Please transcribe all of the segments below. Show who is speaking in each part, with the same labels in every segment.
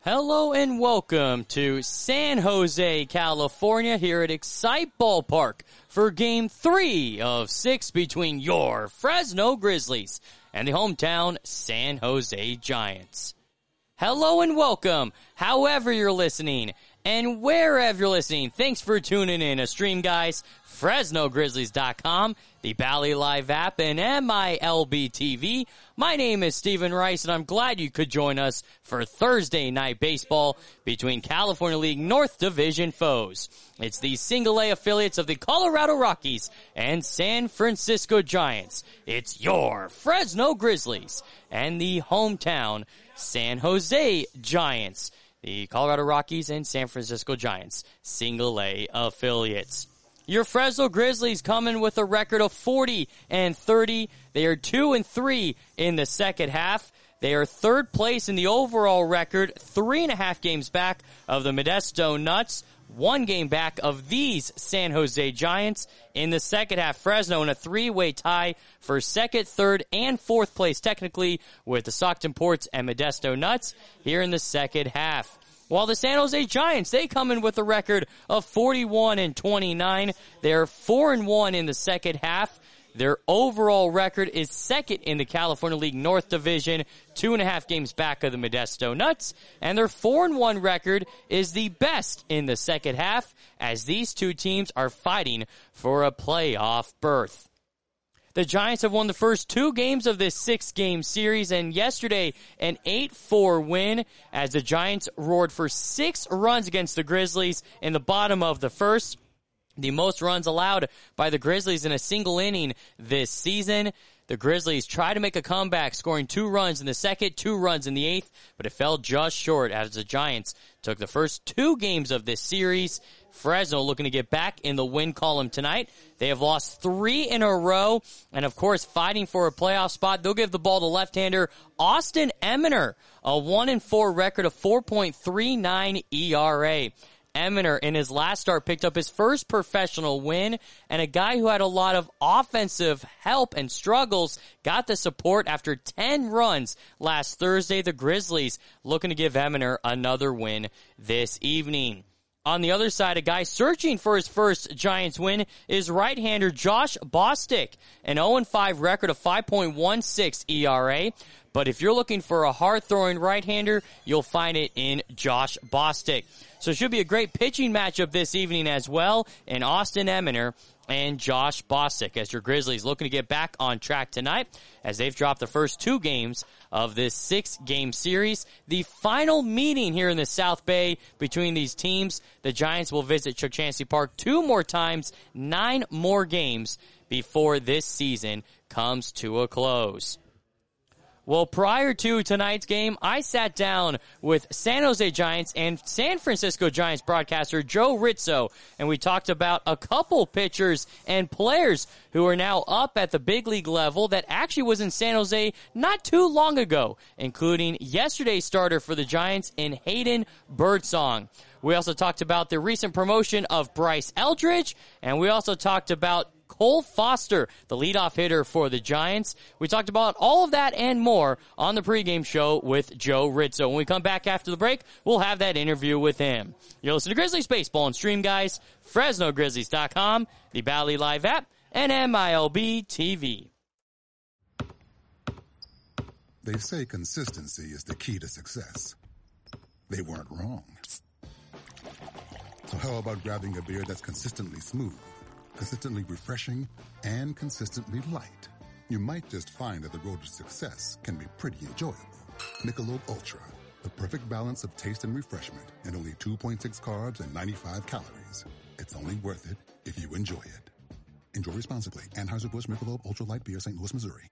Speaker 1: Hello and welcome to San Jose, California, here at Excite Ballpark for Game 3 of 6 between your Fresno Grizzlies and the hometown San Jose Giants. Hello and welcome, however you're listening, and wherever you're listening. Thanks for tuning in. A stream, guys. FresnoGrizzlies.com, the Bally Live app, and MILB TV. My name is Stephen Rice, and I'm glad you could join us for Thursday Night Baseball between California League North Division foes. It's the single-A affiliates of the Colorado Rockies and San Francisco Giants. It's your Fresno Grizzlies and the hometown San Jose Giants. The Colorado Rockies and San Francisco Giants, single-A affiliates. Your Fresno Grizzlies coming with a record of 40-30. They are 2-3 in the second half. They are third place in the overall record, 3.5 games back of the Modesto Nuts, 1 game back of these San Jose Giants. In the second half, Fresno in a 3-way tie for second, third, and fourth place technically with the Stockton Ports and Modesto Nuts here in the second half. While the San Jose Giants, they come in with a record of 41-29. They're 4-1 in the second half. Their overall record is second in the California League North Division, 2.5 games back of the Modesto Nuts. And their 4-1 record is the best in the second half, as these two teams are fighting for a playoff berth. The Giants have won the first 2 games of this 6-game series, and yesterday an 8-4 win as the Giants roared for 6 runs against the Grizzlies in the bottom of the first. The most runs allowed by the Grizzlies in a single inning this season. The Grizzlies tried to make a comeback, scoring 2 runs in the second, 2 runs in the 8th, but it fell just short as the Giants took the first 2 games of this series. Fresno looking to get back in the win column tonight. They have lost 3 in a row, and of course fighting for a playoff spot. They'll give the ball to left-hander Austin Eminer, a 1-4 record of 4.39 ERA. Eminer, in his last start, picked up his first professional win, and a guy who had a lot of offensive help and struggles got the support after 10 runs last Thursday. The Grizzlies looking to give Eminer another win this evening. On the other side, a guy searching for his first Giants win is right-hander Josh Bostic, an 0-5 record of 5.16 ERA. But if you're looking for a hard-throwing right-hander, you'll find it in Josh Bostic. So it should be a great pitching matchup this evening as well, in Austin Eminer and Josh Bostic, as your Grizzlies looking to get back on track tonight as they've dropped the first 2 games of this 6-game series. The final meeting here in the South Bay between these teams, the Giants will visit Chuck Chansey Park 2 more times, 9 more games before this season comes to a close. Well, prior to tonight's game, I sat down with San Jose Giants and San Francisco Giants broadcaster Joe Rizzo, and we talked about a couple pitchers and players who are now up at the big league level that actually was in San Jose not too long ago, including yesterday's starter for the Giants in Hayden Birdsong. We also talked about the recent promotion of Bryce Eldridge, and we also talked about Cole Foster, the leadoff hitter for the Giants. We talked about all of that and more on the pregame show with Joe Rizzo. When we come back after the break, we'll have that interview with him. You're listening to Grizzlies Baseball and Stream, guys. FresnoGrizzlies.com, the Bally Live app, and MILB TV.
Speaker 2: They say consistency is the key to success. They weren't wrong. So how about grabbing a beer that's consistently smooth, consistently refreshing, and consistently light? You might just find that the road to success can be pretty enjoyable. Michelob Ultra, the perfect balance of taste and refreshment, and only 2.6 carbs and 95 calories. It's only worth it if you enjoy it. Enjoy responsibly. Anheuser-Busch Michelob Ultra Light Beer, St. Louis, Missouri.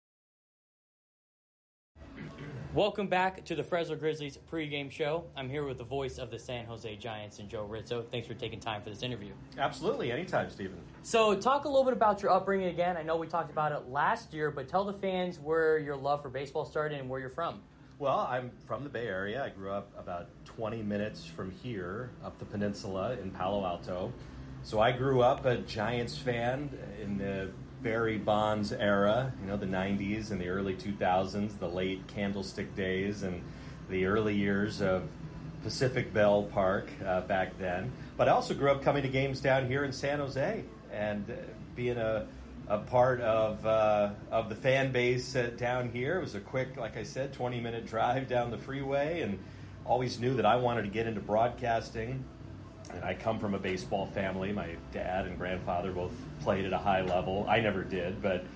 Speaker 1: Welcome back to the Fresno Grizzlies pregame show. I'm here with the voice of the San Jose Giants and Joe Rizzo. Thanks for taking time for this interview.
Speaker 3: Absolutely. Anytime, Stephen.
Speaker 1: So talk a little bit about your upbringing again. I know we talked about it last year, but tell the fans where your love for baseball started and where you're from.
Speaker 3: Well, I'm from the Bay Area. I grew up about 20 minutes from here, up the peninsula in Palo Alto. So I grew up a Giants fan in the Barry Bonds era, you know, the 90s and the early 2000s, the late Candlestick days and the early years of Pacific Bell Park back then. But I also grew up coming to games down here in San Jose and being a part of the fan base down here. It was a quick, like I said, 20-minute drive down the freeway, and always knew that I wanted to get into broadcasting. And I come from a baseball family. My dad and grandfather both played at a high level. I never did, but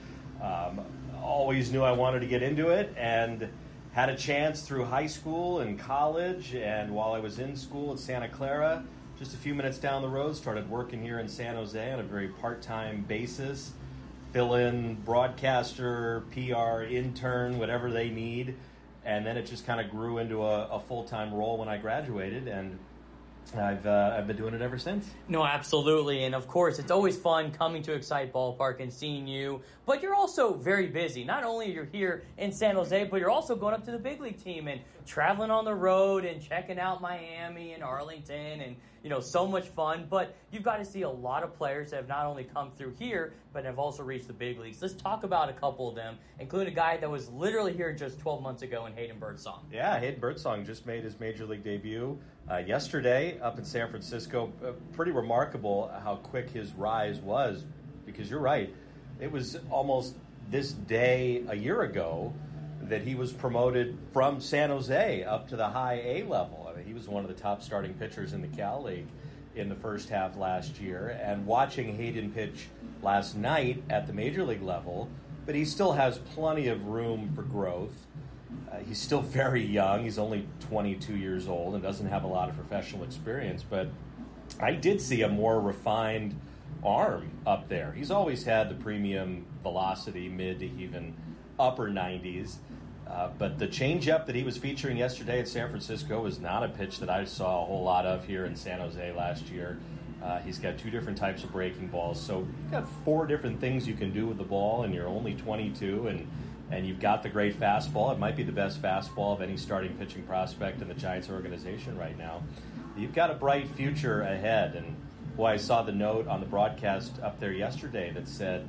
Speaker 3: always knew I wanted to get into it, and had a chance through high school and college. And while I was in school at Santa Clara, just a few minutes down the road, started working here in San Jose on a very part-time basis, fill-in broadcaster, PR, intern, whatever they need. And then it just kind of grew into a full-time role when I graduated, and I've been doing it ever since.
Speaker 1: No, absolutely. And of course, it's always fun coming to Excite Ballpark and seeing you. But you're also very busy. Not only are you here in San Jose, but you're also going up to the big league team and traveling on the road and checking out Miami and Arlington, and so much fun. But you've got to see a lot of players that have not only come through here, but have also reached the big leagues. Let's talk about a couple of them, including a guy that was literally here just 12 months ago in Hayden Birdsong.
Speaker 3: Yeah, Hayden Birdsong just made his major league debut yesterday up in San Francisco. Pretty remarkable how quick his rise was, because you're right. It was almost this day a year ago that he was promoted from San Jose up to the high A level. I mean, he was one of the top starting pitchers in the Cal League in the first half last year. And watching Hayden pitch last night at the major league level, but he still has plenty of room for growth. He's still very young. He's only 22 years old and doesn't have a lot of professional experience. But I did see a more refined arm up there. He's always had the premium velocity, mid to even upper 90s. But the changeup that he was featuring yesterday at San Francisco was not a pitch that I saw a whole lot of here in San Jose last year. He's got two different types of breaking balls. So you've got four different things you can do with the ball, and you're only 22, and you've got the great fastball. It might be the best fastball of any starting pitching prospect in the Giants organization right now. You've got a bright future ahead. And boy, I saw the note on the broadcast up there yesterday that said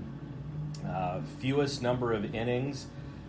Speaker 3: fewest number of innings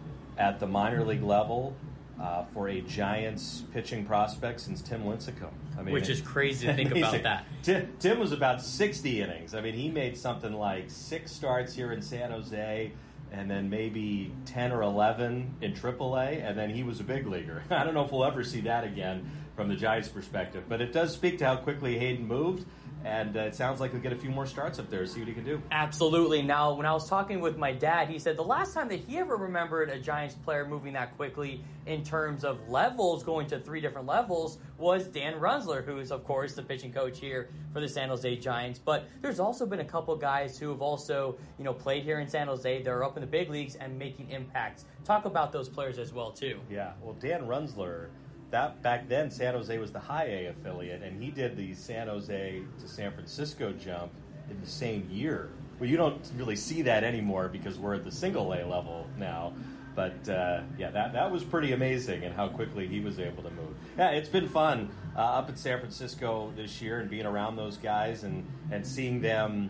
Speaker 3: at the minor league level for a Giants pitching prospect since Tim Lincecum. I mean,
Speaker 1: which is crazy to think about that.
Speaker 3: Tim was about 60 innings. I mean, he made something like 6 starts here in San Jose, and then maybe 10 or 11 in AAA, and then he was a big leaguer. I don't know if we'll ever see that again from the Giants' perspective, but it does speak to how quickly Hayden moved. And it sounds like he'll get a few more starts up there, see what he can do.
Speaker 1: Absolutely. Now, when I was talking with my dad, he said the last time that he ever remembered a Giants player moving that quickly in terms of levels, going to 3 different levels, was Dan Runzler, who is, of course, the pitching coach here for the San Jose Giants. But there's also been a couple guys who have also, played here in San Jose. They're up in the big leagues and making impacts. Talk about those players as well, too.
Speaker 3: Yeah, well, Dan Runzler, that back then San Jose was the high A affiliate, and he did the San Jose to San Francisco jump in the same year. Well, you don't really see that anymore because we're at the single A level now. But that was pretty amazing, and how quickly he was able to move. Yeah, it's been fun up in San Francisco this year and being around those guys and seeing them,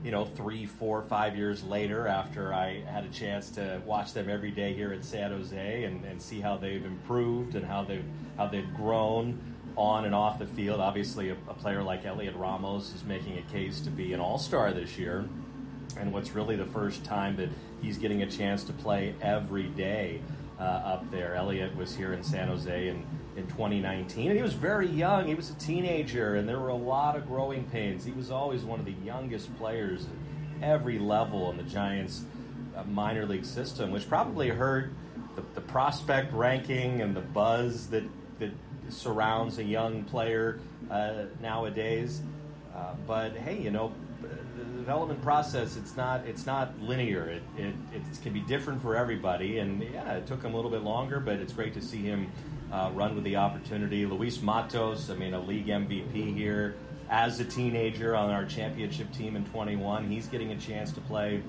Speaker 3: 3, 4, 5 years later, after I had a chance to watch them every day here at San Jose and see how they've improved and how they've grown on and off the field. Obviously, a player like Elliot Ramos is making a case to be an all-star this year, and what's really the first time that he's getting a chance to play every day up there. Elliot was here in San Jose in 2019, and he was very young. He was a teenager, and there were a lot of growing pains. He was always one of the youngest players at every level in the Giants minor league system, which probably hurt the prospect ranking and the buzz that surrounds a young player nowadays. But hey, the development process, it's not linear. It can be different for everybody, and yeah, it took him a little bit longer, but it's great to see him run with the opportunity. Luis Matos, a league MVP here as a teenager on our championship team in 21. He's getting a chance to play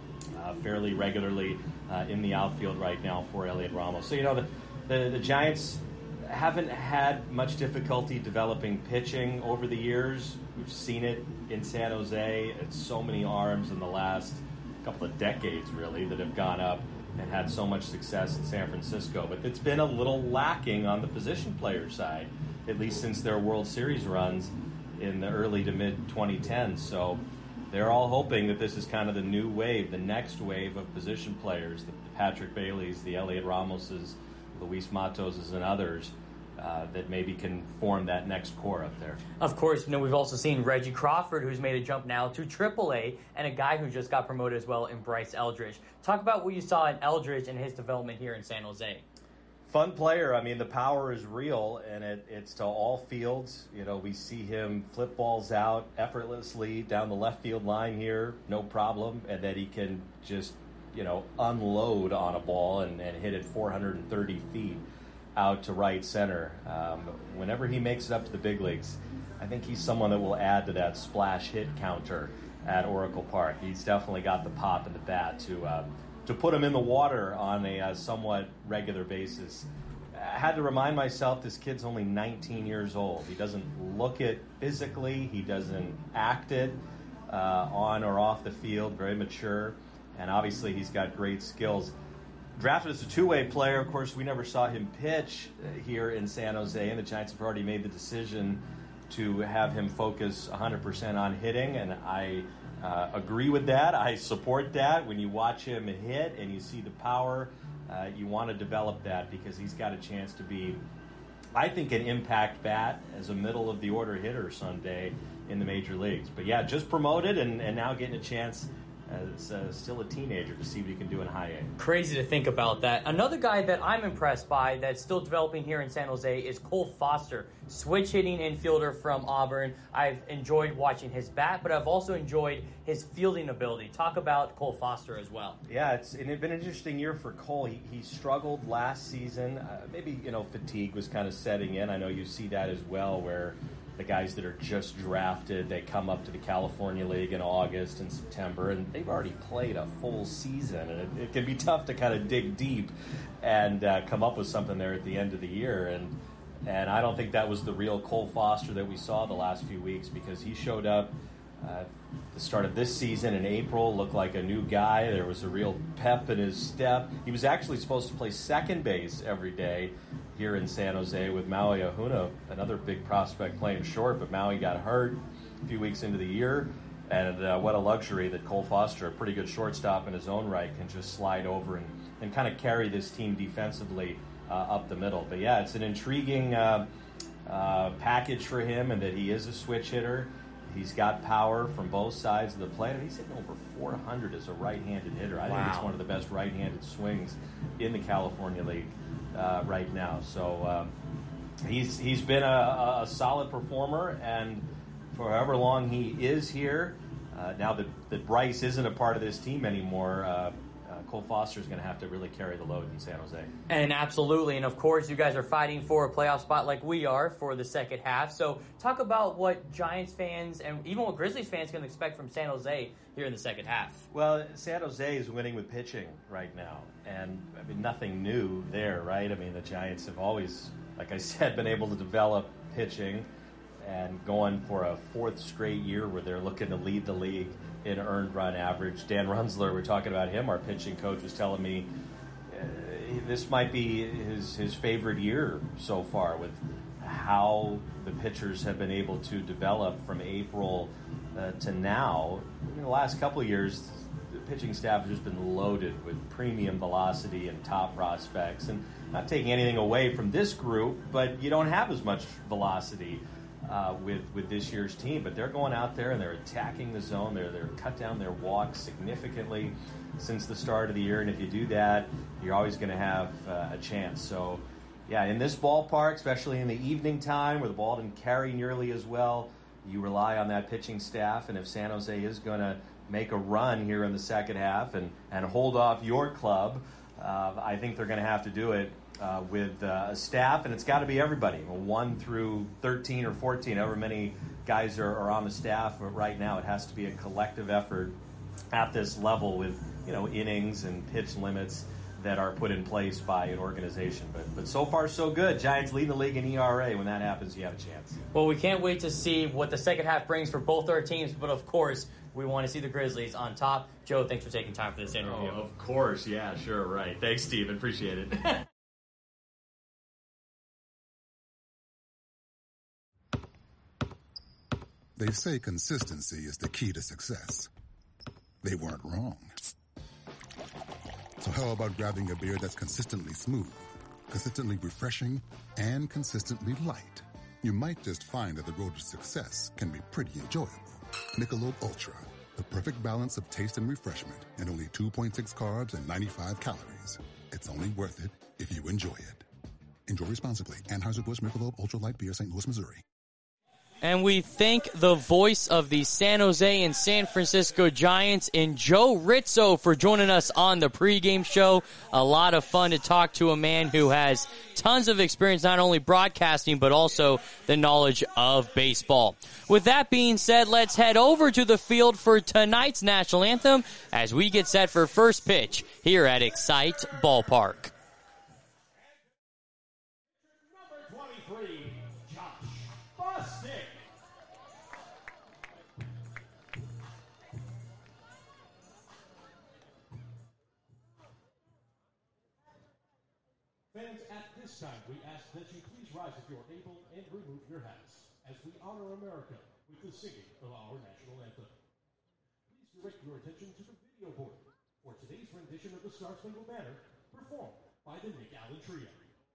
Speaker 3: fairly regularly in the outfield right now for Elliot Ramos. So, the Giants haven't had much difficulty developing pitching over the years. We've seen it in San Jose. It's so many arms in the last couple of decades, really, that have gone up and had so much success in San Francisco. But it's been a little lacking on the position player side. at least since their World Series runs in the early to mid 2010s. So they're all hoping that this is kind of the new wave, the next wave of position players, the Patrick Baileys, the Elliot Ramoses, Luis Matoses, and others that maybe can form that next core up there.
Speaker 4: Of course, we've also seen Reggie Crawford, who's made a jump now to AAA, and a guy who just got promoted as well in Bryce Eldridge. Talk about what you saw in Eldridge and his development here in San Jose.
Speaker 3: Fun player. I mean, the power is real, and it's to all fields. We see him flip balls out effortlessly down the left field line here, no problem, and that he can just, unload on a ball and hit it 430 feet out to right center. Whenever he makes it up to the big leagues, I think he's someone that will add to that splash hit counter at Oracle Park. He's definitely got the pop and the bat to put him in the water on a somewhat regular basis. I had to remind myself this kid's only 19 years old. He doesn't look it physically. He doesn't act it on or off the field. Very mature. And obviously he's got great skills. Drafted as a two-way player, of course, we never saw him pitch here in San Jose, and the Giants have already made the decision to have him focus 100% on hitting, and I agree with that. I support that. When you watch him hit and you see the power, you want to develop that because he's got a chance to be, I think, an impact bat as a middle-of-the-order hitter someday in the major leagues. But yeah, just promoted and now getting a chance as still a teenager to see what he can do in high A.
Speaker 4: Crazy to think about that. Another guy that I'm impressed by that's still developing here in San Jose is Cole Foster, switch hitting infielder from Auburn. I've enjoyed watching his bat, but I've also enjoyed his fielding ability. Talk about Cole Foster as well.
Speaker 3: Yeah, it's been an interesting year for Cole. He struggled last season. Maybe fatigue was kind of setting in. I know you see that as well, where the guys that are just drafted, they come up to the California League in August and September, and they've already played a full season. And it can be tough to kind of dig deep and come up with something there at the end of the year. And I don't think that was the real Cole Foster that we saw the last few weeks, because he showed up the start of this season in April, looked like a new guy. There was a real pep in his step. He was actually supposed to play second base every day here in San Jose with Maui Ahuna, another big prospect, playing short, but Maui got hurt a few weeks into the year, and what a luxury that Cole Foster, a pretty good shortstop in his own right, can just slide over and kind of carry this team defensively up the middle. But yeah, it's an intriguing package for him, and that he is a switch hitter. He's got power from both sides of the plate. He's hitting over 400 as a right-handed hitter. I think it's one of the best right-handed swings in the California League right now. So he's been a solid performer, and for however long he is here, now that Bryce isn't a part of this team anymore, Cole Foster is going to have to really carry the load in San Jose.
Speaker 4: And absolutely. And of course, you guys are fighting for a playoff spot like we are for the second half. So talk about what Giants fans and even what Grizzlies fans can expect from San Jose here in the second half.
Speaker 3: Well, San Jose is winning with pitching right now. And I mean, nothing new there, right? I mean, the Giants have always, like I said, been able to develop pitching, and going for a fourth straight year where they're looking to lead the league in earned run average. Dan Runzler, we're talking about him, our pitching coach, was telling me this might be his favorite year so far, with how the pitchers have been able to develop from April to now. In the last couple of years, the pitching staff has just been loaded with premium velocity and top prospects. And not taking anything away from this group, but you don't have as much velocity with this year's team, but they're going out there and they're attacking the zone. They're cut down their walks significantly since the start of the year, and if you do that, you're always going to have a chance. So, yeah, in this ballpark, especially in the evening time where the ball didn't carry nearly as well, you rely on that pitching staff, and if San Jose is going to make a run here in the second half and hold off your club, I think they're going to have to do it with a staff, and it's got to be everybody, 1 through 13 or 14, however many guys are on the staff right now. It has to be a collective effort at this level with innings and pitch limits that are put in place by an organization. But so far, so good. Giants lead the league in ERA. When that happens, you have a chance.
Speaker 4: Well, we can't wait to see what the second half brings for both our teams, but of course, we want to see the Grizzlies on top. Joe, thanks for taking time for this interview.
Speaker 3: Oh, of course. Yeah, sure. Right. Thanks, Steven. Appreciate it.
Speaker 2: They say consistency is the key to success. They weren't wrong. So how about grabbing a beer that's consistently smooth, consistently refreshing, and consistently light? You might just find that the road to success can be pretty enjoyable. Michelob Ultra, the perfect balance of taste and refreshment, and only 2.6 carbs and 95 calories. It's only worth it if you enjoy it. Enjoy responsibly. Anheuser-Busch Michelob Ultra Light Beer, St. Louis, Missouri.
Speaker 1: And we thank the voice of the San Jose and San Francisco Giants in Joe Rizzo for joining us on the pregame show. A lot of fun to talk to a man who has tons of experience, not only broadcasting, but also the knowledge of baseball. With that being said, let's head over to the field for tonight's national anthem as we get set for first pitch here at Excite Ballpark.
Speaker 5: Fans, at this time, we ask that you please rise if you are able and remove your hats as we honor America with the singing of our national anthem. Please direct your attention to the video board for today's rendition of the Star Spangled Banner performed by the Nick Allen Trio.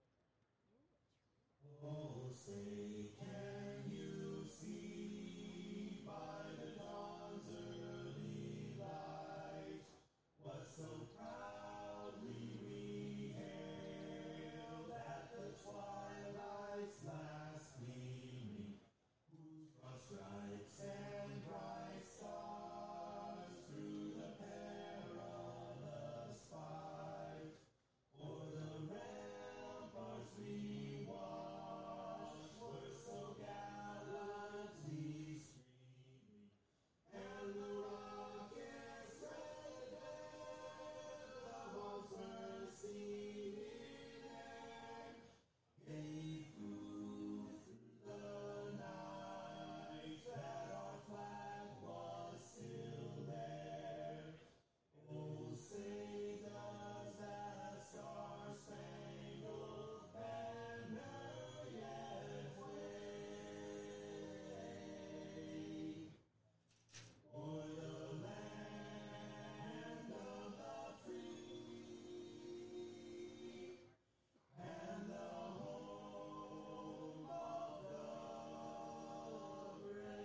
Speaker 5: Oh, say can you see by the dawn's early light what so proudly we hailed at the twilight's last gleaming, whose broad stripes and bright stars through the perilous fight o'er the ramparts we watched were so gallantly streaming, and the rockets red the walls were seen in air, gave proof through the night that our flag was still there. Oh, say does that star-spangled banner yet wave o'er the land of the free and the home of the brave.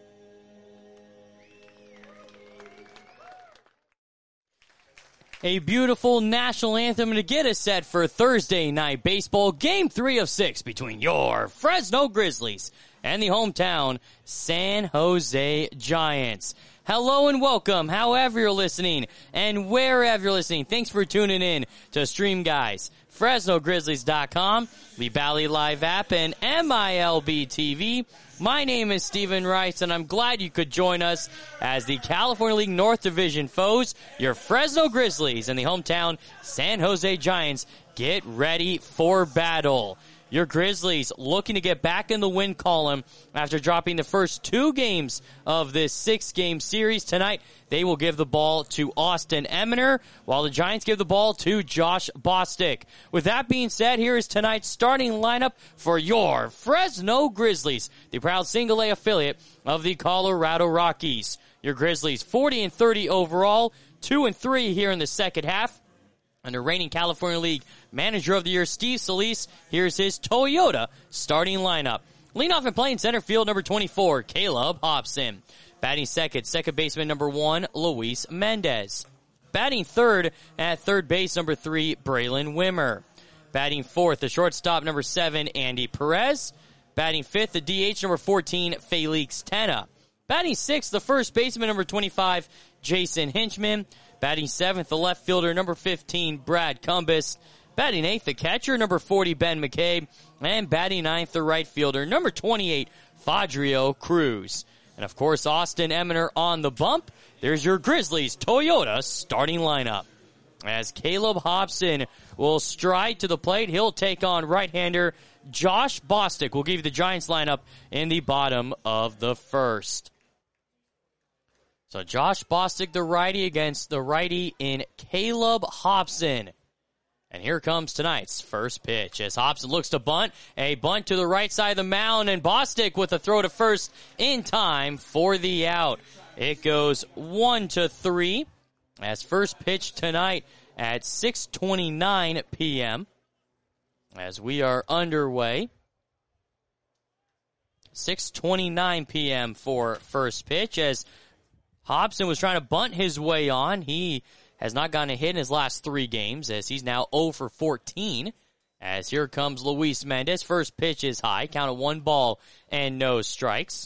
Speaker 1: A beautiful national anthem to get us set for Thursday night baseball, game 3 of 6 between your Fresno Grizzlies and the hometown San Jose Giants. Hello and welcome, however you're listening and wherever you're listening. Thanks for tuning in to Stream Guys, FresnoGrizzlies.com, the Bally Live app, and MILB TV. My name is Stephen Rice, and I'm glad you could join us as the California League North Division foes, your Fresno Grizzlies and the hometown San Jose Giants, get ready for battle. Your Grizzlies looking to get back in the win column after dropping the first 2 games of this 6-game series. Tonight, they will give the ball to Austin Eminer, while the Giants give the ball to Josh Bostic. With that being said, here is tonight's starting lineup for your Fresno Grizzlies, the proud single-A affiliate of the Colorado Rockies. Your Grizzlies 40-30 overall, 2-3 here in the second half. Under reigning California League Manager of the Year, Steve Solis, here's his Toyota starting lineup. Leading off and playing center field, number 24, Caleb Hobson. Batting second baseman, number 1, Luis Mendez. Batting third at third base, number 3, Braylon Wimmer. Batting fourth, the shortstop, number 7, Andy Perez. Batting fifth, the DH, number 14, Felix Tena. Batting sixth, the first baseman, number 25, Jason Hinchman. Batting seventh, the left fielder, number 15, Brad Cumbas. Batting eighth, the catcher, number 40, Ben McCabe. And batting ninth, the right fielder, number 28, Fadrio Cruz. And of course, Austin Eminer on the bump. There's your Grizzlies Toyota starting lineup. As Caleb Hobson will stride to the plate, he'll take on right-hander Josh Bostic. We'll give you the Giants lineup in the bottom of the first. So Josh Bostic, the righty, against the righty in Caleb Hobson. And here comes tonight's first pitch as Hobson looks to bunt. A bunt to the right side of the mound, and Bostic with a throw to first in time for the out. It goes 1-3 as first pitch tonight at 6:29 p.m. as we are underway. 6:29 p.m. for first pitch as Hobson was trying to bunt his way on. He has not gotten a hit in his last 3 games as he's now 0 for 14. As here comes Luis Mendez. First pitch is high. Count of 1 ball and no strikes.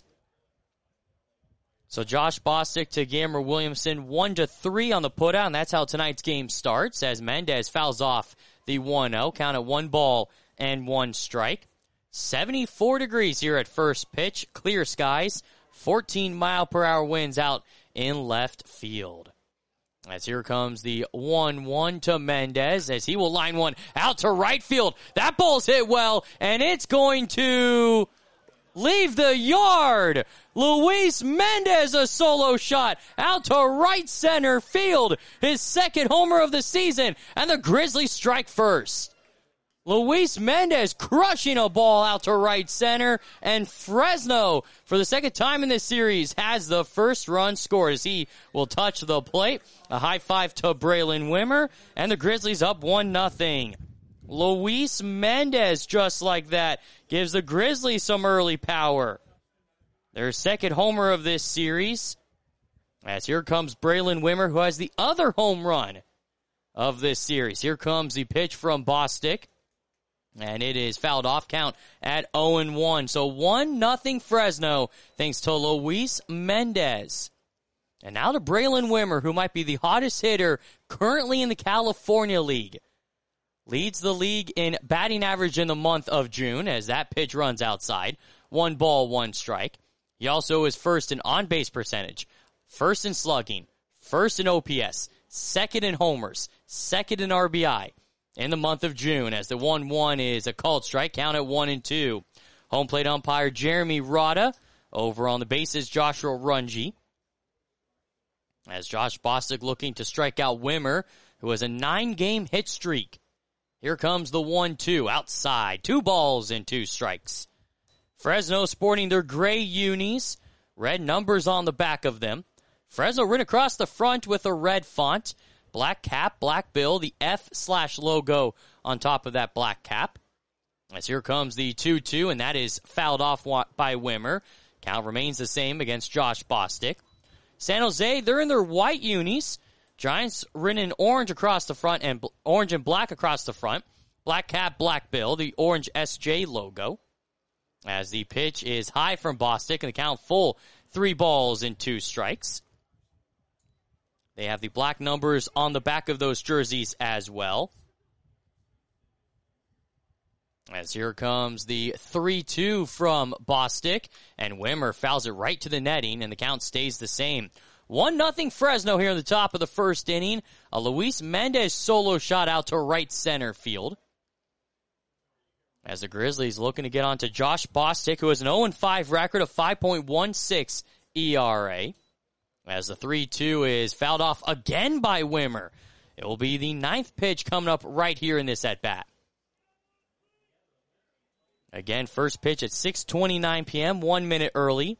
Speaker 1: So Josh Bostic to Gammer Williamson, 1-3 on the putout, and that's how tonight's game starts as Mendez fouls off the 1-0. Count of 1 ball and 1 strike. 74 degrees here at first pitch. Clear skies. 14-mile-per-hour winds out in left field. As here comes the 1-1 to Mendez as he will line one out to right field. That ball's hit well, and it's going to leave the yard. Luis Mendez, a solo shot out to right center field. His second homer of the season, and the Grizzlies strike first. Luis Mendez crushing a ball out to right center, and Fresno, for the second time in this series, has the first run scored as he will touch the plate. A high five to Braylon Wimmer, and the Grizzlies up 1-0. Luis Mendez, just like that, gives the Grizzlies some early power. Their second homer of this series, as here comes Braylon Wimmer, who has the other home run of this series. Here comes the pitch from Bostic. And it is fouled off, count at 0-1. So 1-0 Fresno, thanks to Luis Mendez. And now to Braylon Wimmer, who might be the hottest hitter currently in the California League. Leads the league in batting average in the month of June as that pitch runs outside. 1 ball, 1 strike. He also is first in on-base percentage, first in slugging, first in OPS, second in homers, second in RBI. In the month of June, as the 1-1 is a called strike, count at 1-2. Home plate umpire Jeremy Rada. Over on the bases, Joshua Runge. As Josh Bostic looking to strike out Wimmer, who has a 9-game hit streak. Here comes the 1-2 outside. 2 balls and 2 strikes. Fresno sporting their gray unis. Red numbers on the back of them. Fresno written across the front with a red font. Black cap, black bill, the F/logo on top of that black cap. As here comes the 2-2, and that is fouled off by Wimmer. Count remains the same against Josh Bostic. San Jose, they're in their white unis. Giants written in orange across the front and orange and black across the front. Black cap, black bill, the orange SJ logo. As the pitch is high from Bostic, and the count full, 3 balls and 2 strikes. They have the black numbers on the back of those jerseys as well. As here comes the 3-2 from Bostic, and Wimmer fouls it right to the netting, and the count stays the same. 1-0 Fresno here in the top of the first inning. A Luis Mendez solo shot out to right center field. As the Grizzlies looking to get on to Josh Bostic, who has an 0-5 record of 5.16 ERA. As the 3-2 is fouled off again by Wimmer. It will be the 9th pitch coming up right here in this at-bat. Again, first pitch at 6:29 p.m., 1 minute early.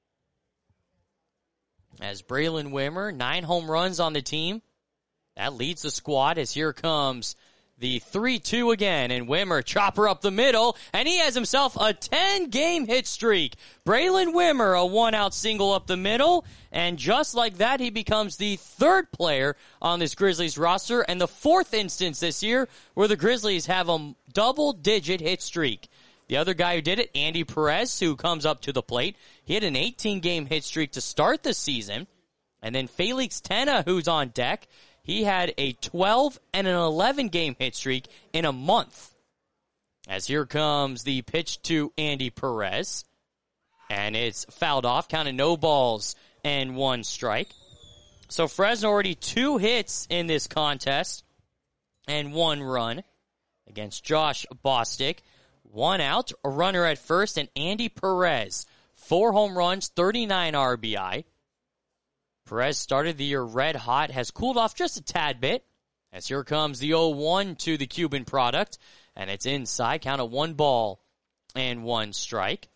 Speaker 1: As Braylon Wimmer, 9 home runs on the team. That leads the squad as here comes the 3-2 again, and Wimmer chopper up the middle, and he has himself a 10-game hit streak. Braylon Wimmer, a 1-out single up the middle, and just like that, he becomes the 3rd player on this Grizzlies roster, and the 4th instance this year where the Grizzlies have a double-digit hit streak. The other guy who did it, Andy Perez, who comes up to the plate. He had an 18-game hit streak to start the season, and then Felix Tena, who's on deck. He had a 12 and an 11-game hit streak in a month. As here comes the pitch to Andy Perez. And it's fouled off, counted no balls and 1 strike. So Fresno already 2 hits in this contest and 1 run against Josh Bostic. 1 out, a runner at first, and Andy Perez. 4 home runs, 39 RBI. Perez started the year red hot, has cooled off just a tad bit, As here comes the 0-1 to the Cuban product, and it's inside. Count of 1-1 strike.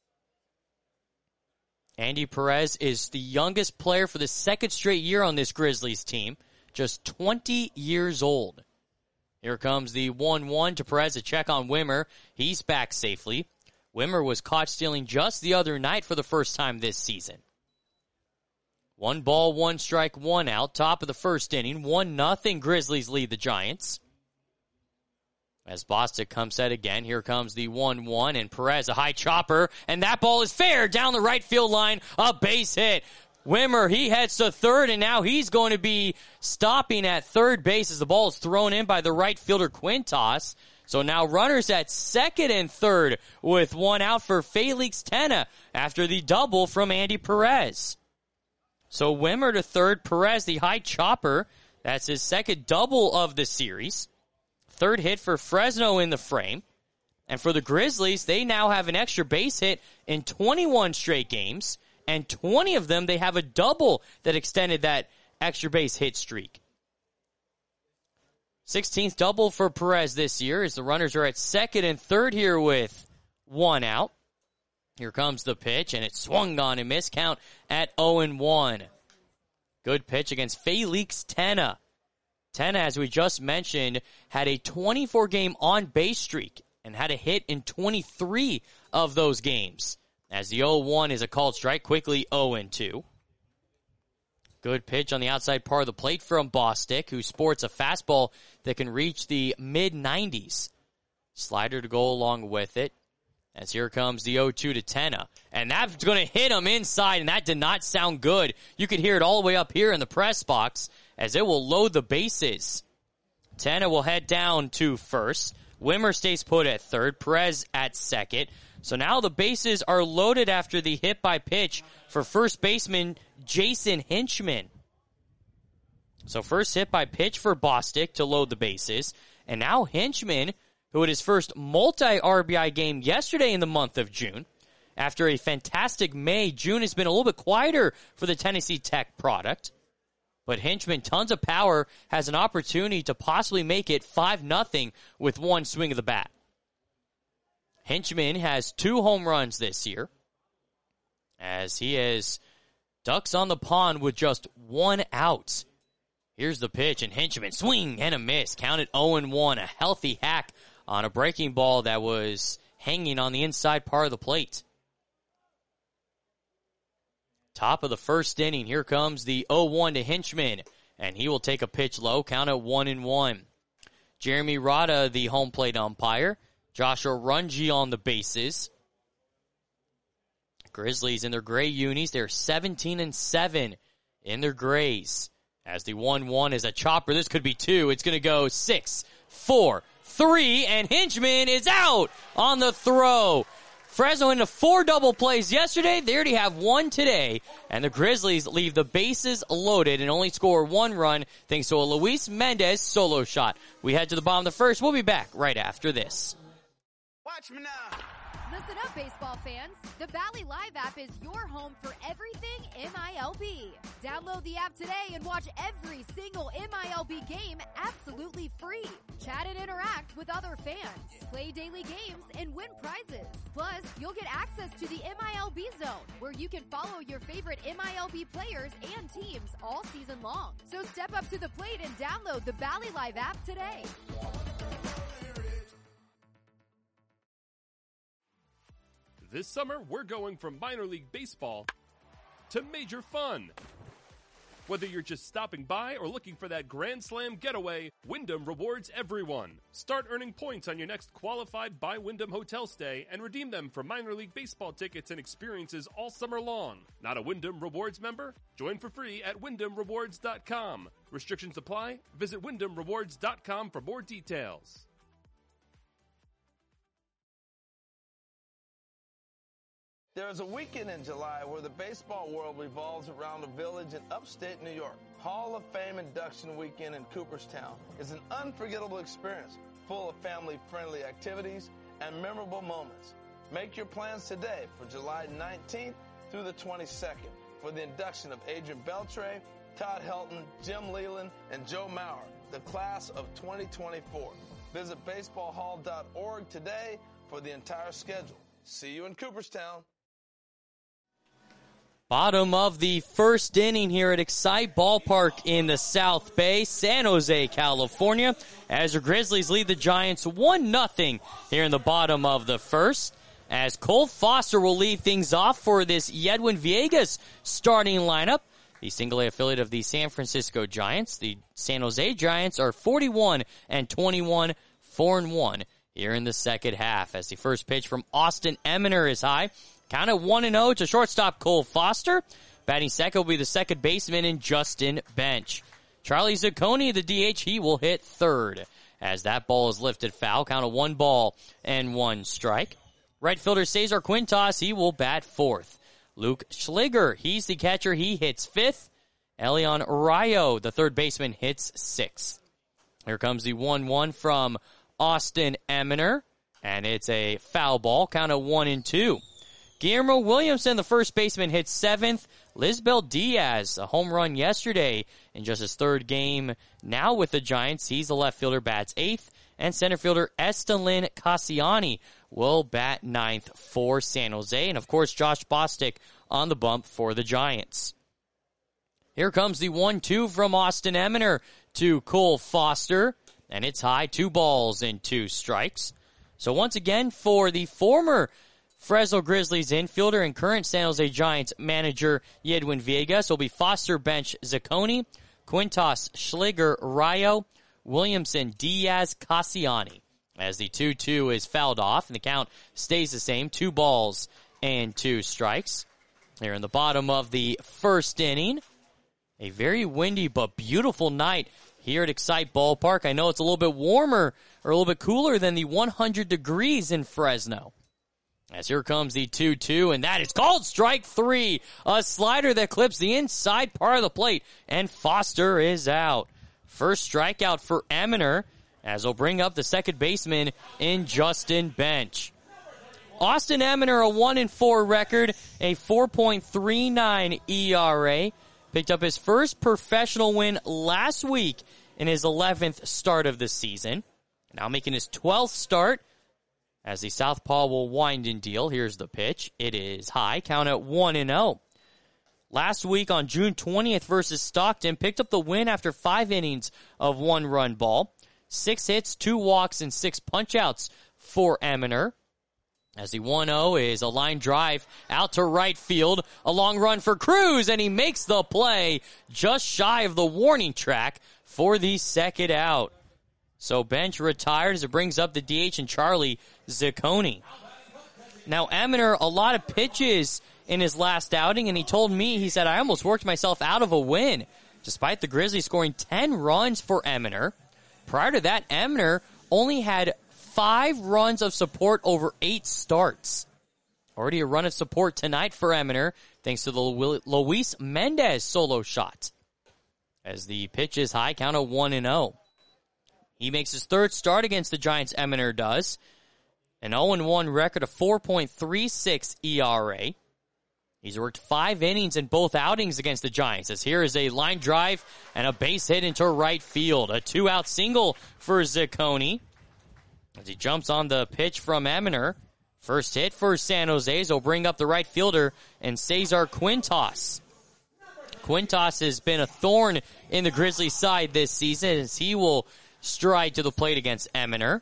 Speaker 1: Andy Perez is the youngest player for the second straight year on this Grizzlies team, just 20 years old. Here comes the 1-1 to Perez, a check on Wimmer. He's back safely. Wimmer was caught stealing just the other night for the first time this season. 1 strike, 1 out. Top of the first inning. 1-0 Grizzlies lead the Giants. As Bostic comes set again, here comes the 1-1, and Perez, a high chopper, and that ball is fair down the right field line, a base hit. Wimmer, he heads to third, and now he's going to be stopping at third base as the ball is thrown in by the right fielder Quintas. So now runners at second and third with 1 out for Felix Tena after the double from Andy Perez. So Wimmer to third, Perez, the high chopper. That's his second double of the series. Third hit for Fresno in the frame. And for the Grizzlies, they now have an extra base hit in 21 straight games. And 20 of them, they have a double that extended that extra base hit streak. 16th double for Perez this year as the runners are at second and third here with 1 out. Here comes the pitch, and it swung on and missed. Count at 0-1. Good pitch against Felix Tena. Tena, as we just mentioned, had a 24-game on-base streak and had a hit in 23 of those games. As the 0-1 is a called strike, quickly 0-2. Good pitch on the outside part of the plate from Bostic, who sports a fastball that can reach the mid-90s. Slider to go along with it. As here comes the 0-2 to Tena. And that's going to hit him inside, and that did not sound good. You could hear it all the way up here in the press box as it will load the bases. Tena will head down to first. Wimmer stays put at third. Perez at second. So now the bases are loaded after the hit by pitch for first baseman Jason Hinchman. So first hit by pitch for Bostic to load the bases. And now Hinchman, who had his first multi-RBI game yesterday in the month of June. After a fantastic May, June has been a little bit quieter for the Tennessee Tech product. But Hinchman, tons of power, has an opportunity to possibly make it 5-0 with one swing of the bat. Hinchman has 2 home runs this year, as he has ducks on the pond with just 1 out. Here's the pitch, and Hinchman, swing and a miss. Counted 0-1, a healthy hack on a breaking ball that was hanging on the inside part of the plate. Top of the first inning, here comes the 0-1 to Hinchman, and he will take a pitch low, count at 1-1. Jeremy Rada, the home plate umpire. Joshua Runge on the bases. Grizzlies in their gray unis, they're 17-7 in their grays. As the 1-1 is a chopper, this could be 2. It's going to go 6, 4, 3, and Hinchman is out on the throw. Fresno into 4 double plays yesterday. They already have 1 today. And the Grizzlies leave the bases loaded and only score 1 run thanks to a Luis Mendez solo shot. We head to the bottom of the first. We'll be back right after this.
Speaker 6: Watch me now.
Speaker 7: Listen up, baseball fans. The Bally Live app is your home for everything MILB. Download the app today and watch every single MILB game absolutely free. Chat and interact with other fans. Play daily games and win prizes. Plus, you'll get access to the MILB Zone, where you can follow your favorite MILB players and teams all season long. So step up to the plate and download the Bally Live app today.
Speaker 8: This summer, we're going from minor league baseball to major fun. Whether you're just stopping by or looking for that Grand Slam getaway, Wyndham rewards everyone. Start earning points on your next qualified by Wyndham hotel stay and redeem them for minor league baseball tickets and experiences all summer long. Not a Wyndham Rewards member? Join for free at WyndhamRewards.com. Restrictions apply. Visit WyndhamRewards.com for more details.
Speaker 6: There is a weekend in July where the baseball world revolves around a village in upstate New York. Hall of Fame induction weekend in Cooperstown is an unforgettable experience full of family-friendly activities and memorable moments. Make your plans today for July 19th through the 22nd for the induction of Adrian Beltre, Todd Helton, Jim Leland, and Joe Mauer. the class of 2024. Visit baseballhall.org today for the entire schedule. See you in Cooperstown.
Speaker 1: Bottom of the first inning here at Excite Ballpark in the South Bay, San Jose, California, as the Grizzlies lead the Giants 1-0 here in the bottom of the first, as Cole Foster will lead things off for this Yedwin Villegas starting lineup. The single-A affiliate of the San Francisco Giants. The San Jose Giants are 41-21, 4-1 here in the second half, as the first pitch from Austin Eminer is high. Count at 1-0 to shortstop Cole Foster. Batting second will be the second baseman in Justin Bench. Charlie Zacconi, the DH, he will hit third, as that ball is lifted foul. Count of 1-1 strike. Right fielder Cesar Quintas, he will bat fourth. Luke Schliger, he's the catcher, he hits fifth. Elion Rayo, the third baseman, hits sixth. Here comes the 1-1 from Austin Eminer, and it's a foul ball. Count of 1-2. Guillermo Williamson, the first baseman, hits seventh. Lisbel Diaz, a home run yesterday in just his third game now with the Giants. He's the left fielder, bats eighth. And center fielder Estelin Cassiani will bat ninth for San Jose. And, of course, Josh Bostic on the bump for the Giants. Here comes the 1-2 from Austin Eminer to Cole Foster. And it's high, 2 strikes. So once again, for the former Fresno Grizzlies infielder and current San Jose Giants manager Yedwin Villegas will be Foster, Bench, Zacconi, Quintas, Schliger, Rayo, Williamson, Diaz, Cassiani. As the 2-2 is fouled off and the count stays the same, 2 strikes. Here in the bottom of the first inning, a very windy but beautiful night here at Excite Ballpark. I know it's a little bit warmer or a little bit cooler than the 100 degrees in Fresno. As here comes the 2-2, and that is called strike three. A slider that clips the inside part of the plate, and Foster is out. First strikeout for Eminer, as he'll bring up the second baseman in Justin Bench. Austin Eminer, a 1-4 record, a 4.39 ERA. Picked up his first professional win last week in his 11th start of the season. Now making his 12th start, as the southpaw will wind and deal. Here's the pitch. It is high. Count at 1-0. Last week on June 20th versus Stockton, picked up the win after 5 innings of 1-run ball. 6 hits, 2 walks, and 6 punch-outs for Eminer. As the 1-0 is a line drive out to right field. A long run for Cruz, and he makes the play just shy of the warning track for the second out. So Bench retired as it brings up the DH and Charlie Zacconi. Now, Eminer, a lot of pitches in his last outing, and he told me, he said, I almost worked myself out of a win, despite the Grizzlies scoring 10 runs for Eminer. Prior to that, Eminer only had 5 runs of support over 8 starts. Already a run of support tonight for Eminer, thanks to the Luis Mendez solo shot. As the pitch is high, count of 1-0. He makes his third start against the Giants, Eminer does. An 0-1 record of 4.36 ERA. He's worked 5 innings in both outings against the Giants, as here is a line drive and a base hit into right field. A 2-out single for Zacconi, as he jumps on the pitch from Eminer. First hit for San Jose, so he'll bring up the right fielder and Cesar Quintas. Quintas has been a thorn in the Grizzlies' side this season, as he will stride to the plate against Eminer.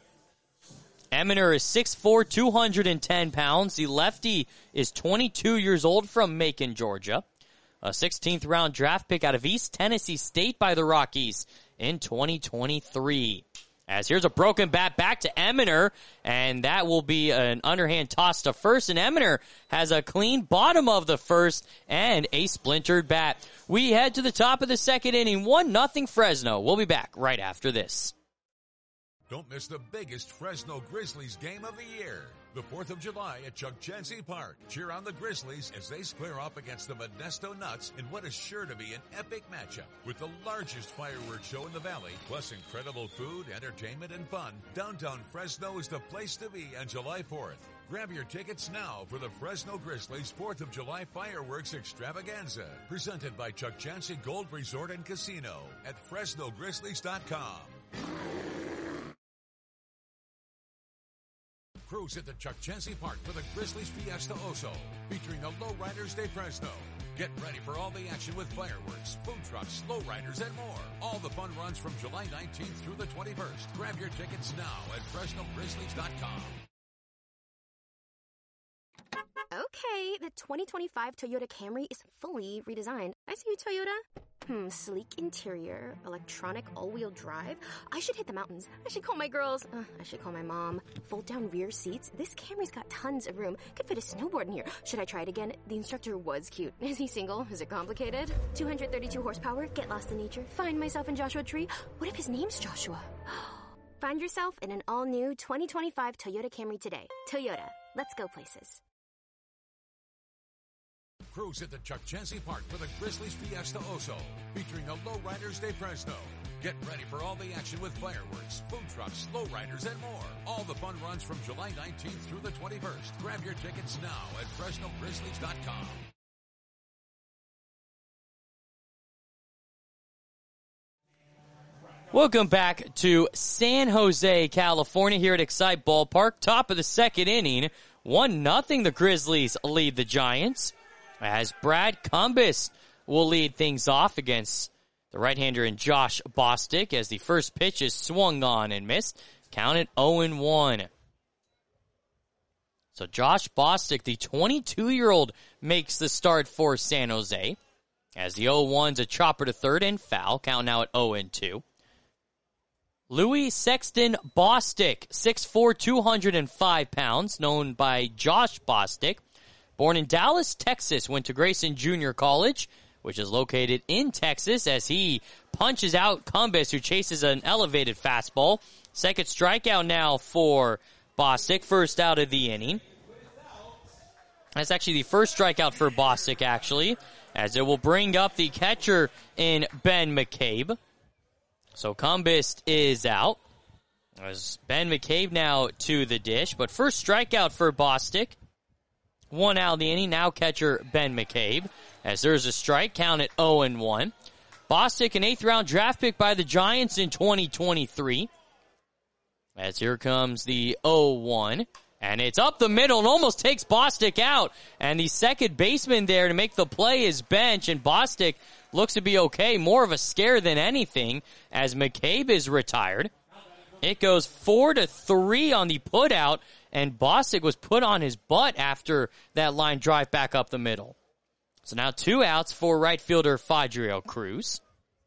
Speaker 1: Eminer is 6'4", 210 pounds. The lefty is 22 years old from Macon, Georgia. A 16th round draft pick out of East Tennessee State by the Rockies in 2023. As here's a broken bat back to Eminer, and that will be an underhand toss to first, and Eminer has a clean bottom of the first and a splintered bat. We head to the top of the second inning, 1-0 Fresno. We'll be back right after this.
Speaker 9: Don't miss the biggest Fresno Grizzlies game of the year. The 4th of July at Chukchansi Park. Cheer on the Grizzlies as they square off against the Modesto Nuts in what is sure to be an epic matchup. With the largest fireworks show in the valley, plus incredible food, entertainment, and fun, downtown Fresno is the place to be on July 4th. Grab your tickets now for the Fresno Grizzlies 4th of July Fireworks Extravaganza, presented by Chuck Chansey Gold Resort and Casino at FresnoGrizzlies.com. Cruise at the Chuck Chansey Park for the Grizzlies Fiesta Oso, featuring the Lowriders de Fresno. Get ready for all the action with fireworks, food trucks, lowriders, and more. All the fun runs from July 19th through the 21st. Grab your tickets now at FresnoGrizzlies.com.
Speaker 10: Okay, the 2025 Toyota Camry is fully redesigned. I see you, Toyota. Sleek interior, electronic all-wheel drive. I should hit the mountains. I should call my girls. I should call my mom. Fold-down rear seats. This Camry's got tons of room. Could fit a snowboard in here. Should I try it again? The instructor was cute. Is he single? Is it complicated? 232 horsepower. Get lost in nature. Find myself in Joshua Tree. What if his name's Joshua? Find yourself in an all-new 2025 Toyota Camry today. Toyota. Let's go places.
Speaker 9: Cruise at the Chuck Chansey Park for the Grizzlies Fiesta Oso, featuring the Lowriders de Fresno. Get ready for all the action with fireworks, food trucks, lowriders, and more. All the fun runs from July 19th through the 21st. Grab your tickets now at FresnoGrizzlies.com.
Speaker 1: Welcome back to San Jose, California, here at Excite Ballpark. Top of the second inning, 1-0. The Grizzlies lead the Giants, as Brad Cumbest will lead things off against the right-hander in Josh Bostic, as the first pitch is swung on and missed. Counted 0-1. So Josh Bostic, the 22-year-old, makes the start for San Jose, as the 0-1's a chopper to third and foul. Count now at 0-2. Louis Sexton Bostic, 6'4", 205 pounds, known by Josh Bostic. Born in Dallas, Texas, went to Grayson Junior College, which is located in Texas, as he punches out Cumbest, who chases an elevated fastball. Second strikeout now for Bostic, first out of the inning. That's actually the first strikeout for Bostic, actually, as it will bring up the catcher in Ben McCabe. So Cumbest is out. As Ben McCabe now to the dish, but first strikeout for Bostic. One out of the inning, now catcher Ben McCabe, as there's a strike, count at 0-1. Bostic, an 8th-round draft pick by the Giants in 2023. As here comes the 0-1, and it's up the middle and almost takes Bostic out. And the second baseman there to make the play is bench, and Bostic looks to be okay, more of a scare than anything, as McCabe is retired. It goes 4-3 on the putout, and Bostic was put on his butt after that line drive back up the middle. So now 2 outs for right fielder Fadriel Cruz.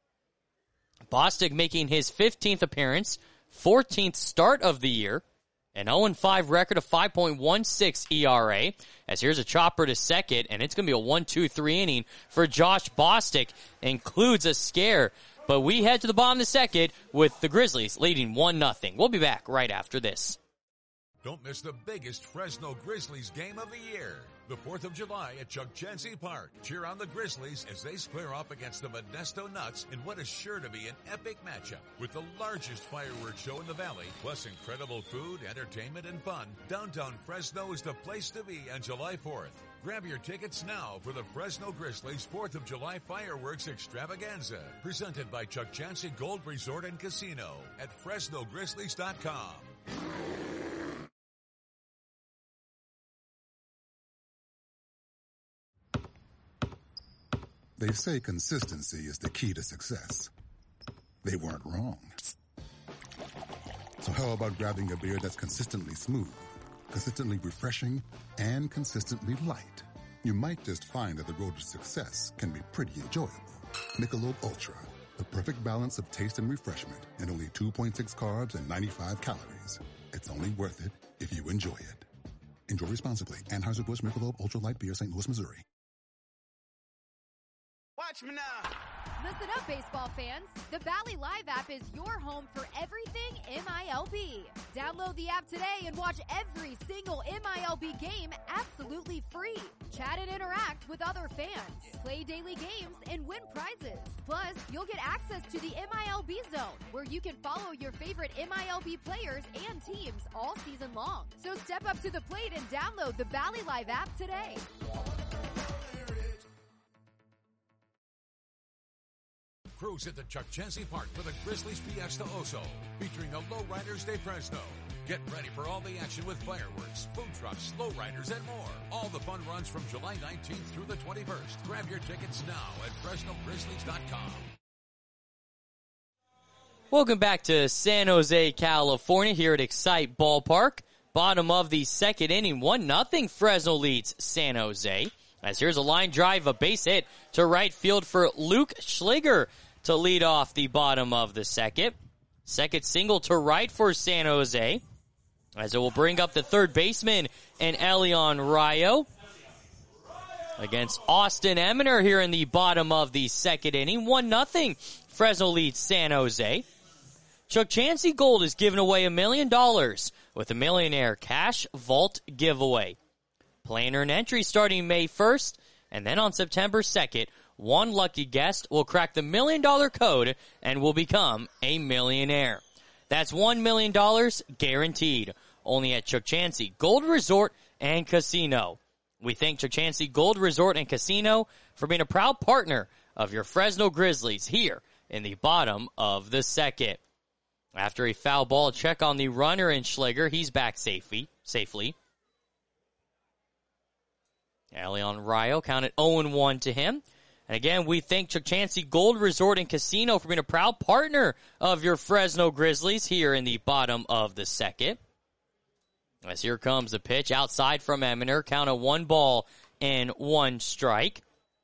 Speaker 1: Bostic making his 15th appearance, 14th start of the year, an 0-5 record of 5.16 ERA. As here's a chopper to second, and it's going to be a 1-2-3 inning for Josh Bostic. Includes a scare. But we head to the bottom of the second with the Grizzlies leading 1-0. We'll be back right after this.
Speaker 9: Don't miss the biggest Fresno Grizzlies game of the year. The 4th of July at Chuck Chansey Park. Cheer on the Grizzlies as they square off against the Modesto Nuts in what is sure to be an epic matchup. With the largest fireworks show in the valley, plus incredible food, entertainment, and fun, downtown Fresno is the place to be on July 4th. Grab your tickets now for the Fresno Grizzlies 4th of July Fireworks Extravaganza, presented by Chuck Chansey Gold Resort and Casino at FresnoGrizzlies.com.
Speaker 2: They say consistency is the key to success. They weren't wrong. So how about grabbing a beer that's consistently smooth, consistently refreshing, and consistently light? You might just find that the road to success can be pretty enjoyable. Michelob Ultra, the perfect balance of taste and refreshment, and only 2.6 carbs and 95 calories. It's only worth it if you enjoy it. Enjoy responsibly. Anheuser-Busch Michelob Ultra Light Beer, St. Louis, Missouri.
Speaker 6: Watch me now.
Speaker 7: Listen up, baseball fans. The Bally Live app is your home for everything MILB. Download the app today and watch every single MILB game absolutely free. Chat and interact with other fans. Play daily games and win prizes. Plus, you'll get access to the MILB Zone, where you can follow your favorite MILB players and teams all season long. So step up to the plate and download the Bally Live app today.
Speaker 9: Cruise into Chukchansi Park for the Grizzlies Fiesta Oso, featuring the Lowriders de Fresno. Get ready for all the action with fireworks, food trucks, lowriders, and more. All the fun runs from July 19th through the 21st. Grab your tickets now at FresnoGrizzlies.com.
Speaker 1: Welcome back to San Jose, California, here at Excite Ballpark. Bottom of the second inning, 1-0 Fresno leads San Jose. As here's a line drive, a base hit to right field for Luke Schliger to lead off the bottom of the second. Second single to right for San Jose, as it will bring up the third baseman and Elion Rayo against Austin Eminer here in the bottom of the second inning. 1-0 Fresno leads San Jose. Chukchansi Gold is giving away $1 million with a Millionaire Cash Vault giveaway. Plan an entry starting May 1st, and then on September 2nd, one lucky guest will crack the $1 million code and will become a millionaire. That's $1 million guaranteed, only at Chukchansi Gold Resort and Casino. We thank Chukchansi Gold Resort and Casino for being a proud partner of your Fresno Grizzlies here in the bottom of the second. After a foul ball check on the runner in Schliger, he's back safely. Elion Rayo counted 0-1 to him. And again, we thank Chukchansi Gold Resort and Casino for being a proud partner of your Fresno Grizzlies here in the bottom of the second. As here comes the pitch outside from Eminer, count of 1-1 strike.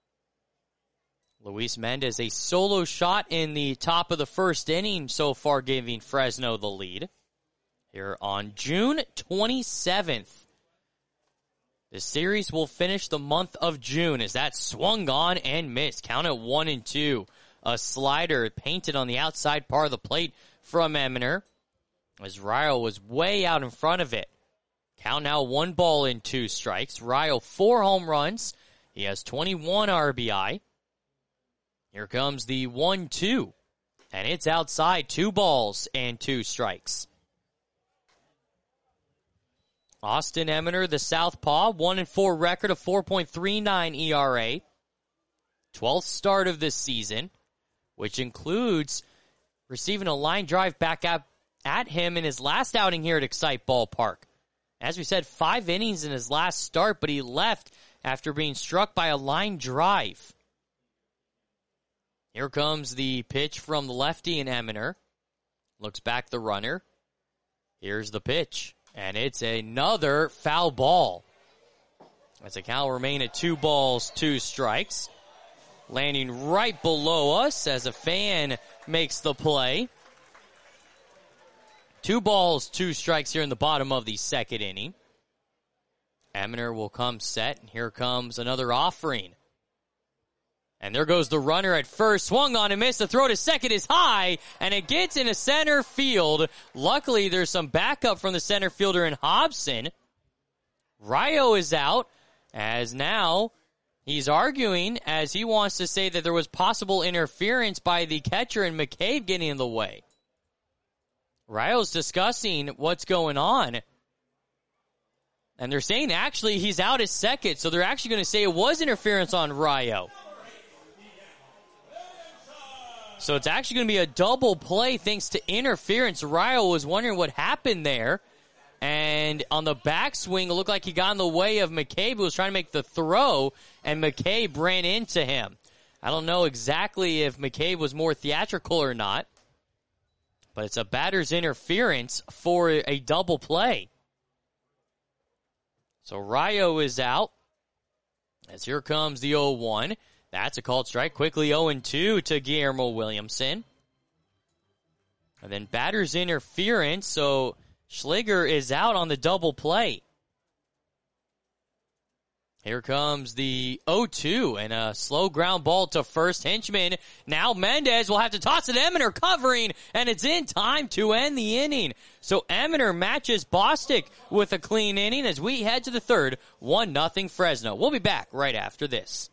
Speaker 1: Luis Mendez, a solo shot in the top of the first inning so far, giving Fresno the lead. Here on June 27th. The series will finish the month of June as that swung on and missed. Count at 1-2. A slider painted on the outside part of the plate from Eminer, as Rayo was way out in front of it. Count now 1-2 strikes. Rayo 4 home runs. He has 21 RBI. Here comes the 1-2. And it's outside, 2-2 strikes. Austin Eminer, the southpaw, 1-4 record of 4.39 ERA. 12th start of this season, which includes receiving a line drive back at him in his last outing here at Excite Ballpark. As we said, 5 innings in his last start, but he left after being struck by a line drive. Here comes the pitch from the lefty in Eminer. Looks back the runner. Here's the pitch. And it's another foul ball. As the count will remain at 2-2 strikes. Landing right below us as a fan makes the play. 2-2 strikes here in the bottom of the second inning. Eminer will come set, and here comes another offering. And there goes the runner at first. Swung on and missed. The throw to second is high, and it gets into center field. Luckily, there's some backup from the center fielder in Hobson. Rayo is out, as now he's arguing as he wants to say that there was possible interference by the catcher and McCabe getting in the way. Rayo's discussing what's going on. And they're saying actually he's out at second, so they're actually going to say it was interference on Rayo. So it's actually going to be a double play thanks to interference. Rayo was wondering what happened there. And on the backswing, it looked like he got in the way of McCabe, who was trying to make the throw, and McCabe ran into him. I don't know exactly if McCabe was more theatrical or not, but it's a batter's interference for a double play. So Rayo is out, as here comes the 0-1. That's a called strike. Quickly 0-2 to Guillermo Williamson. And then batter's interference, so Schliger is out on the double play. Here comes the 0-2 and a slow ground ball to first. Hinchman. Now Mendez will have to toss it. Eminer covering, and it's in time to end the inning. So Eminer matches Bostic with a clean inning as we head to the third. 1-0 Fresno. We'll be back right after this.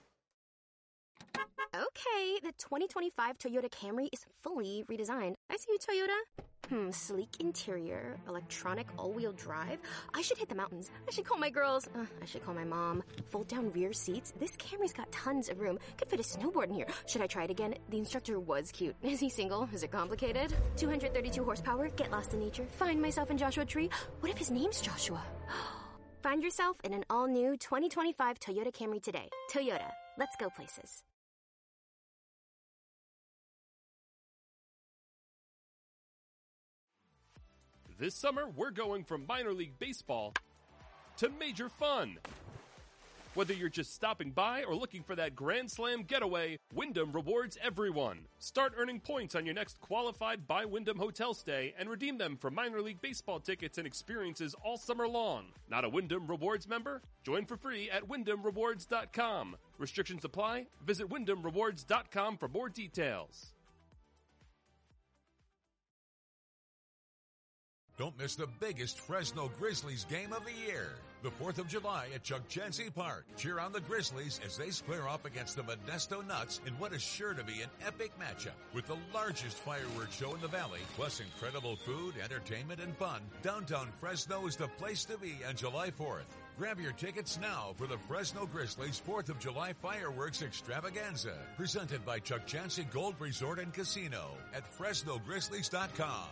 Speaker 10: Okay, the 2025 Toyota Camry is fully redesigned. I see you, Toyota. Sleek interior, electronic all-wheel drive. I should hit the mountains. I should call my girls. I should call my mom. Fold-down rear seats. This Camry's got tons of room. Could fit a snowboard in here. Should I try it again? The instructor was cute. Is he single? Is it complicated? 232 horsepower. Get lost in nature. Find myself in Joshua Tree. What if his name's Joshua? Find yourself in an all-new 2025 Toyota Camry today. Toyota. Let's go places.
Speaker 8: This summer, we're going from minor league baseball to major fun. Whether you're just stopping by or looking for that Grand Slam getaway, Wyndham rewards everyone. Start earning points on your next qualified by Wyndham hotel stay and redeem them for minor league baseball tickets and experiences all summer long. Not a Wyndham Rewards member? Join for free at WyndhamRewards.com. Restrictions apply. Visit WyndhamRewards.com for more details.
Speaker 9: Don't miss the biggest Fresno Grizzlies game of the year. The 4th of July at Chuck Chansey Park. Cheer on the Grizzlies as they square off against the Modesto Nuts in what is sure to be an epic matchup. With the largest fireworks show in the valley, plus incredible food, entertainment, and fun, downtown Fresno is the place to be on July 4th. Grab your tickets now for the Fresno Grizzlies 4th of July Fireworks Extravaganza. Presented by Chuck Chansey Gold Resort and Casino at FresnoGrizzlies.com.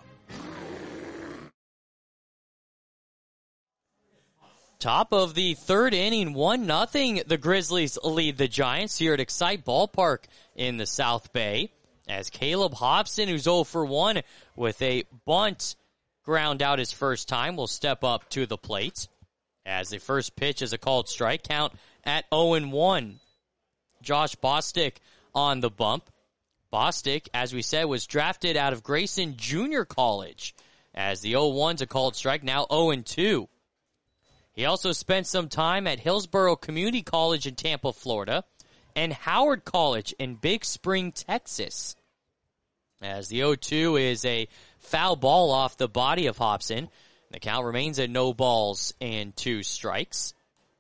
Speaker 1: Top of the third inning, 1-0. The Grizzlies lead the Giants here at Excite Ballpark in the South Bay. As Caleb Hobson, who's 0 for 1 with a bunt ground out his first time, will step up to the plate. As the first pitch is a called strike, count at 0-1. Josh Bostic on the bump. Bostic, as we said, was drafted out of Grayson Junior College. As the 0-1's a called strike, now 0-2. He also spent some time at Hillsborough Community College in Tampa, Florida, and Howard College in Big Spring, Texas. As the 0-2 is a foul ball off the body of Hobson. The count remains at no balls and 2 strikes.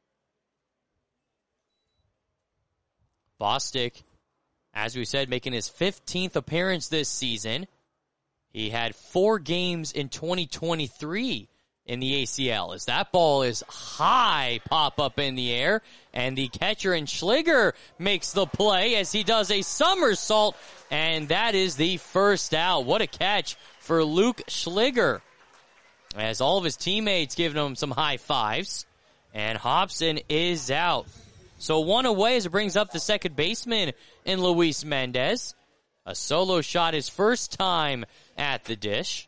Speaker 1: Bostic, as we said, making his 15th appearance this season. He had 4 games in 2023 in the ACL, as that ball is high, pop up in the air, and the catcher in Schliger makes the play as he does a somersault, and that is the first out. What a catch for Luke Schliger, as all of his teammates giving him some high fives, and Hobson is out. So 1 away as it brings up the second baseman in Luis Mendez. A solo shot his first time at the dish.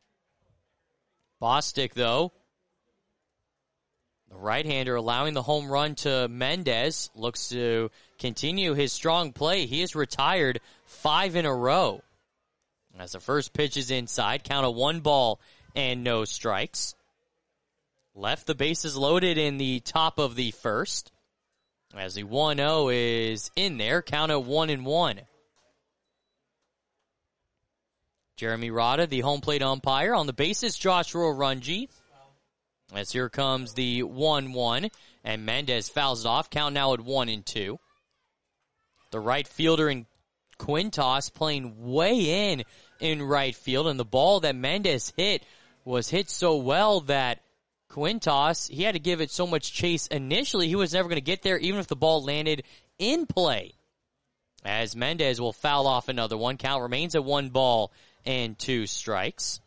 Speaker 1: Bostic, though, the right-hander allowing the home run to Mendez, looks to continue his strong play. He has retired 5 in a row. As the first pitch is inside, count of 1 ball and no strikes. Left the bases loaded in the top of the first. As the 1-0 is in there, count of 1-1. Jeremy Rada, the home plate umpire. On the bases, Joshua Runge. As here comes the 1-1, and Mendez fouls it off. Count now at 1-2. The right fielder in Quintas playing way in right field, and the ball that Mendez hit was hit so well that Quintas, he had to give it so much chase initially, he was never going to get there, even if the ball landed in play. As Mendez will foul off another one. Count remains at 1 ball and 2 strikes.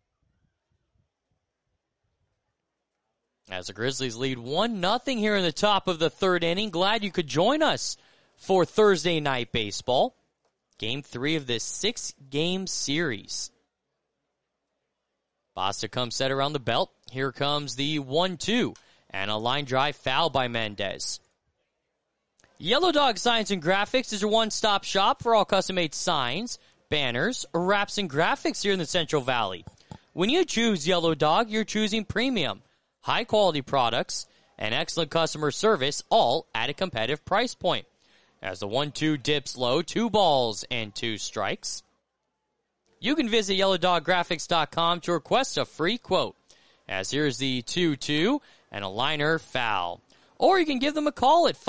Speaker 1: As the Grizzlies lead 1-0 here in the top of the third inning. Glad you could join us for Thursday Night Baseball. Game 3 of this 6-game series. Bostic comes set around the belt. Here comes the 1-2 and a line drive foul by Mendez. Yellow Dog Signs and Graphics is your one-stop shop for all custom-made signs, banners, wraps, and graphics here in the Central Valley. When you choose Yellow Dog, you're choosing premium, high-quality products and excellent customer service, all at a competitive price point. As the 1-2 dips low, 2 balls and 2 strikes. You can visit YellowDogGraphics.com to request a free quote. As here's the 2-2 and a liner foul. Or you can give them a call at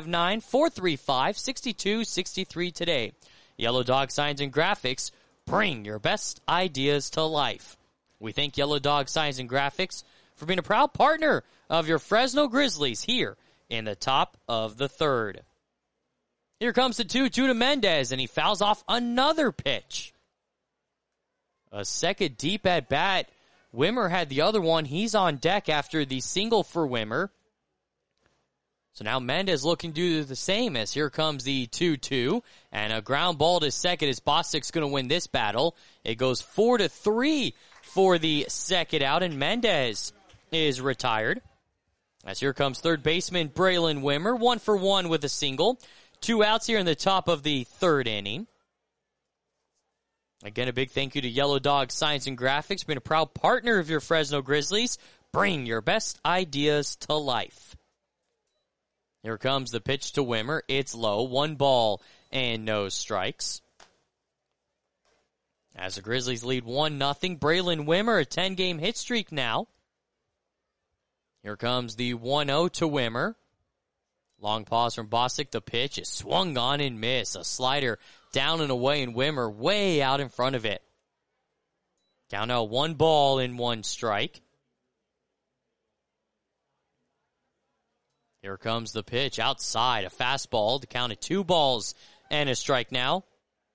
Speaker 1: 559-435-6263 today. Yellow Dog Signs and Graphics, bring your best ideas to life. We thank Yellow Dog Signs and Graphics for being a proud partner of your Fresno Grizzlies here in the top of the third. Here comes the 2-2 to Mendez, and he fouls off another pitch. A second deep at bat. Wimmer had the other one. He's on deck after the single for Wimmer. So now Mendez looking to do the same, as here comes the 2-2 and a ground ball to second, as Bostic's going to win this battle. It goes 4-3 for the second out, and Mendez is retired. As here comes third baseman Braylon Wimmer, 1 for 1 with a single. 2 outs here in the top of the third inning. Again, a big thank you to Yellow Dog Signs and Graphics, being a proud partner of your Fresno Grizzlies. Bring your best ideas to life. Here comes the pitch to Wimmer. It's low. 1 ball and no strikes. As the Grizzlies lead 1-0, Braylon Wimmer, a 10-game hit streak now. Here comes the 1-0 to Wimmer. Long pause from Bostic. The pitch is swung on and missed. A slider down and away, and Wimmer way out in front of it. Down now 1 ball and 1 strike. Here comes the pitch outside. A fastball to count at 2 balls and a strike now.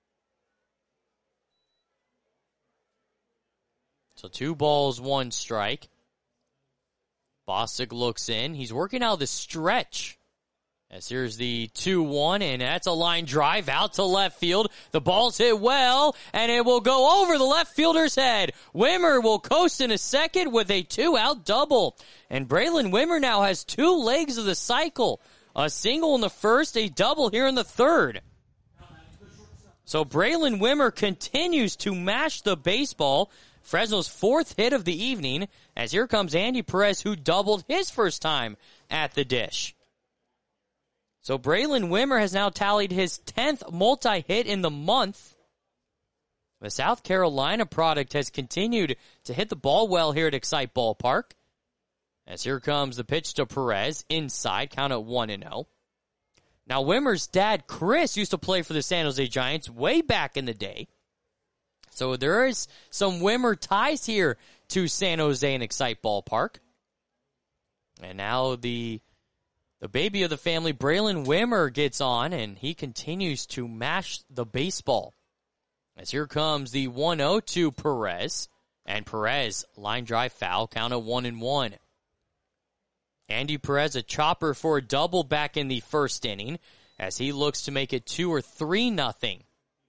Speaker 1: So 2 balls, 1 strike. Bostic looks in. He's working out the stretch. As here's the 2-1, and that's a line drive out to left field. The ball's hit well, and it will go over the left fielder's head. Wimmer will coast in a second with a 2-out double. And Braylon Wimmer now has 2 legs of the cycle. A single in the first, a double here in the third. So Braylon Wimmer continues to mash the baseball. Fresno's 4th hit of the evening, as here comes Andy Perez, who doubled his first time at the dish. So Braylon Wimmer has now tallied his 10th multi-hit in the month. The South Carolina product has continued to hit the ball well here at Excite Ballpark. As here comes the pitch to Perez, inside, count at 1-0. Now Wimmer's dad, Chris, used to play for the San Jose Giants way back in the day. So there is some Wimmer ties here to San Jose and Excite Ballpark. And now the baby of the family, Braylon Wimmer, gets on, and he continues to mash the baseball. As here comes the 1-0 to Perez, and Perez, line drive foul, count of 1-1. Andy Perez, a chopper for a double back in the first inning, as he looks to make it 2 or 3-0.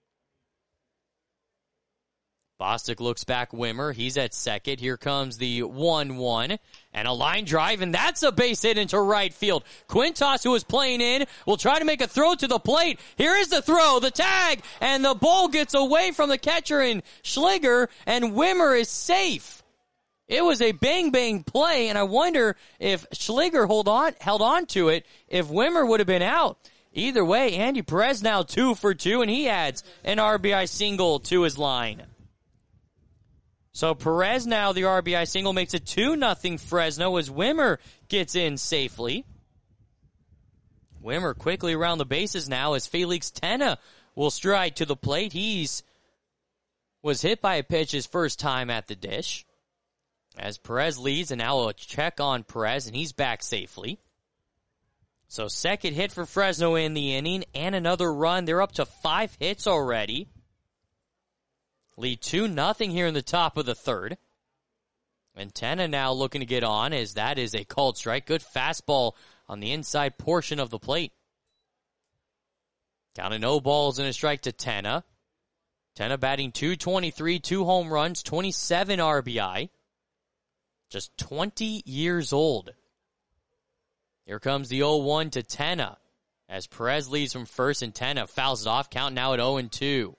Speaker 1: Bostic looks back Wimmer. He's at second. Here comes the 1-1 and a line drive, and that's a base hit into right field. Quintas, who is playing in, will try to make a throw to the plate. Here is the throw, the tag, and the ball gets away from the catcher in Schliger, and Wimmer is safe. It was a bang-bang play, and I wonder if Schliger held on to it, if Wimmer would have been out. Either way, Andy Perez now 2 for 2, and he adds an RBI single to his line. So Perez now, the RBI single, makes it 2-0 Fresno as Wimmer gets in safely. Wimmer quickly around the bases now as Felix Tena will stride to the plate. Was hit by a pitch his first time at the dish. As Perez leads, and now a check on Perez, and he's back safely. So second hit for Fresno in the inning, and another run. They're up to 5 hits already. Lead 2-0 here in the top of the third. And Tena now looking to get on, as that is a called strike. Good fastball on the inside portion of the plate. Count of 0 balls and a strike to Tena. Tena batting .223, 2 home runs, 27 RBI. Just 20 years old. Here comes the 0-1 to Tena, as Perez leads from first and Tena fouls it off. Count now at 0-2.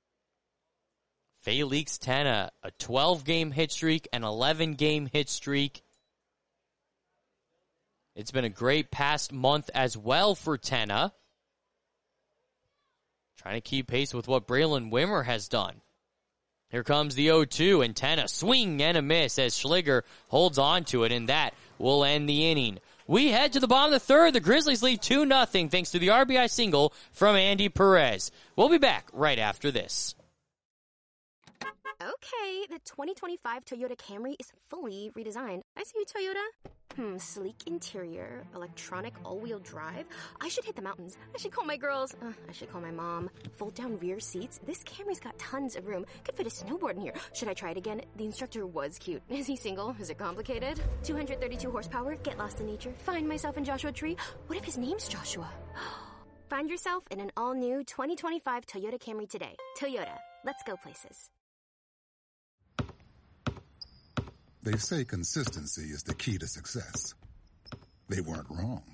Speaker 1: Felix Tena, a 12-game hit streak, an 11-game hit streak. It's been a great past month as well for Tenna. Trying to keep pace with what Braylon Wimmer has done. Here comes the 0-2, and Tenna swing and a miss as Schliger holds on to it, and that will end the inning. We head to the bottom of the third. The Grizzlies lead 2-0 thanks to the RBI single from Andy Perez. We'll be back right after this.
Speaker 10: Okay, the 2025 Toyota Camry is fully redesigned. I see you, Toyota. Sleek interior, electronic all-wheel drive. I should hit the mountains. I should call my girls. I should call my mom. Fold-down rear seats. This Camry's got tons of room. Could fit a snowboard in here. Should I try it again? The instructor was cute. Is he single? Is it complicated? 232 horsepower. Get lost in nature. Find myself in Joshua Tree. What if his name's Joshua? Find yourself in an all-new 2025 Toyota Camry today. Toyota. Let's go places.
Speaker 2: They say consistency is the key to success. They weren't wrong.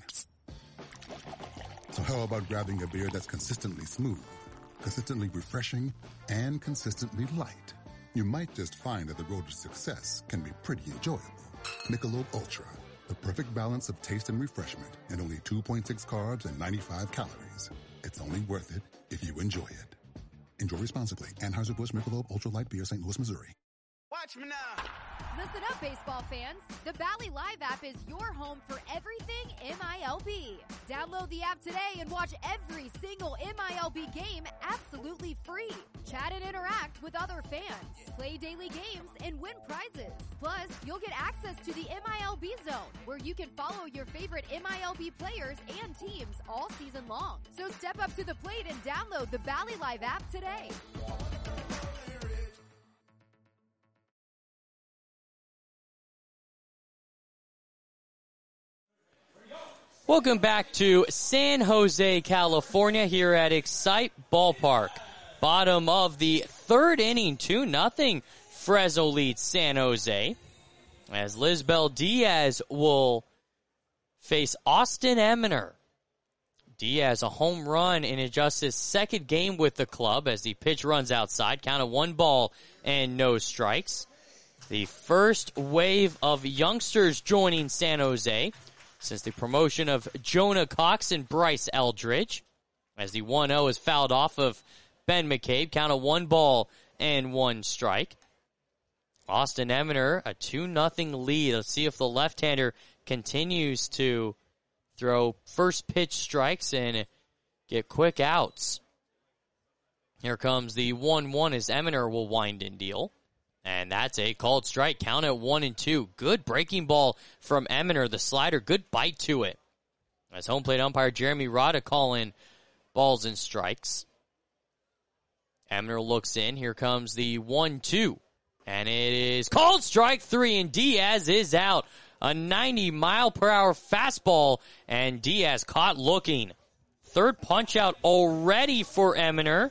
Speaker 2: So how about grabbing a beer that's consistently smooth, consistently refreshing, and consistently light? You might just find that the road to success can be pretty enjoyable. Michelob Ultra, the perfect balance of taste and refreshment, and only 2.6 carbs and 95 calories. It's only worth it if you enjoy it. Enjoy responsibly. Anheuser-Busch Michelob Ultra Light Beer, St. Louis, Missouri.
Speaker 6: Watch me now.
Speaker 7: Listen up, baseball fans. The Bally Live app is your home for everything MILB. Download the app today and watch every single MILB game absolutely free. Chat and interact with other fans. Play daily games and win prizes. Plus, you'll get access to the MILB Zone, where you can follow your favorite MILB players and teams all season long. So step up to the plate and download the Bally Live app today.
Speaker 1: Welcome back to San Jose, California, here at Excite Ballpark. Bottom of the third inning, 2-0. Fresno leads San Jose, as Lisbel Diaz will face Austin Eminer. Diaz a home run in just his second game with the club as the pitch runs outside. Count of 1 ball and no strikes. The first wave of youngsters joining San Jose since the promotion of Jonah Cox and Bryce Eldridge, as the 1-0 is fouled off of Ben McCabe. Count of 1 ball and 1 strike. Austin Eminer, a 2-0 lead. Let's see if the left-hander continues to throw first pitch strikes and get quick outs. Here comes the 1-1 as Eminer will wind and deal. And that's a called strike. Count at 1-2. Good breaking ball from Eminer. The slider, good bite to it. As home plate umpire Jeremy Rada calling balls and strikes. Eminer looks in. Here comes the 1-2. And it is called strike 3, and Diaz is out. A 90-mile-per-hour fastball, and Diaz caught looking. Third punch out already for Eminer,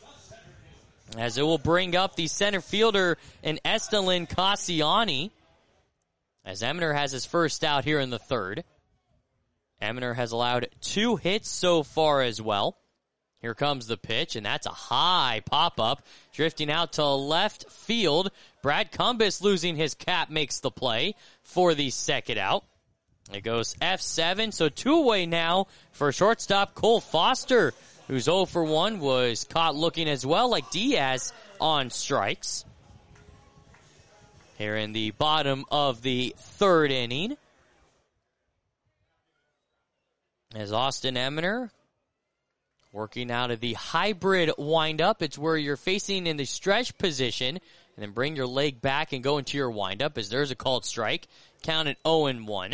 Speaker 1: as it will bring up the center fielder in Estelin Cassiani, as Eminer has his first out here in the third. Eminer has allowed 2 hits so far as well. Here comes the pitch, and that's a high pop-up, drifting out to left field. Brad Cumbas, losing his cap, makes the play for the second out. It goes F7, so 2 away now for shortstop Cole Foster, who's 0 for 1, was caught looking as well, like Diaz, on strikes. Here in the bottom of the third inning, as Austin Eminer working out of the hybrid windup. It's where you're facing in the stretch position, and then bring your leg back and go into your windup, as there's a called strike. Count at 0-1.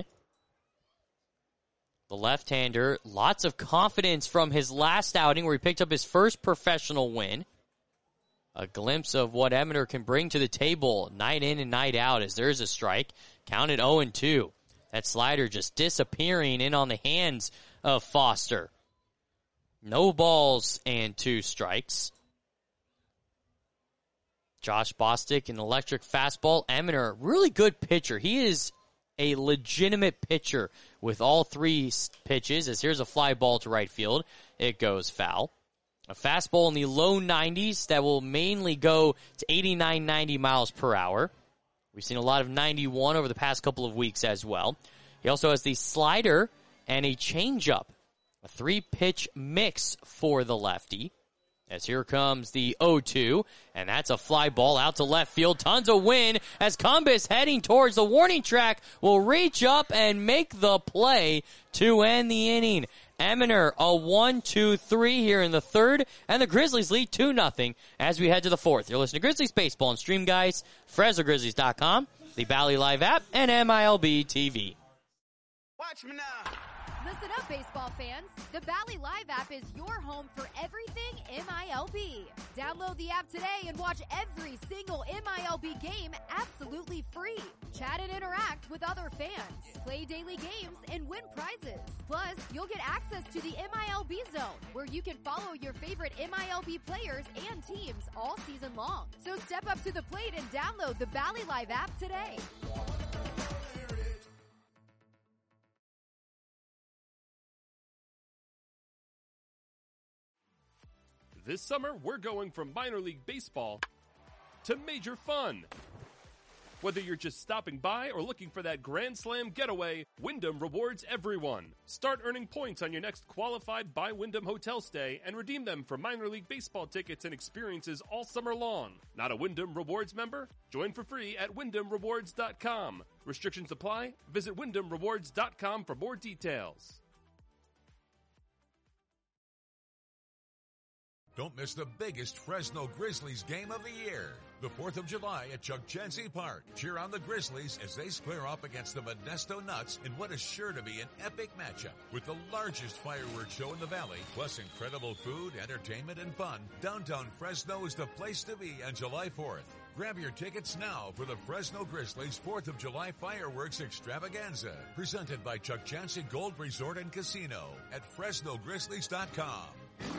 Speaker 1: The left-hander, lots of confidence from his last outing where he picked up his first professional win. A glimpse of what Eminer can bring to the table night in and night out, as there's a strike. Count at 0-2. That slider just disappearing in on the hands of Foster. No balls and 2 strikes. Josh Bostic, an electric fastball. Eminer, really good pitcher. He is a legitimate pitcher with all 3 pitches, as here's a fly ball to right field. It goes foul. A fastball in the low 90s that will mainly go to 89, 90 miles per hour. We've seen a lot of 91 over the past couple of weeks as well. He also has the slider and a changeup. A 3-pitch mix for the lefty. As here comes the 0-2, and that's a fly ball out to left field. Tons of wind as Cumbus heading towards the warning track will reach up and make the play to end the inning. Eminer, a 1-2-3 here in the third, and the Grizzlies lead 2-0 as we head to the fourth. You're listening to Grizzlies Baseball and Stream Guys, FresnoGrizzlies.com, the Bally Live app, and MILB TV.
Speaker 6: Watch me now.
Speaker 7: Listen up, baseball fans. The Bally Live app is your home for everything MILB. Download the app today and watch every single MILB game absolutely free. Chat and interact with other fans. Play daily games and win prizes. Plus, you'll get access to the MILB Zone, where you can follow your favorite MILB players and teams all season long. So step up to the plate and download the Bally Live app today.
Speaker 8: This summer, we're going from minor league baseball to major fun. Whether you're just stopping by or looking for that Grand Slam getaway, Wyndham rewards everyone. Start earning points on your next qualified by Wyndham hotel stay and redeem them for minor league baseball tickets and experiences all summer long. Not a Wyndham Rewards member? Join for free at WyndhamRewards.com. Restrictions apply. Visit WyndhamRewards.com for more details.
Speaker 9: Don't miss the biggest Fresno Grizzlies game of the year. The 4th of July at Chukchansi Park. Cheer on the Grizzlies as they square off against the Modesto Nuts in what is sure to be an epic matchup. With the largest fireworks show in the valley, plus incredible food, entertainment, and fun, downtown Fresno is the place to be on July 4th. Grab your tickets now for the Fresno Grizzlies 4th of July Fireworks Extravaganza. Presented by Chukchansi Gold Resort and Casino at FresnoGrizzlies.com.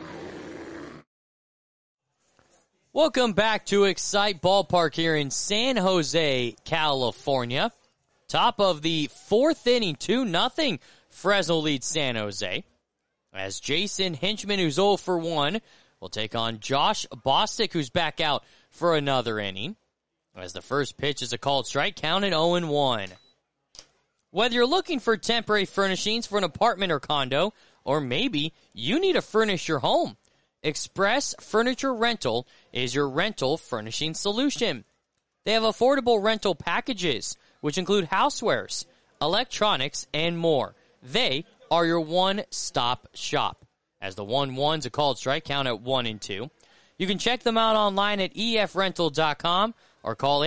Speaker 1: Welcome back to Excite Ballpark here in San Jose, California. Top of the fourth inning, 2-0. Fresno leads San Jose. As Jason Hinchman, who's 0 for 1, will take on Josh Bostic, who's back out for another inning. As the first pitch is a called strike, counted 0-1. Whether you're looking for temporary furnishings for an apartment or condo, or maybe you need to furnish your home, Express Furniture Rental is your rental furnishing solution. They have affordable rental packages, which include housewares, electronics, and more. They are your one-stop shop. As the 1-1's a called strike, count at 1 and 2. You can check them out online at efrental.com or call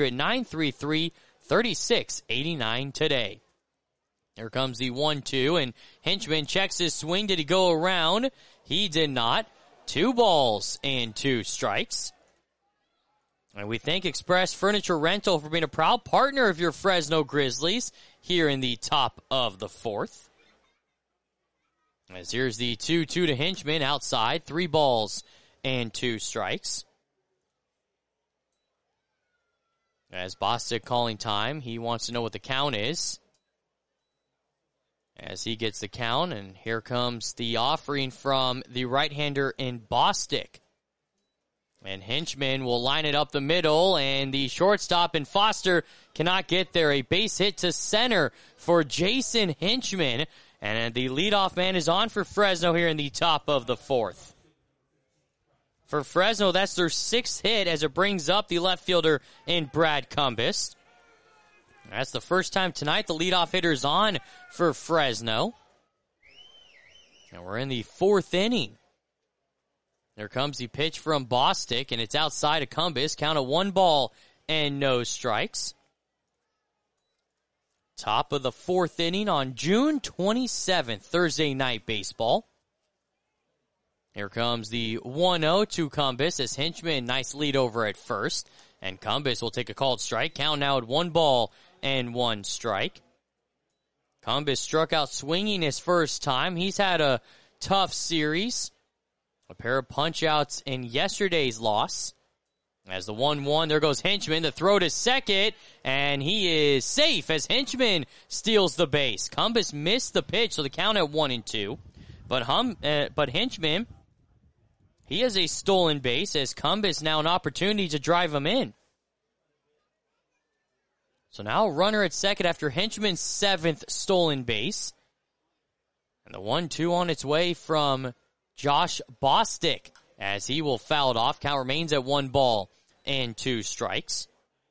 Speaker 1: 800-933-3689 today. Here comes the 1-2, and Hinchman checks his swing. Did he go around? He did not. 2 balls and 2 strikes. And we thank Express Furniture Rental for being a proud partner of your Fresno Grizzlies here in the top of the fourth. As here's the 2-2 to Hinchman outside. 3 balls and 2 strikes. As Bostic calling time, he wants to know what the count is. As he gets the count, and here comes the offering from the right-hander in Bostic. And Hinchman will line it up the middle, and the shortstop in Foster cannot get there. A base hit to center for Jason Hinchman, and the leadoff man is on for Fresno here in the top of the fourth. For Fresno, that's their 6th hit as it brings up the left fielder in Brad Cumbus. That's the first time tonight the leadoff hitter's on for Fresno. And we're in the 4th inning. There comes the pitch from Bostic, and it's outside of Cumbus. Count of 1 ball and no strikes. Top of the 4th inning on June 27th, Thursday night baseball. Here comes the 1-0 to Cumbus as Hinchman, nice lead over at first. And Cumbus will take a called strike. Count now at 1 ball and 1 strike. Cumbus struck out swinging his first time. He's had a tough series. A pair of punch-outs in yesterday's loss. As the 1-1, there goes Hinchman. The throw to second, and he is safe as Hinchman steals the base. Cumbus missed the pitch, so the count at 1 and 2. But Hinchman, he has a stolen base as Cumbus now an opportunity to drive him in. So now runner at second after Henchman's 7th stolen base. And the 1-2 on its way from Josh Bostic as he will foul it off. Count remains at 1 ball and 2 strikes.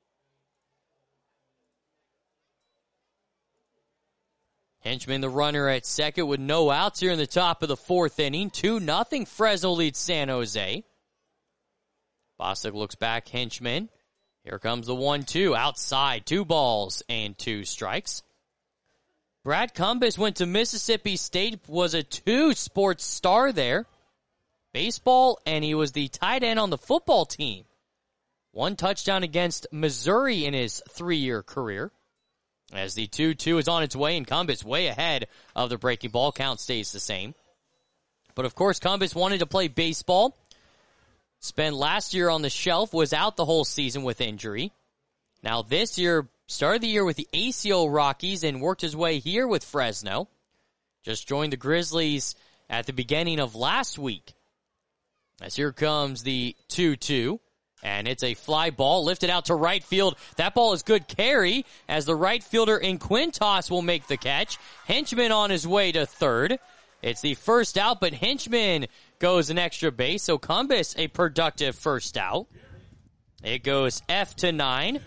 Speaker 1: Henchman, the runner at second with no outs here in the top of the 4th inning. 2-0 Fresno leads San Jose. Bostic looks back, Henchman. Here comes the 1-2 outside. 2 balls and 2 strikes. Brad Cumbas went to Mississippi State, was a 2 sports star there. Baseball, and he was the tight end on the football team. 1 touchdown against Missouri in his 3-year career. As the 2-2 is on its way, and Cumbas way ahead of the breaking ball. Count stays the same. But of course, Cumbas wanted to play baseball. Spent last year on the shelf, was out the whole season with injury. Now this year, started the year with the ACO Rockies and worked his way here with Fresno. Just joined the Grizzlies at the beginning of last week. As here comes the 2-2. And it's a fly ball lifted out to right field. That ball is good carry as the right fielder in Quintas will make the catch. Henchman on his way to third. It's the first out, but Henchman goes an extra base. So Cumbas a productive first out. It goes F-9.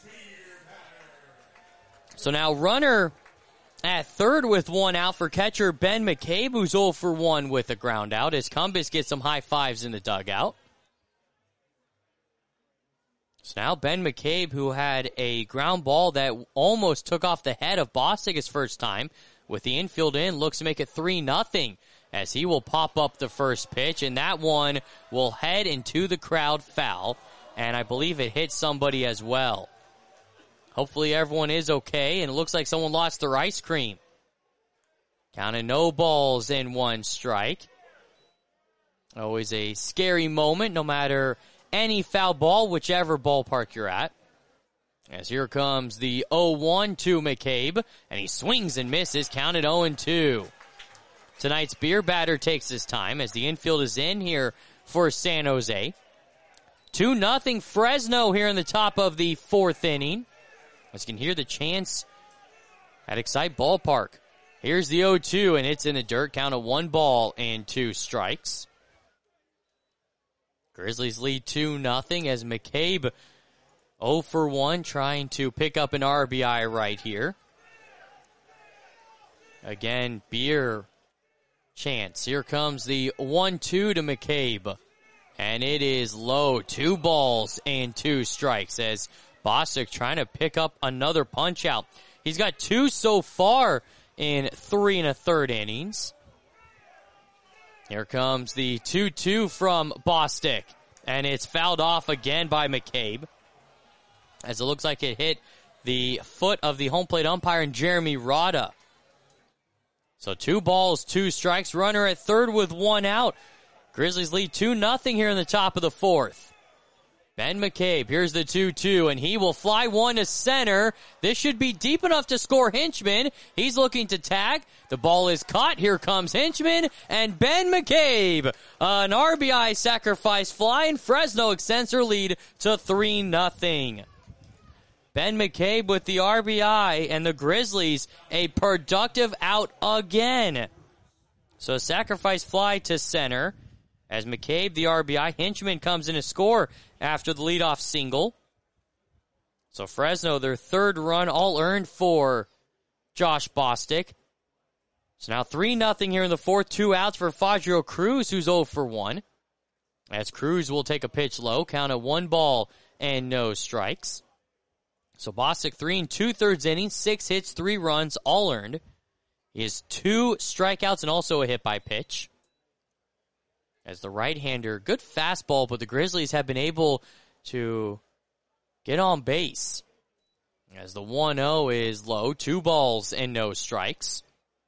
Speaker 1: So now runner at third with 1 out for catcher Ben McCabe, who's 0 for 1 with a ground out as Cumbas gets some high fives in the dugout. So now Ben McCabe, who had a ground ball that almost took off the head of Bostic his first time, with the infield in, looks to make it 3-0 as he will pop up the first pitch, and that one will head into the crowd foul, and I believe it hit somebody as well. Hopefully everyone is okay, and it looks like someone lost their ice cream. Counting no balls and 1 strike. Always a scary moment, no matter any foul ball, whichever ballpark you're at. As here comes the 0-1 to McCabe, and he swings and misses, counted 0-2. Tonight's beer batter takes his time as the infield is in here for San Jose. 2-0 Fresno here in the top of the 4th inning. As you can hear the chants at Excite Ballpark. Here's the 0-2, and it's in the dirt, count of 1 ball and 2 strikes. Grizzlies lead 2-0 as McCabe 0 for 1 trying to pick up an RBI right here. Again, beer chance. Here comes the 1-2 to McCabe. And it is low. 2 balls and 2 strikes as Bostic trying to pick up another punch out. He's got 2 so far in 3 1/3 innings. Here comes the 2-2 from Bostic, and it's fouled off again by McCabe, as it looks like it hit the foot of the home plate umpire, Jeremy Rada. So 2 balls, 2 strikes, runner at third with 1 out. Grizzlies lead 2-0 here in the top of the 4th. Ben McCabe, here's the 2-2, and he will fly 1 to center. This should be deep enough to score Henchman. He's looking to tag. The ball is caught. Here comes Henchman, and Ben McCabe. An RBI sacrifice fly, and Fresno extends their lead to 3-0. Ben McCabe with the RBI, and the Grizzlies a productive out again. So a sacrifice fly to center. As McCabe, the RBI, Henchman comes in to score after the leadoff single. So Fresno, their 3rd run, all earned for Josh Bostic. So now 3-0 here in the 4th. 2 outs for Fadrio Cruz, who's 0 for 1. As Cruz will take a pitch low, count at 1 ball and no strikes. So Bostic 3 2/3 innings, 6 hits, 3 runs, all earned. He has 2 strikeouts and also a hit by pitch. As the right-hander, good fastball, but the Grizzlies have been able to get on base. As the 1-0 is low, 2 balls and no strikes.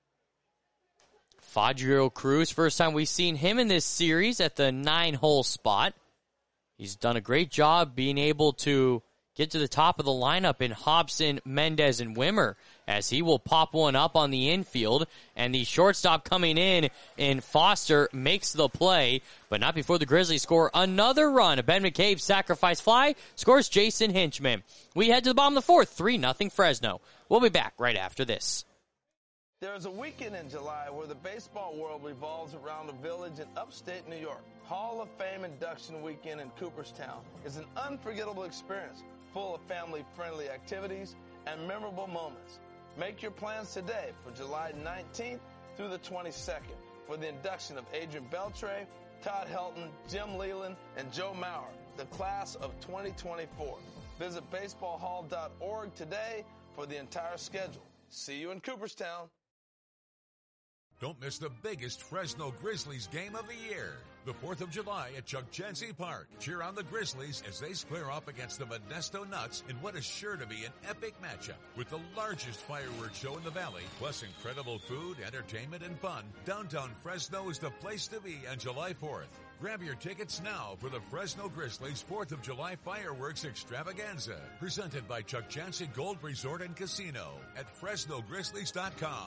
Speaker 1: Fadrio Cruz, first time we've seen him in this series at the 9-hole spot. He's done a great job being able to get to the top of the lineup in Hobson, Mendez, and Wimmer, as he will pop one up on the infield. And the shortstop coming in Foster, makes the play, but not before the Grizzlies score another run. Ben McCabe sacrifice fly, scores Jason Hinchman. We head to the bottom of the fourth, 3-0 Fresno. We'll be back right after this.
Speaker 6: There's a weekend in July where the baseball world revolves around a village in upstate New York. Hall of Fame induction weekend in Cooperstown is an unforgettable experience, full of family-friendly activities and memorable moments. Make your plans today for July 19th through the 22nd for the induction of Adrian Beltre, Todd Helton, Jim Leland, and Joe Mauer, the class of 2024. Visit baseballhall.org today for the entire schedule. See you in Cooperstown.
Speaker 9: Don't miss the biggest Fresno Grizzlies game of the year. The 4th of July at Chuck Chansey Park. Cheer on the Grizzlies as they square off against the Modesto Nuts in what is sure to be an epic matchup. With the largest fireworks show in the valley, plus incredible food, entertainment, and fun, downtown Fresno is the place to be on July 4th. Grab your tickets now for the Fresno Grizzlies 4th of July Fireworks Extravaganza. Presented by Chuck Chansey Gold Resort and Casino at FresnoGrizzlies.com.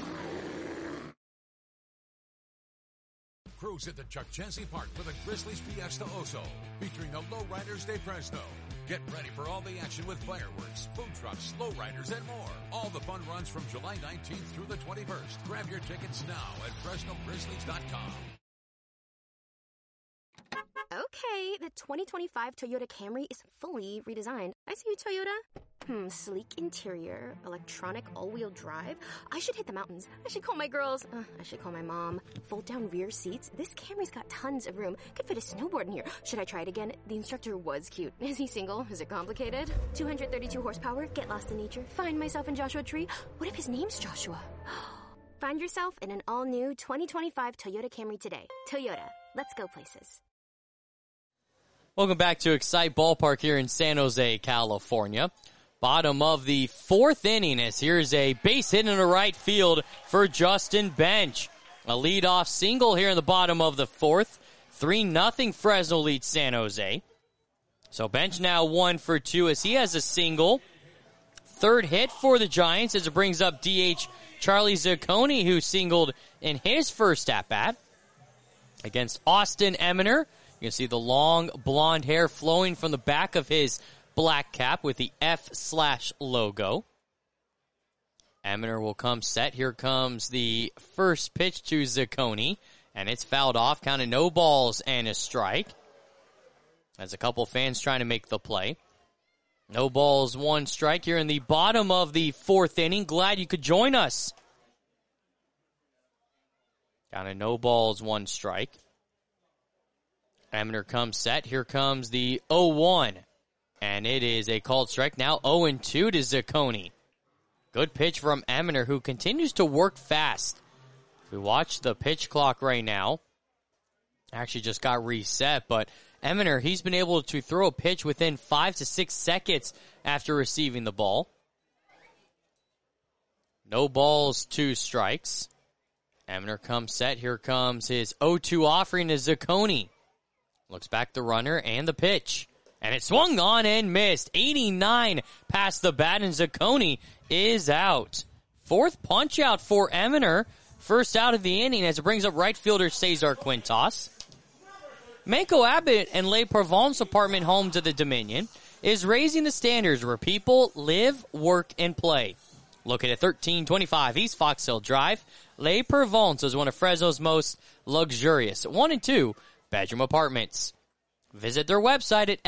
Speaker 9: Cruise at the Chuck Chansey Park for the Grizzlies Fiesta Oso, featuring the Lowriders de Fresno. Get ready for all the action with fireworks, food trucks, lowriders, and more. All the fun runs from July 19th through the 21st. Grab your tickets now at FresnoGrizzlies.com.
Speaker 10: Okay, the 2025 Toyota Camry is fully redesigned. I see you, Toyota. Sleek interior, electronic all-wheel drive. I should hit the mountains. I should call my girls. I should call my mom. Fold-down rear seats. This Camry's got tons of room. Could fit a snowboard in here. Should I try it again? The instructor was cute. Is he single? Is it complicated? 232 horsepower. Get lost in nature. Find myself in Joshua Tree. What if his name's Joshua? Find yourself in an all-new 2025 Toyota Camry today. Toyota. Let's go places.
Speaker 1: Welcome back to Excite Ballpark here in San Jose, California. Bottom of the fourth inning as here's a base hit in the right field for Justin Bench. A leadoff single here in the bottom of the fourth. 3-0 Fresno leads San Jose. So Bench now 1 for 2 as he has a single. Third hit for the Giants as it brings up DH Charlie Zacconi, who singled in his first at-bat against Austin Eminer. You can see the long blonde hair flowing from the back of his black cap with the F/ logo. Eminer will come set. Here comes the first pitch to Zacconi, and it's fouled off. Counted no balls and a strike. As a couple fans trying to make the play. No balls, 1 strike here in the bottom of the fourth inning. Glad you could join us. Counted no balls, 1 strike. Eminer comes set. Here comes the 0-1. And it is a called strike. Now 0-2 to Zacconi. Good pitch from Eminer, who continues to work fast. If we watch the pitch clock right now, actually just got reset, but Eminer, he's been able to throw a pitch within 5 to 6 seconds after receiving the ball. No balls, 2 strikes. Eminer comes set. Here comes his 0-2 offering to Zacconi. Looks back the runner and the pitch. And it swung on and missed. 89 past the bat, and Zacconi is out. Fourth punch out for Eminer. First out of the inning as it brings up right fielder Cesar Quintas. Mako Abbott and Le Provence apartment home to the Dominion is raising the standards where people live, work, and play. Located at 1325 East Fox Hill Drive, Le Provence is one of Fresno's most luxurious 1 and 2 bedroom apartments. Visit their website at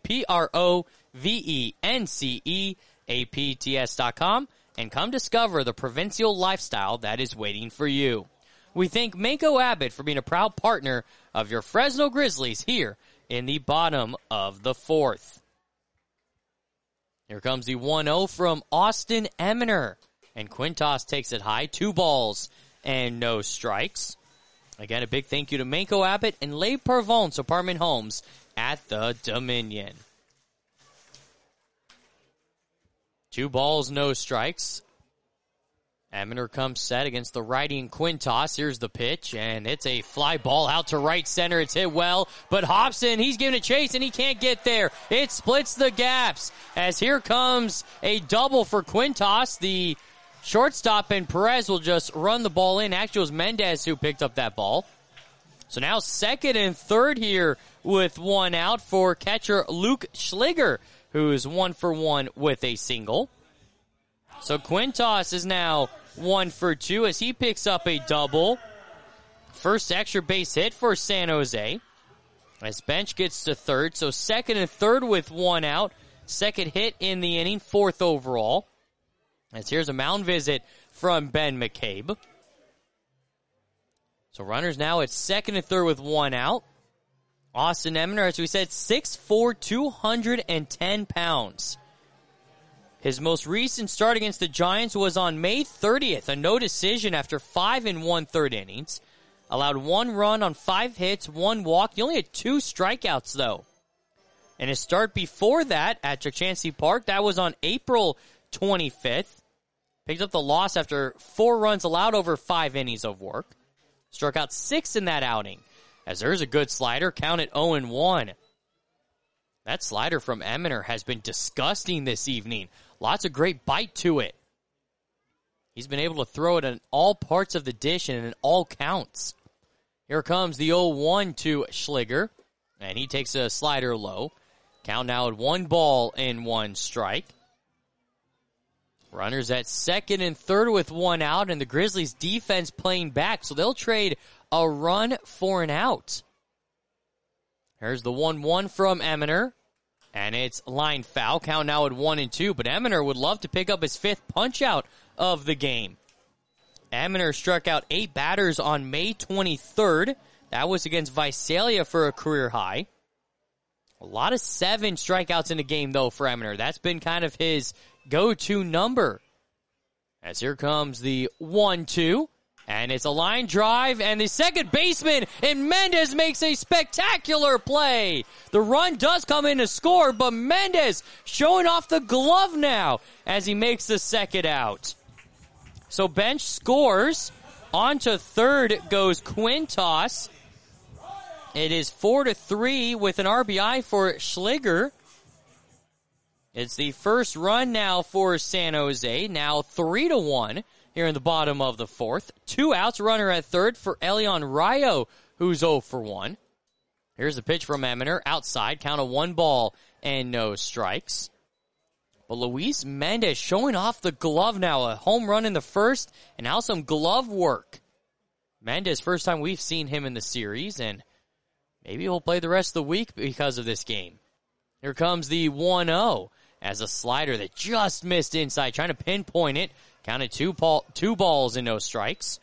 Speaker 1: LeProvenceApts.com and come discover the provincial lifestyle that is waiting for you. We thank Mako Abbott for being a proud partner of your Fresno Grizzlies here in the bottom of the fourth. Here comes the 1-0 from Austin Eminer. And Quintas takes it high. 2 balls and no strikes. Again, a big thank you to Mako Abbott and Le Provence apartment homes at the Dominion. 2 balls, no strikes. Eminer comes set against the righty in Quintas. Here's the pitch, and it's a fly ball out to right center. It's hit well, but Hobson, he's giving a chase, and he can't get there. It splits the gaps, as here comes a double for Quintas. The shortstop, and Perez will just run the ball in. Actually, it was Mendez who picked up that ball. So now second and third here with one out for catcher Luke Schliger, who's 1 for 1 with a single. So Quintas is now 1 for 2 as he picks up a double. First extra base hit for San Jose. As Bench gets to third, so second and third with one out. Second hit in the inning, 4th overall. As here's a mound visit from Ben McCabe. So runners now at second and third with one out. Austin Eminer, as we said, 6'4", 210 pounds. His most recent start against the Giants was on May 30th, a no decision after 5 1/3 innings. Allowed 1 run on 5 hits, 1 walk. He only had 2 strikeouts, though. And his start before that at Chukchansi Park, that was on April 25th. Picked up the loss after 4 runs allowed over 5 innings of work. Struck out 6 in that outing. As there's a good slider, count it 0-1. That slider from Eminer has been disgusting this evening. Lots of great bite to it. He's been able to throw it in all parts of the dish and in all counts. Here comes the 0-1 to Schliger, and he takes a slider low. Count now at 1 ball and 1 strike. Runners at second and third with 1 out, and the Grizzlies defense playing back, so they'll trade a run for an out. Here's the 1-1 from Eminer. And it's line foul. Count now at 1-2. But Eminer would love to pick up his 5th punch-out of the game. Eminer struck out 8 batters on May 23rd. That was against Visalia for a career high. A lot of 7 strikeouts in a game, though, for Eminer. That's been kind of his go-to number. As here comes the 1-2. And it's a line drive, and the second baseman, and Mendez makes a spectacular play. The run does come in to score, but Mendez showing off the glove now as he makes the second out. So Bench scores. On to third goes Quintas. It is 4-3 with an RBI for Schliger. It's the first run now for San Jose, now 3-1. Here in the bottom of the 4th. 2 outs, runner at third for Elion Rayo, who's 0 for 1. Here's the pitch from Eminer. Outside, count of 1 ball and no strikes. But Luis Mendez showing off the glove now. A home run in the first, and now some glove work. Mendez, first time we've seen him in the series, and maybe he'll play the rest of the week because of this game. Here comes the 1-0 as a slider that just missed inside, trying to pinpoint it. Counted 2 balls and no strikes.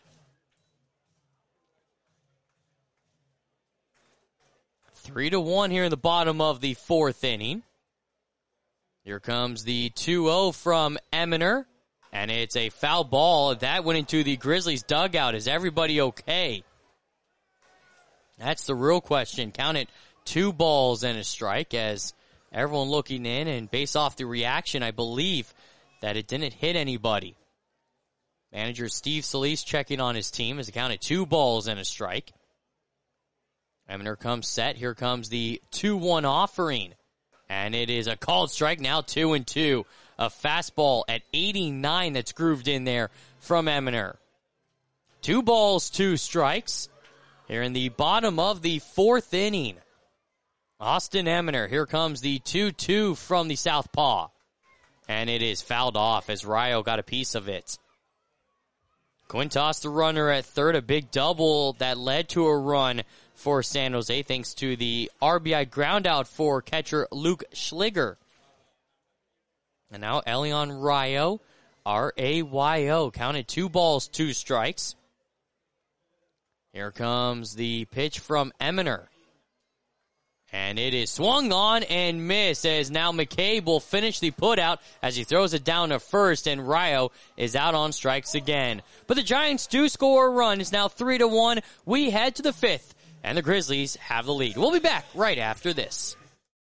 Speaker 1: 3-1 here in the bottom of the 4th inning. Here comes the 2-0 from Eminer. And it's a foul ball. That went into the Grizzlies dugout. Is everybody okay? That's the real question. Counted 2 balls and a strike as everyone looking in. And based off the reaction, I believe that it didn't hit anybody. Manager Steve Solis checking on his team as it counted 2 balls and a strike. Eminer comes set. Here comes the 2-1 offering. And it is a called strike, now 2-2. A fastball at 89 that's grooved in there from Eminer. 2 balls, 2 strikes. Here in the bottom of the 4th inning. Austin Eminer. Here comes the 2-2 from the southpaw. And it is fouled off as Rayo got a piece of it. Quintas, the runner at third, a big double that led to a run for San Jose thanks to the RBI groundout for catcher Luke Schliger. And now Elion Rayo, R-A-Y-O, counted 2 balls, 2 strikes. Here comes the pitch from Eminer. And it is swung on and missed as now McCabe will finish the putout as he throws it down to first, and Rayo is out on strikes again. But the Giants do score a run. It's now 3-1. We head to the 5th, and the Grizzlies have the lead. We'll be back right after this.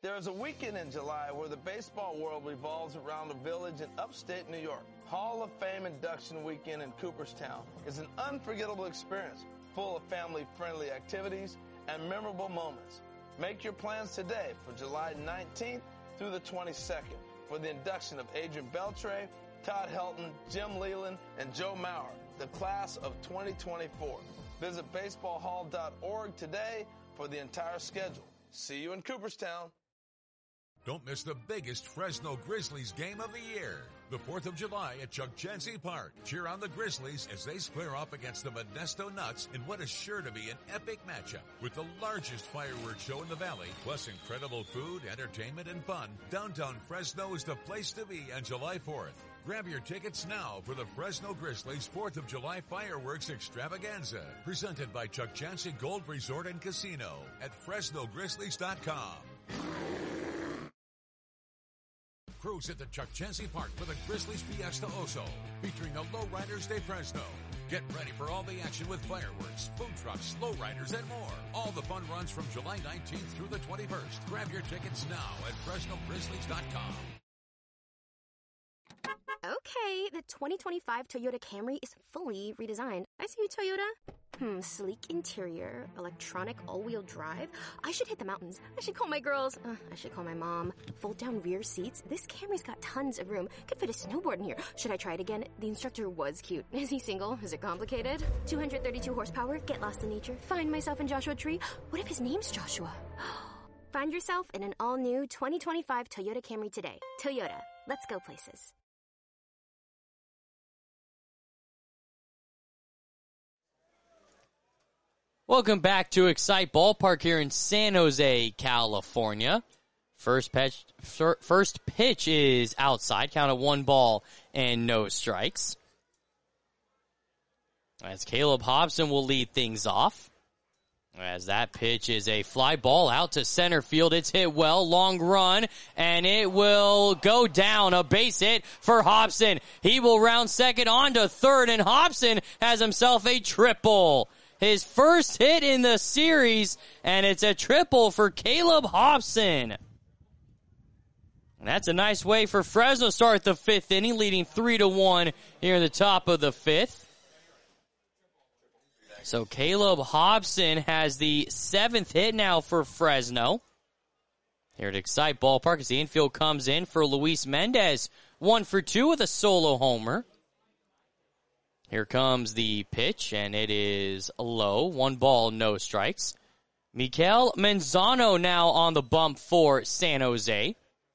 Speaker 6: There is a weekend in July where the baseball world revolves around a village in upstate New York. Hall of Fame induction weekend in Cooperstown is an unforgettable experience full of family-friendly activities and memorable moments. Make your plans today for July 19th through the 22nd for the induction of Adrian Beltre, Todd Helton, Jim Leland, and Joe Mauer, the class of 2024. Visit baseballhall.org today for the entire schedule. See you in Cooperstown.
Speaker 9: Don't miss the biggest Fresno Grizzlies game of the year. The 4th of July at Chuck Chansey Park. Cheer on the Grizzlies as they square off against the Modesto Nuts in what is sure to be an epic matchup. With the largest fireworks show in the valley, plus incredible food, entertainment, and fun, downtown Fresno is the place to be on July 4th. Grab your tickets now for the Fresno Grizzlies 4th of July Fireworks Extravaganza. Presented by Chuck Chansey Gold Resort and Casino at FresnoGrizzlies.com. Cruise into Chuck Chansey Park for the Grizzlies Fiesta Oso, featuring the Lowriders de Fresno. Get ready for all the action with fireworks, food trucks, lowriders, and more. All the fun runs from July 19th through the 21st. Grab your tickets now at FresnoGrizzlies.com.
Speaker 10: Okay, the 2025 Toyota Camry is fully redesigned. I see you, Toyota. Sleek interior, electronic all-wheel drive. I should hit the mountains. I should call my girls. I should call my mom. Fold-down rear seats. This Camry's got tons of room. Could fit a snowboard in here. Should I try it again? The instructor was cute. Is he single? Is it complicated? 232 horsepower. Get lost in nature. Find myself in Joshua Tree. What if his name's Joshua? Find yourself in an all-new 2025 Toyota Camry today. Toyota. Let's go places.
Speaker 1: Welcome back to Excite Ballpark here in San Jose, California. First pitch is outside. Count of 1 ball and no strikes. As Caleb Hobson will lead things off. As that pitch is a fly ball out to center field. It's hit well, long run, and it will go down. A base hit for Hobson. He will round second on to third, and Hobson has himself a triple. His first hit in the series, and it's a triple for Caleb Hobson. And that's a nice way for Fresno to start the 5th inning, leading 3-1 here in the top of the 5th. So Caleb Hobson has the 7th hit now for Fresno. Here at Excite Ballpark as the infield comes in for Luis Mendez. 1 for 2 with a solo homer. Here comes the pitch, and it is low. 1 ball, no strikes. Miguel Manzano now on the bump for San Jose.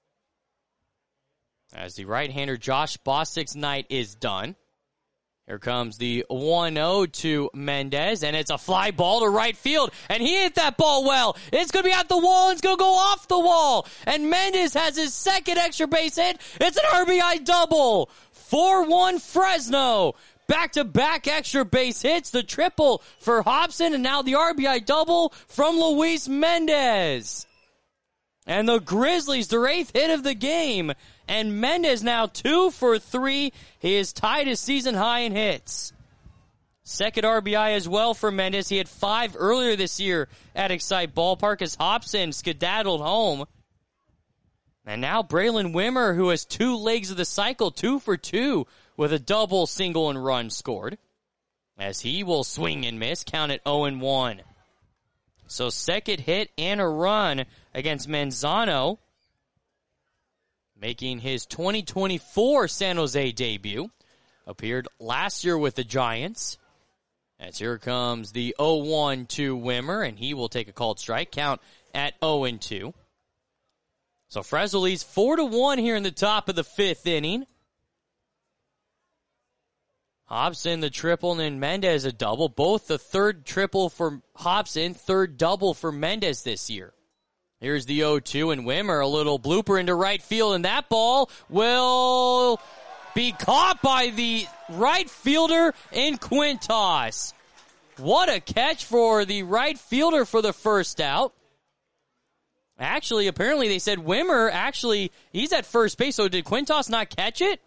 Speaker 1: As the right-hander Josh Bostic's night is done. Here comes the 1-0 to Mendez, and it's a fly ball to right field, and he hit that ball well. It's going to be at the wall, and it's going to go off the wall, and Mendez has his 2nd extra base hit. It's an RBI double. 4-1 Fresno. Back-to-back extra base hits, the triple for Hobson, and now the RBI double from Luis Mendez. And the Grizzlies, their 8th hit of the game. And Mendez now 2 for 3. He is tied his season high in hits. 2nd RBI as well for Mendez. He had 5 earlier this year at Excite Ballpark as Hobson skedaddled home. And now Braylon Wimmer, who has 2 legs of the cycle, 2 for 2 with a double, single, and run scored. As he will swing and miss, count at 0-1. So 2nd hit and a run against Manzano, making his 2024 San Jose debut. Appeared last year with the Giants. As here comes the 0-1 to Wimmer, and he will take a called strike, count at 0-2. So Fresno leads 4-1 here in the top of the 5th inning. Hobson, the triple, and then Mendez a double. Both the 3rd triple for Hobson, 3rd double for Mendez this year. Here's the 0-2, and Wimmer, a little blooper into right field, and that ball will be caught by the right fielder in Quintas. What a catch for the right fielder for the first out. Actually, apparently they said Wimmer, he's at first base, so did Quintas not catch it?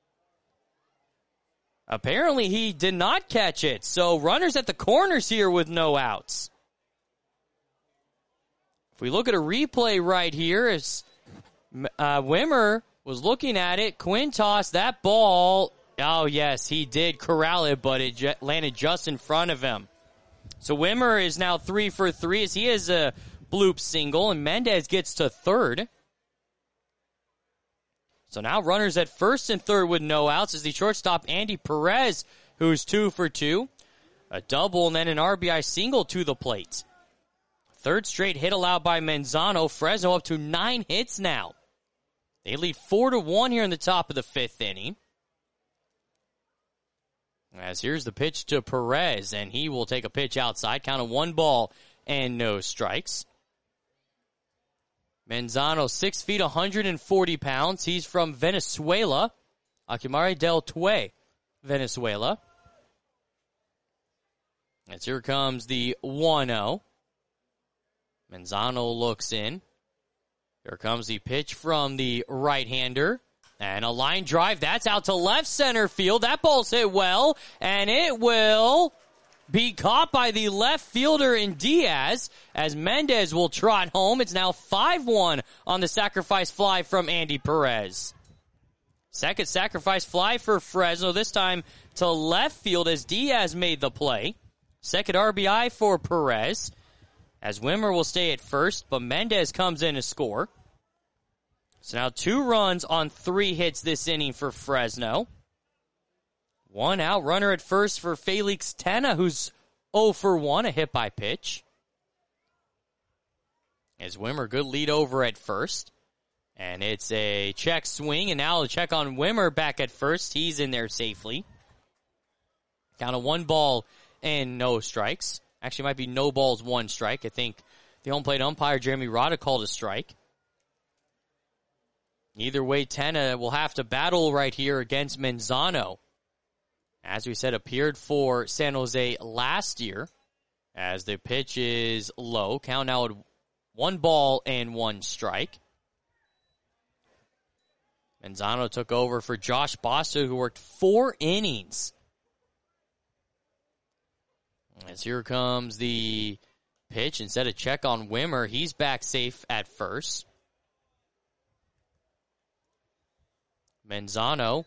Speaker 1: Apparently he did not catch it. So runners at the corners here with no outs. If we look at a replay right here, as Wimmer was looking at it, Quintas, that ball, oh yes, he did corral it, but it landed just in front of him. So Wimmer is now 3 for 3 as he has a bloop single, and Mendez gets to third. So now runners at first and third with no outs as the shortstop Andy Perez, who's 2 for 2. A double and then an RBI single to the plate. Third straight hit allowed by Manzano. Fresno up to 9 hits now. They lead 4-1 here in the top of the 5th inning. As here's the pitch to Perez, and he will take a pitch outside. Count of 1 ball and no strikes. Manzano, 6 feet, 140 pounds. He's from Venezuela. Acumare del Tue, Venezuela. As here comes the 1-0. Manzano looks in. Here comes the pitch from the right-hander. And a line drive. That's out to left center field. That ball's hit well. And it will be caught by the left fielder in Diaz as Mendez will trot home. It's now 5-1 on the sacrifice fly from Andy Perez. Second sacrifice fly for Fresno, this time to left field as Diaz made the play. Second RBI for Perez as Wimmer will stay at first, but Mendez comes in to score. So now 2 runs on 3 hits this inning for Fresno. 1 out, runner at first for Felix Tena, who's 0 for 1, a hit by pitch. As Wimmer, good lead over at first. And it's a check swing, and now a check on Wimmer back at first. He's in there safely. Count of 1 ball and no strikes. Actually, it might be no balls, 1 strike. I think the home plate umpire, Jeremy Rada, called a strike. Either way, Tena will have to battle right here against Manzano. As we said, appeared for San Jose last year. As the pitch is low. Count now at 1 ball and 1 strike. Manzano took over for Josh Bossa, who worked 4 innings. As here comes the pitch. Instead of check on Wimmer, he's back safe at first. Manzano,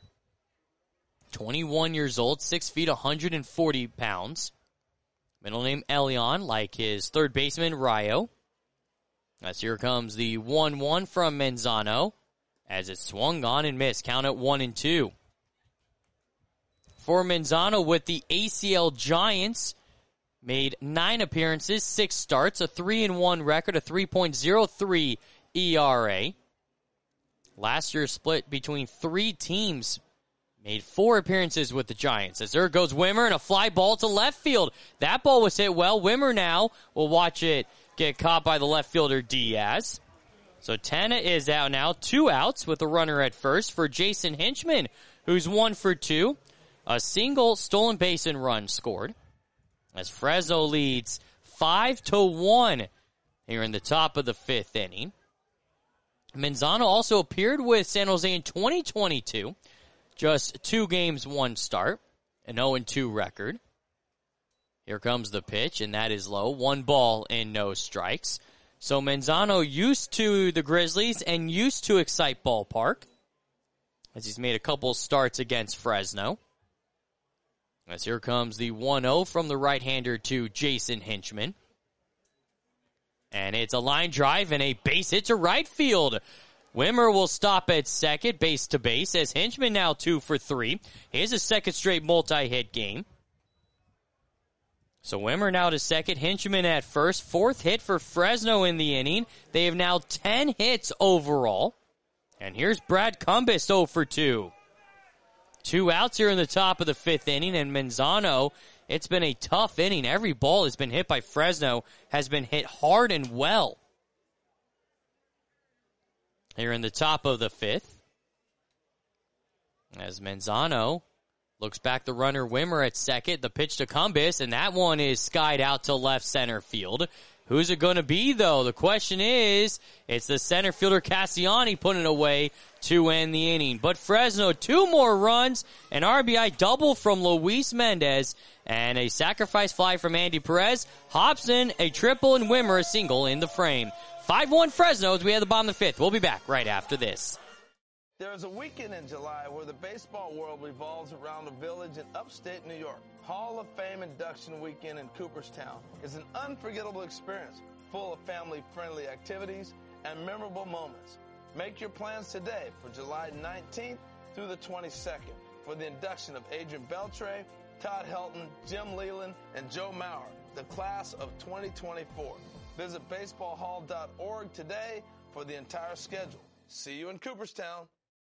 Speaker 1: 21 years old, 6 feet, 140 pounds. Middle name Elion, like his third baseman, Rayo. As here comes the 1-1 from Manzano, as it swung on and missed. Count at 1-2. For Manzano with the ACL Giants, made 9 appearances, 6 starts, a 3-1 record, a 3.03 ERA. Last year split between 3 teams. Made 4 appearances with the Giants. As there goes Wimmer and a fly ball to left field. That ball was hit well. Wimmer now will watch it get caught by the left fielder Diaz. So Tena is out now. 2 outs with a runner at first for Jason Hinchman, who's 1 for 2. A single stolen base and run scored. As Fresno leads 5-1 here in the top of the 5th inning. Manzano also appeared with San Jose in 2022. Just 2 games, 1 start. An 0-2 record. Here comes the pitch, and that is low. 1 ball and no strikes. So Manzano used to the Grizzlies and used to Excite Ballpark, as he's made a couple starts against Fresno. As here comes the 1-0 from the right-hander to Jason Hinchman. And it's a line drive and a base hit to right field. Wimmer will stop at second, base to base, as Hinchman now 2 for 3. Here's a second straight multi-hit game. So Wimmer now to second, Hinchman at first. 4th hit for Fresno in the inning. They have now 10 hits overall. And here's Brad Cumbest 0 for 2. 2 outs here in the top of the 5th inning, and Manzano, it's been a tough inning. Every ball has been hit by Fresno, has been hit hard and well. Here in the top of the 5th, as Manzano looks back the runner Wimmer at second, the pitch to Cumbest, and that one is skied out to left center field. Who's it going to be, though? The question is, it's the center fielder Cassiani putting it away to end the inning. But Fresno, 2 more runs, an RBI double from Luis Mendez, and a sacrifice fly from Andy Perez. Hobson, a triple, and Wimmer a single in the frame. 5-1 Fresno as we have the bottom of the 5th. We'll be back right after this.
Speaker 6: There's a weekend in July where the baseball world revolves around a village in upstate New York. Hall of Fame induction weekend in Cooperstown is an unforgettable experience full of family-friendly activities and memorable moments. Make your plans today for July 19th through the 22nd for the induction of Adrian Beltre, Todd Helton, Jim Leland, and Joe Mauer, the class of 2024. Visit baseballhall.org today for the entire schedule. See you in Cooperstown.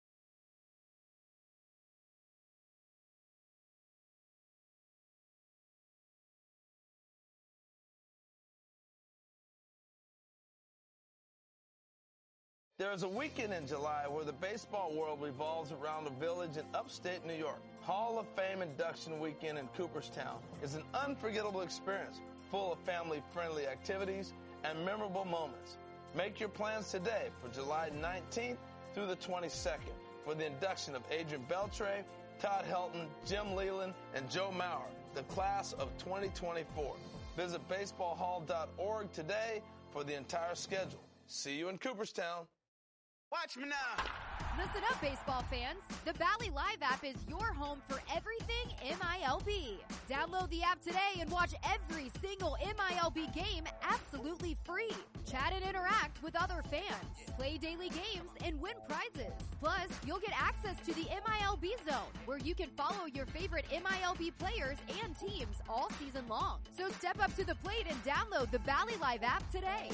Speaker 6: There's a weekend in July where the baseball world revolves around a village in upstate New York. Hall of Fame induction weekend in Cooperstown is an unforgettable experience full of family-friendly activities and memorable moments. Make your plans today for July 19th through the 22nd for the induction of Adrian Beltre, Todd Helton, Jim Leland, and Joe Mauer, the class of 2024. Visit baseballhall.org today for the entire schedule. See you in Cooperstown.
Speaker 11: Watch me now.
Speaker 7: Listen up, baseball fans. The Bally Live app is your home for everything MILB. Download the app today and watch every single MILB game absolutely free. Chat and interact with other fans. Play daily games and win prizes. Plus, you'll get access to the MILB Zone, where you can follow your favorite MILB players and teams all season long. So step up to the plate and download the Bally Live app today.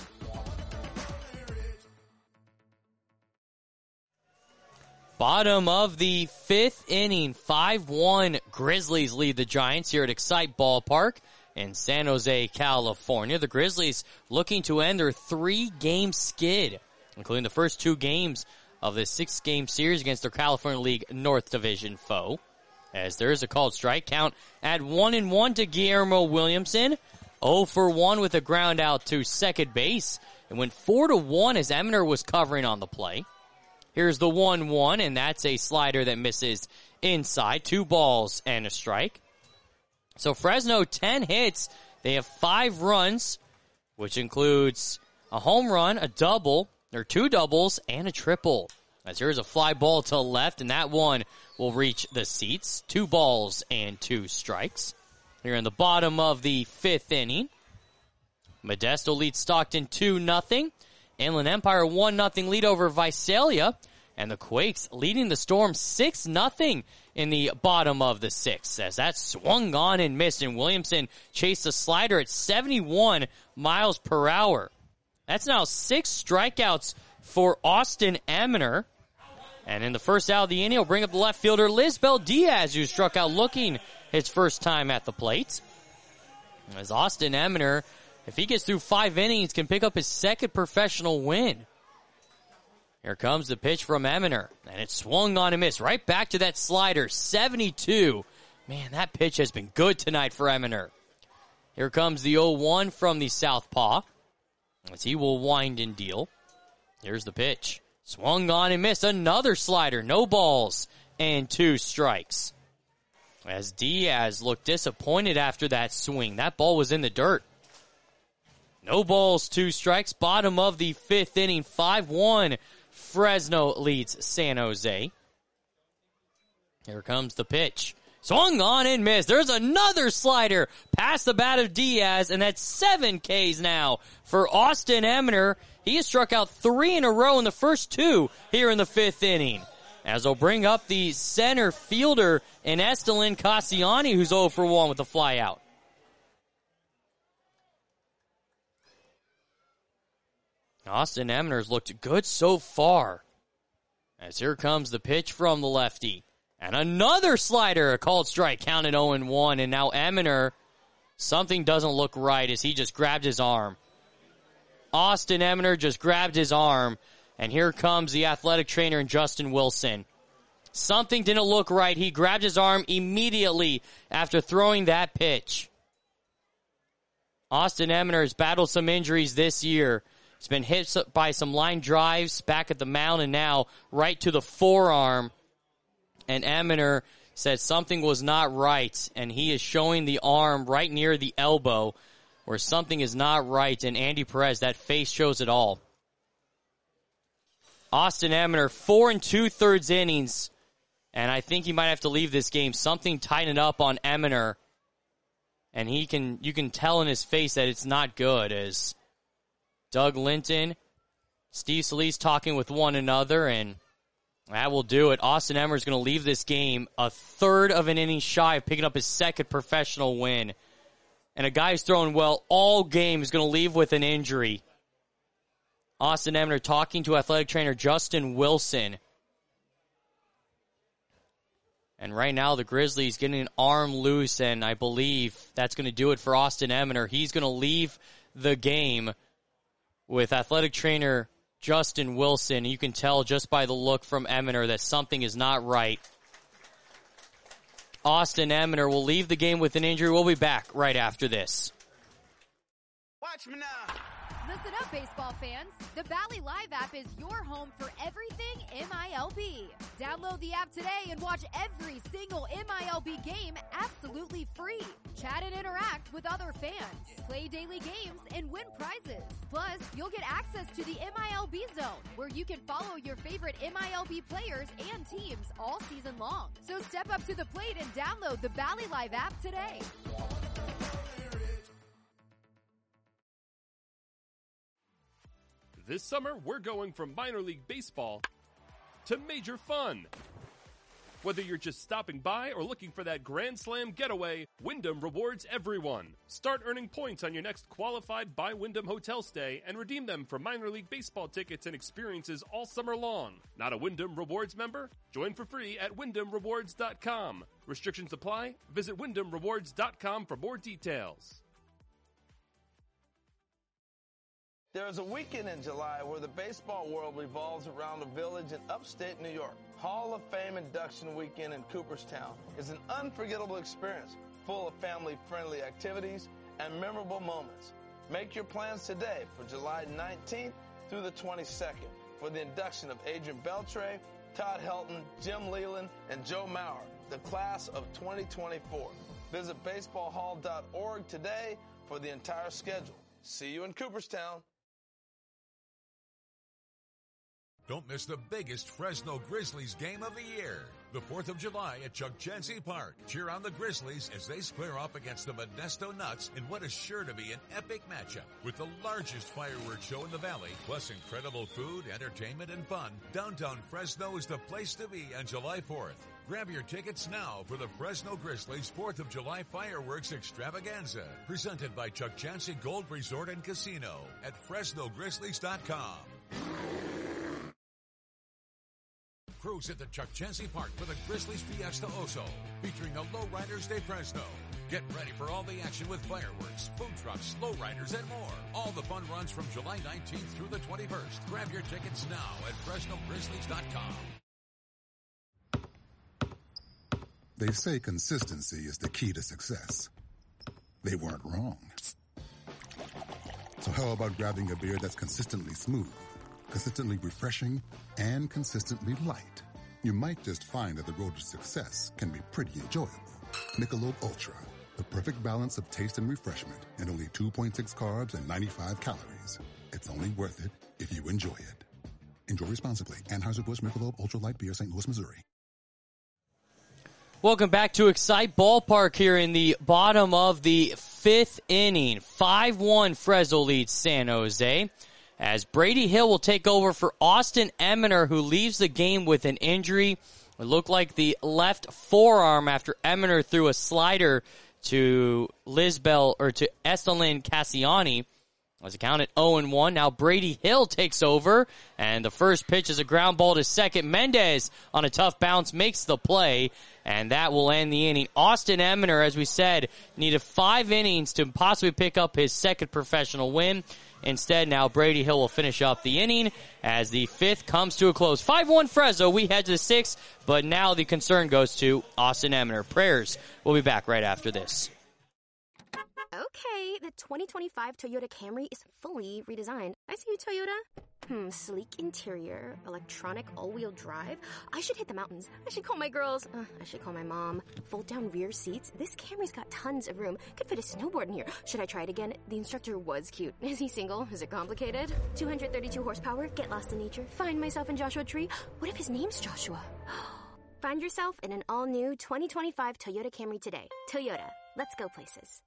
Speaker 1: Bottom of the 5th inning, 5-1 Grizzlies lead the Giants here at Excite Ballpark in San Jose, California. The Grizzlies looking to end their 3-game skid, including the first 2 games of this 6-game series against their California League North Division foe. As there is a called strike count at 1-1 to Guillermo Williamson. 0-for-1 with a ground out to second base. It went 4-1 as Eminer was covering on the play. Here's the 1-1, and that's a slider that misses inside. 2 balls and a strike. So Fresno, 10 hits. They have 5 runs, which includes a home run, a double, or 2 doubles, and a triple. As here's a fly ball to left, and that one will reach the seats. 2 balls and 2 strikes. Here in the bottom of the 5th inning. Modesto leads Stockton 2-0. Inland Empire 1-0 lead over Visalia. And the Quakes leading the Storm 6-0 in the bottom of the 6th. As that swung on and missed, and Williamson chased a slider at 71 miles per hour. That's now 6 strikeouts for Austin Eminer. And in the first out of the inning, he'll bring up the left fielder Lisbel Diaz, who struck out looking his first time at the plate. As Austin Eminer, if he gets through 5 innings, can pick up his 2nd professional win. Here comes the pitch from Eminer, and it swung on and missed. Right back to that slider, 72. Man, that pitch has been good tonight for Eminer. Here comes the 0-1 from the southpaw, as he will wind and deal. Here's the pitch. Swung on and missed. Another slider, no balls and 2 strikes. As Diaz looked disappointed after that swing. That ball was in the dirt. No balls, 2 strikes. Bottom of the 5th inning, 5-1. Fresno leads San Jose. Here comes the pitch. Swung on and missed. There's another slider past the bat of Diaz, and that's 7 Ks now for Austin Eminer. He has struck out 3 in a row in the first 2 here in the 5th inning. As they'll bring up the center fielder in Estelin Cassiani, who's 0-for-1 with a fly out. Austin Eminer's looked good so far. As here comes the pitch from the lefty. And another slider, a called strike, counted 0-1. And now Eminer, something doesn't look right as he just grabbed his arm. Austin Eminer just grabbed his arm. And here comes the athletic trainer in Justin Wilson. Something didn't look right. He grabbed his arm immediately after throwing that pitch. Austin Eminer has battled some injuries this year. He's been hit by some line drives back at the mound and now right to the forearm. And Eminer said something was not right, and he is showing the arm right near the elbow where something is not right. And Andy Perez, that face shows it all. Austin Eminer, 4 2/3 innings, and I think he might have to leave this game. Something tightened up on Eminer, and you can tell in his face that it's not good, as Doug Linton, Steve Solis talking with one another, and that will do it. Austin Eminer is going to leave this game a third of an inning shy of picking up his second professional win. And a guy who's throwing well all game is going to leave with an injury. Austin Eminer talking to athletic trainer Justin Wilson. And right now the Grizzlies getting an arm loose, and I believe that's going to do it for Austin Eminer. He's going to leave the game with athletic trainer Justin Wilson. You can tell just by the look from Eminer that something is not right. Austin Eminer will leave the game with an injury. We'll be back right after this.
Speaker 11: Watch me now.
Speaker 7: Listen up, baseball fans. The Valley Live app is your home for everything MILB. Download the app today and watch every single MILB game absolutely free. Chat and interact with other fans. Play daily games and win prizes. Plus, you'll get access to the MILB Zone, where you can follow your favorite MILB players and teams all season long. So step up to the plate and download the Valley Live app today.
Speaker 8: This summer, we're going from minor league baseball to major fun. Whether you're just stopping by or looking for that Grand Slam getaway, Wyndham rewards everyone. Start earning points on your next qualified by Wyndham hotel stay and redeem them for minor league baseball tickets and experiences all summer long. Not a Wyndham Rewards member? Join for free at WyndhamRewards.com. Restrictions apply. Visit WyndhamRewards.com for more details.
Speaker 6: There's a weekend in July where the baseball world revolves around a village in upstate New York. Hall of Fame induction weekend in Cooperstown is an unforgettable experience full of family-friendly activities and memorable moments. Make your plans today for July 19th through the 22nd for the induction of Adrian Beltre, Todd Helton, Jim Leland, and Joe Mauer, the class of 2024. Visit baseballhall.org today for the entire schedule. See you in Cooperstown.
Speaker 9: Don't miss the biggest Fresno Grizzlies game of the year. The 4th of July at Chuck Chansey Park. Cheer on the Grizzlies as they square off against the Modesto Nuts in what is sure to be an epic matchup. With the largest fireworks show in the Valley, plus incredible food, entertainment, and fun, downtown Fresno is the place to be on July 4th. Grab your tickets now for the Fresno Grizzlies 4th of July Fireworks Extravaganza. Presented by Chuck Chansey Gold Resort and Casino at FresnoGrizzlies.com. Cruise at the Chuck Chansey Park for the Grizzlies Fiesta Oso, featuring the Lowriders de Fresno. Get ready for all the action with fireworks, food trucks, lowriders, and more. All the fun runs from July 19th through the 21st. Grab your tickets now at FresnoGrizzlies.com.
Speaker 2: They say consistency is the key to success. They weren't wrong. So how about grabbing a beer that's consistently smooth, consistently refreshing, and consistently light? You might just find that the road to success can be pretty enjoyable. Michelob Ultra, the perfect balance of taste and refreshment, and only 2.6 carbs and 95 calories. It's only worth it if you enjoy it. Enjoy responsibly. Anheuser-Busch Michelob Ultra Light Beer, St. Louis, Missouri.
Speaker 1: Welcome back to Excite Ballpark here in the bottom of the 5th inning. 5-1 Fresno leads San Jose, as Brady Hill will take over for Austin Eminer, who leaves the game with an injury. It looked like the left forearm after Eminer threw a slider to Estelin Cassiani. As it counted 0-1. Now Brady Hill takes over, and the first pitch is a ground ball to second. Mendez on a tough bounce makes the play, and that will end the inning. Austin Eminer, as we said, needed 5 innings to possibly pick up his second professional win. Instead, now Brady Hill will finish up the inning as the 5th comes to a close. 5-1 Fresno. We head to the 6th, but now the concern goes to Austin Eminer. Prayers. We'll be back right after this.
Speaker 10: Okay, the 2025 Toyota Camry is fully redesigned. I see you, Toyota. Sleek interior, electronic all-wheel drive. I should hit the mountains. I should call my girls. I should call my mom. Fold-down rear seats. This Camry's got tons of room. Could fit a snowboard in here. Should I try it again? The instructor was cute. Is he single? Is it complicated? 232 horsepower. Get lost in nature. Find myself in Joshua Tree. What if his name's Joshua? Find yourself in an all-new 2025 Toyota Camry today. Toyota. Let's go places.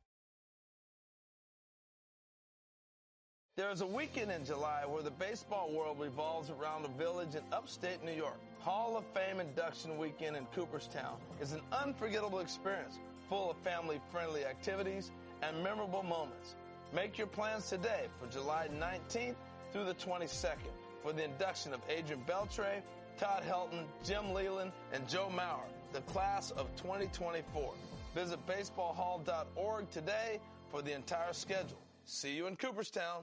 Speaker 6: There's a weekend in July where the baseball world revolves around a village in upstate New York. Hall of Fame induction weekend in Cooperstown is an unforgettable experience, full of family-friendly activities and memorable moments. Make your plans today for July 19th through the 22nd for the induction of Adrian Beltre, Todd Helton, Jim Leland, and Joe Mauer, the class of 2024. Visit baseballhall.org today for the entire schedule. See you in Cooperstown.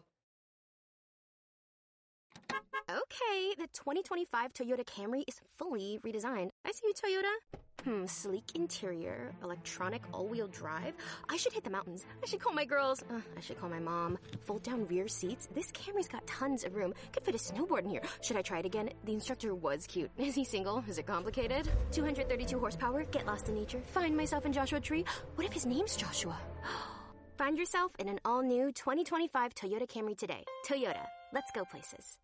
Speaker 10: Okay, the 2025 Toyota Camry is fully redesigned. I see you, Toyota. Sleek interior, electronic all-wheel drive. I should hit the mountains. I should call my girls. I should call my mom. Fold-down rear seats. This Camry's got tons of room. Could fit a snowboard in here. Should I try it again? The instructor was cute. Is he single? Is it complicated? 232 horsepower. Get lost in nature. Find myself in Joshua Tree. What if his name's Joshua? Find yourself in an all-new 2025 Toyota Camry today. Toyota. Let's go places.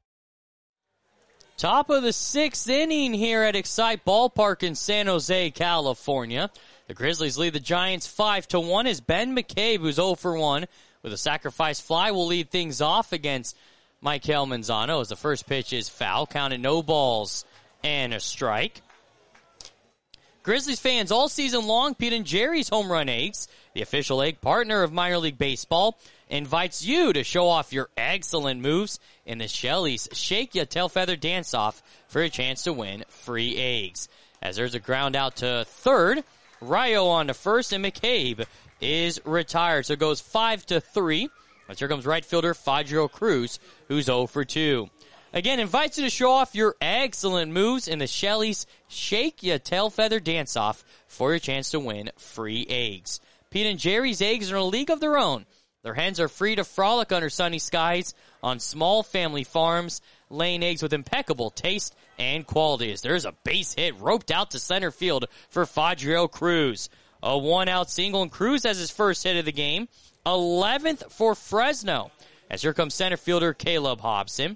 Speaker 1: Top of the sixth inning here at Excite Ballpark in San Jose, California. The Grizzlies lead the Giants 5-1 as Ben McCabe, who's 0 for 1 with a sacrifice fly, will lead things off against Michael Manzano as the first pitch is foul, counted no balls and a strike. Grizzlies fans all season long, Pete and Jerry's Home Run Eggs, the official egg partner of minor league baseball, invites you to show off your excellent moves in the Shelley's Shake Ya Tail Feather Dance-Off for a chance to win free eggs. As there's a ground out to third, Rayo on to first, and McCabe is retired. So it goes 5-3. As here comes right fielder Fadrio Cruz, who's 0 for 2. Again, invites you to show off your excellent moves in the Shelley's Shake Ya Tail Feather Dance-Off for your chance to win free eggs. Pete and Jerry's Eggs are in a league of their own. Their hens are free to frolic under sunny skies on small family farms, laying eggs with impeccable taste and quality. As there's a base hit roped out to center field for Fadrio Cruz. A one-out single, and Cruz has his first hit of the game. 11th for Fresno. As here comes center fielder Caleb Hobson.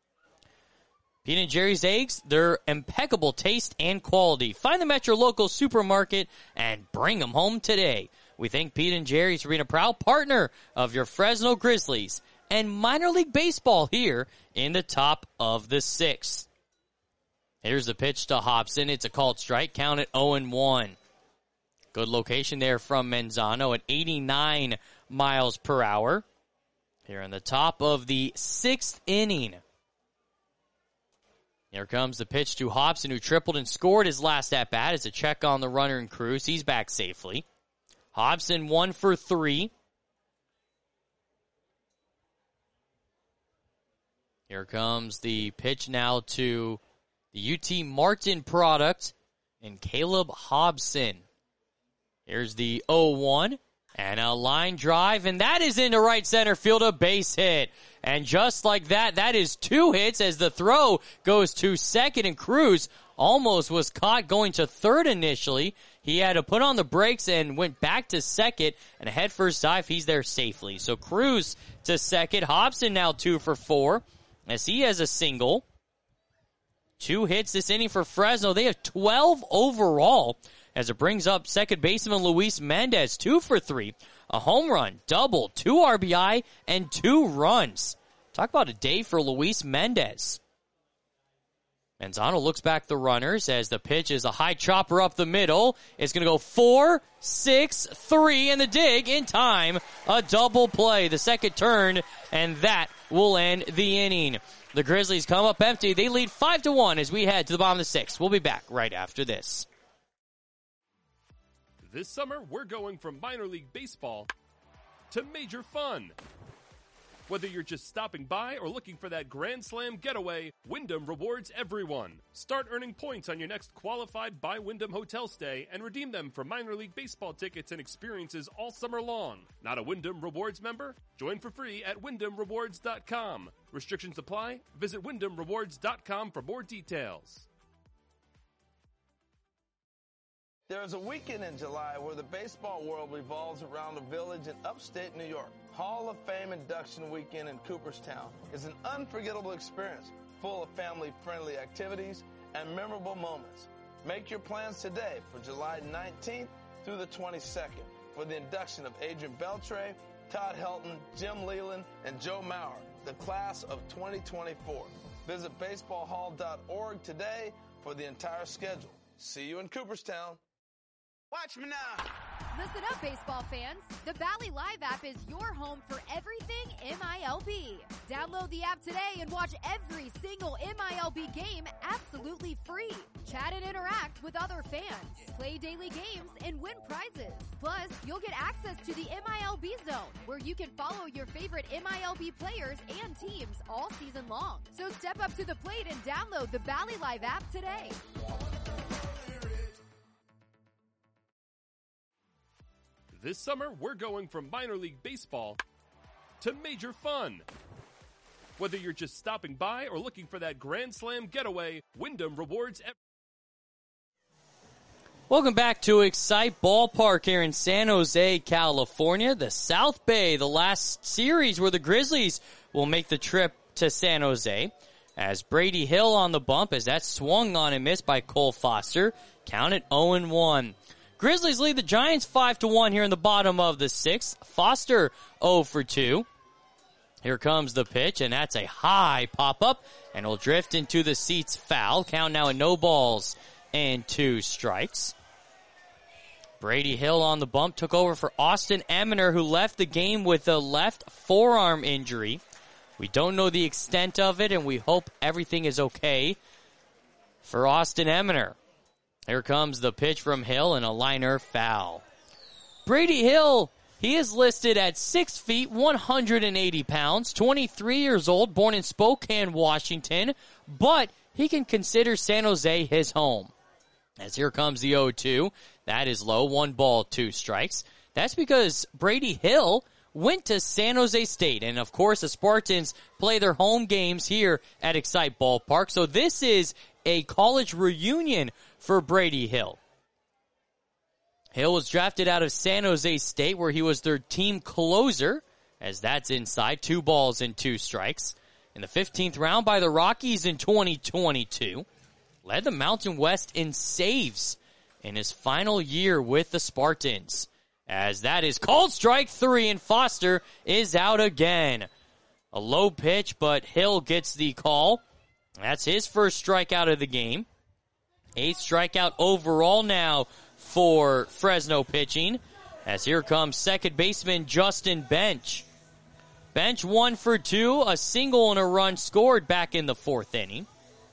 Speaker 1: Pete and Jerry's Eggs, their impeccable taste and quality. Find them at your local supermarket and bring them home today. We thank Pete and Jerry's for being a proud partner of your Fresno Grizzlies and minor league baseball here in the top of the sixth. Here's the pitch to Hobson. It's a called strike, count at 0-1. Good location there from Manzano at 89 miles per hour. Here in the top of the sixth inning. Here comes the pitch to Hobson, who tripled and scored his last at-bat. It's a check on the runner and Cruz. He's back safely. Hobson 1 for 3. Here comes the pitch now to the UT Martin product and Caleb Hobson. Here's the 0-1 and a line drive, and that is into right center field, a base hit. And just like that, that is 2 hits as the throw goes to second, and Cruz almost was caught going to third initially. He had to put on the brakes and went back to second, and a headfirst dive, he's there safely. So Cruz to second. Hobson now 2 for 4 as he has a single. 2 hits this inning for Fresno. They have 12 overall as it brings up second baseman Luis Mendez, 2 for 3. A home run, double, 2 RBI, and 2 runs. Talk about a day for Luis Mendez. Manzano looks back the runners as the pitch is a high chopper up the middle. It's going to go 4-6-3 in the dig in time. A double play, the second turn, and that will end the inning. The Grizzlies come up empty. They lead 5-1 as we head to the bottom of the sixth. We'll be back right after this.
Speaker 8: This summer, we're going from minor league baseball to major fun. Whether you're just stopping by or looking for that Grand Slam getaway, Wyndham rewards everyone. Start earning points on your next qualified by Wyndham hotel stay and redeem them for minor league baseball tickets and experiences all summer long. Not a Wyndham Rewards member? Join for free at WyndhamRewards.com. Restrictions apply. Visit WyndhamRewards.com for more details.
Speaker 6: There's a weekend in July where the baseball world revolves around a village in upstate New York. Hall of Fame induction weekend in Cooperstown is an unforgettable experience full of family-friendly activities and memorable moments. Make your plans today for July 19th through the 22nd for the induction of Adrian Beltre, Todd Helton, Jim Leland, and Joe Mauer, the class of 2024. Visit baseballhall.org today for the entire schedule. See you in Cooperstown.
Speaker 11: Watch me now.
Speaker 7: Listen up, baseball fans. The Bally Live app is your home for everything MILB. Download the app today and watch every single MILB game absolutely free. Chat and interact with other fans. Play daily games and win prizes. Plus, you'll get access to the MILB Zone, where you can follow your favorite MILB players and teams all season long. So step up to the plate and download the Bally Live app today.
Speaker 8: This summer, we're going from minor league baseball to major fun. Whether you're just stopping by or looking for that Grand Slam getaway, Wyndham rewards
Speaker 1: Welcome back to Excite Ballpark here in San Jose, California. The South Bay, the last series where the Grizzlies will make the trip to San Jose. As Brady Hill on the bump, as that swung on and missed by Cole Foster. Count it 0-1. Grizzlies lead the Giants 5-1 here in the bottom of the sixth. Foster 0-2. Here comes the pitch, and that's a high pop-up, and will drift into the seats foul. Count now at 0-2 strikes. Brady Hill on the bump took over for Austin Eminer, who left the game with a left forearm injury. We don't know the extent of it, and we hope everything is okay for Austin Eminer. Here comes the pitch from Hill and a liner foul. Brady Hill, he is listed at 6 feet, 180 pounds, 23 years old, born in Spokane, Washington, but he can consider San Jose his home. As here comes the 0-2. That is low, 1-2 strikes. That's because Brady Hill went to San Jose State, and of course the Spartans play their home games here at Excite Ballpark, so this is a college reunion for Brady Hill. Hill was drafted out of San Jose State, where he was their team closer, as that's inside, 2 strikes. In the 15th round by the Rockies in 2022. Led the Mountain West in saves in his final year with the Spartans. As that is called strike 3, and Foster is out again. A low pitch, but Hill gets the call. That's his first strikeout of the game. 8th strikeout overall now for Fresno pitching. As here comes second baseman Justin Bench. Bench 1-2, a single and a run scored back in the 4th inning.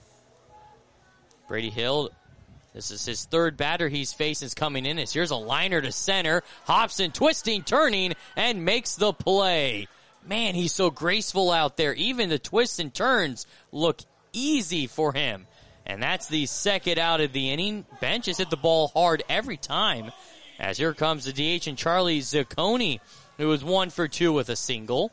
Speaker 1: Brady Hill, this is his third batter he's facing coming in. Here's a liner to center. Hobson twisting, turning, and makes the play. Man, he's so graceful out there. Even the twists and turns look easy for him. And that's the second out of the inning. Bench has hit the ball hard every time. As here comes the DH and Charlie Zacconi, who was 1-2 with a single.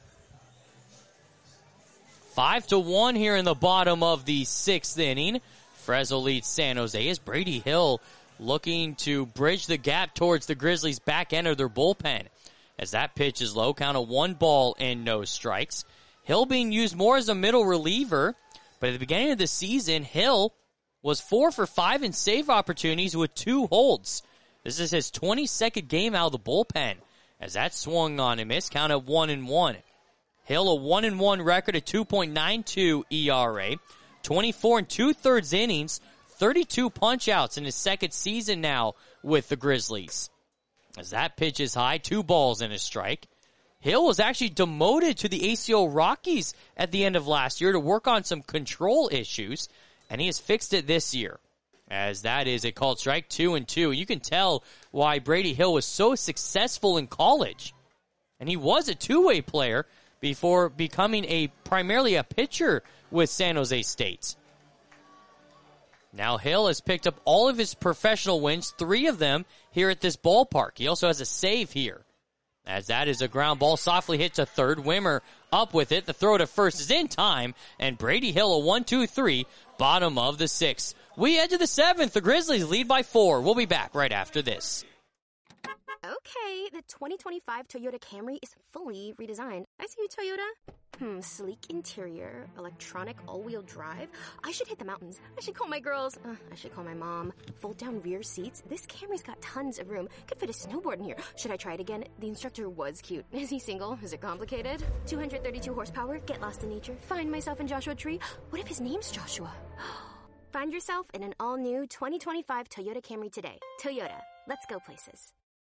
Speaker 1: 5-1 here in the bottom of the 6th inning. Fresno leads San Jose as Brady Hill looking to bridge the gap towards the Grizzlies' back end of their bullpen. As that pitch is low, count of 1 strikes. Hill being used more as a middle reliever, but at the beginning of the season, Hill was 4 for 5 in save opportunities with 2 holds. This is his 22nd game out of the bullpen, as that swung on and missed, count of 1-1. Hill a 1-1 record, a 2.92 ERA. 24 2/3 innings, 32 punch-outs in his second season now with the Grizzlies. As that pitch is high, 2 balls and a strike. Hill was actually demoted to the ACO Rockies at the end of last year to work on some control issues, and he has fixed it this year. As that is a called strike, 2-2. You can tell why Brady Hill was so successful in college. And he was a two-way player, before becoming primarily a pitcher with San Jose State. Now Hill has picked up all of his professional wins, 3 of them here at this ballpark. He also has a save here. As that is a ground ball, softly hit to third. Wimmer up with it. The throw to first is in time, and Brady Hill a 1-2-3, bottom of the 6th. We head to the 7th. The Grizzlies lead by 4. We'll be back right after this.
Speaker 10: Okay, the 2025 Toyota Camry is fully redesigned. I see you, Toyota. Sleek interior, electronic all-wheel drive. I should hit the mountains. I should call my girls. I should call my mom. Fold-down rear seats. This Camry's got tons of room. Could fit a snowboard in here. Should I try it again? The instructor was cute. Is he single? Is it complicated? 232 horsepower. Get lost in nature. Find myself in Joshua Tree. What if his name's Joshua? Find yourself in an all-new 2025 Toyota Camry today. Toyota. Let's go places.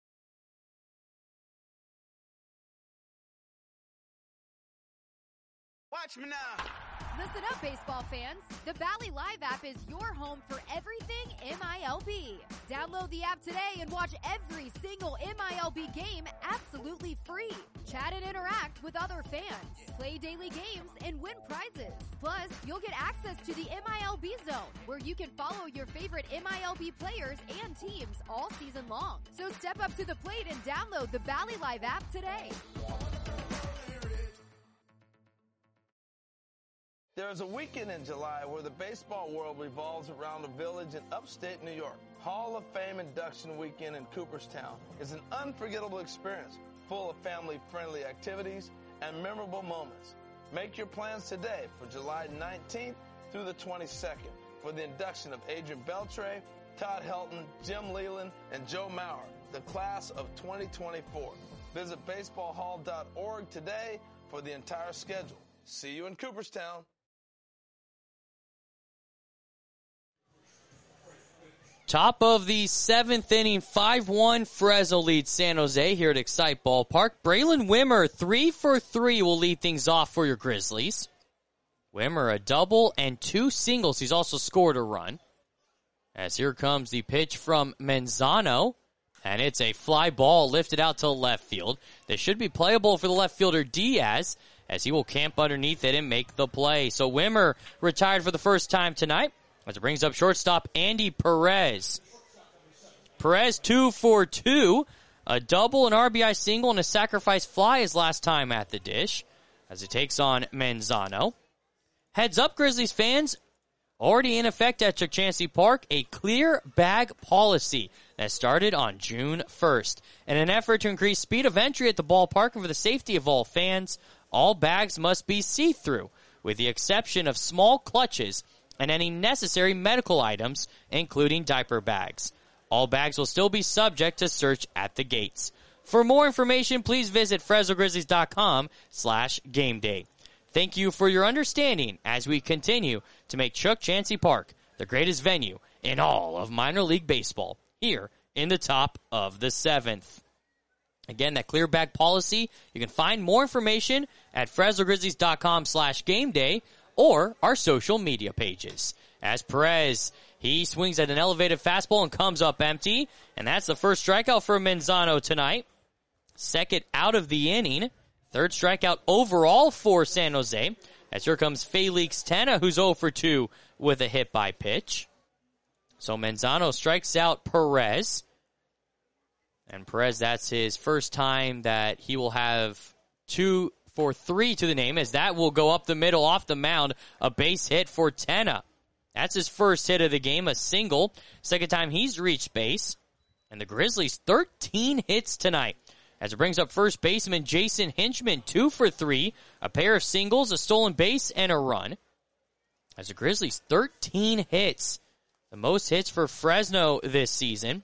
Speaker 11: Watch me now.
Speaker 7: Listen up, baseball fans. The Bally Live app is your home for everything MILB. Download the app today and watch every single MILB game absolutely free. Chat and interact with other fans. Play daily games and win prizes. Plus, you'll get access to the MILB Zone, where you can follow your favorite MILB players and teams all season long. So step up to the plate and download the Bally Live app today.
Speaker 6: There's a weekend in July where the baseball world revolves around a village in upstate New York. Hall of Fame induction weekend in Cooperstown is an unforgettable experience full of family-friendly activities and memorable moments. Make your plans today for July 19th through the 22nd for the induction of Adrian Beltre, Todd Helton, Jim Leland, and Joe Mauer, the class of 2024. Visit baseballhall.org today for the entire schedule. See you in Cooperstown.
Speaker 1: Top of the 7th inning, 5-1, Fresno leads San Jose here at Excite Ballpark. Braylon Wimmer, 3 for 3, will lead things off for your Grizzlies. Wimmer, a double and 2 singles. He's also scored a run. As here comes the pitch from Manzano, and it's a fly ball lifted out to left field. This should be playable for the left fielder Diaz, as he will camp underneath it and make the play. So Wimmer retired for the first time tonight, as it brings up shortstop Andy Perez. Perez 2 for 2. A double, an RBI single, and a sacrifice fly his last time at the dish, as it takes on Manzano. Heads up, Grizzlies fans. Already in effect at Chukchansi Park, a clear bag policy that started on June 1st. In an effort to increase speed of entry at the ballpark and for the safety of all fans, all bags must be see-through, with the exception of small clutches and any necessary medical items, including diaper bags. All bags will still be subject to search at the gates. For more information, please visit FresnoGrizzlies.com/gameday. Thank you for your understanding as we continue to make Chukchansi Park the greatest venue in all of minor league baseball here in the top of the 7th. Again, that clear bag policy, you can find more information at FresnoGrizzlies.com/gameday or our social media pages. As Perez, he swings at an elevated fastball and comes up empty, and that's the first strikeout for Manzano tonight. Second out of the inning. Third strikeout overall for San Jose. As here comes Felix Tena, who's 0 for 2 with a hit by pitch. So Manzano strikes out Perez. And Perez, that's his first time that he will have 2 for 3 to the name, as that will go up the middle off the mound. A base hit for Tena. That's his first hit of the game, a single. Second time he's reached base. And the Grizzlies, 13 hits tonight, as it brings up first baseman Jason Hinchman, 2 for 3. A pair of singles, a stolen base, and a run. As the Grizzlies, 13 hits. The most hits for Fresno this season,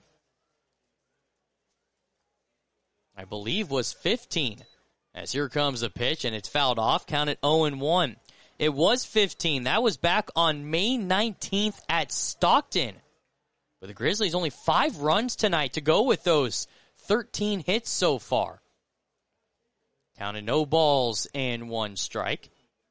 Speaker 1: I believe, was 15. As here comes the pitch, and it's fouled off, counted 0-1. It was 15. That was back on May 19th at Stockton. But the Grizzlies only 5 runs tonight to go with those 13 hits so far. Counted no balls and 1 strike.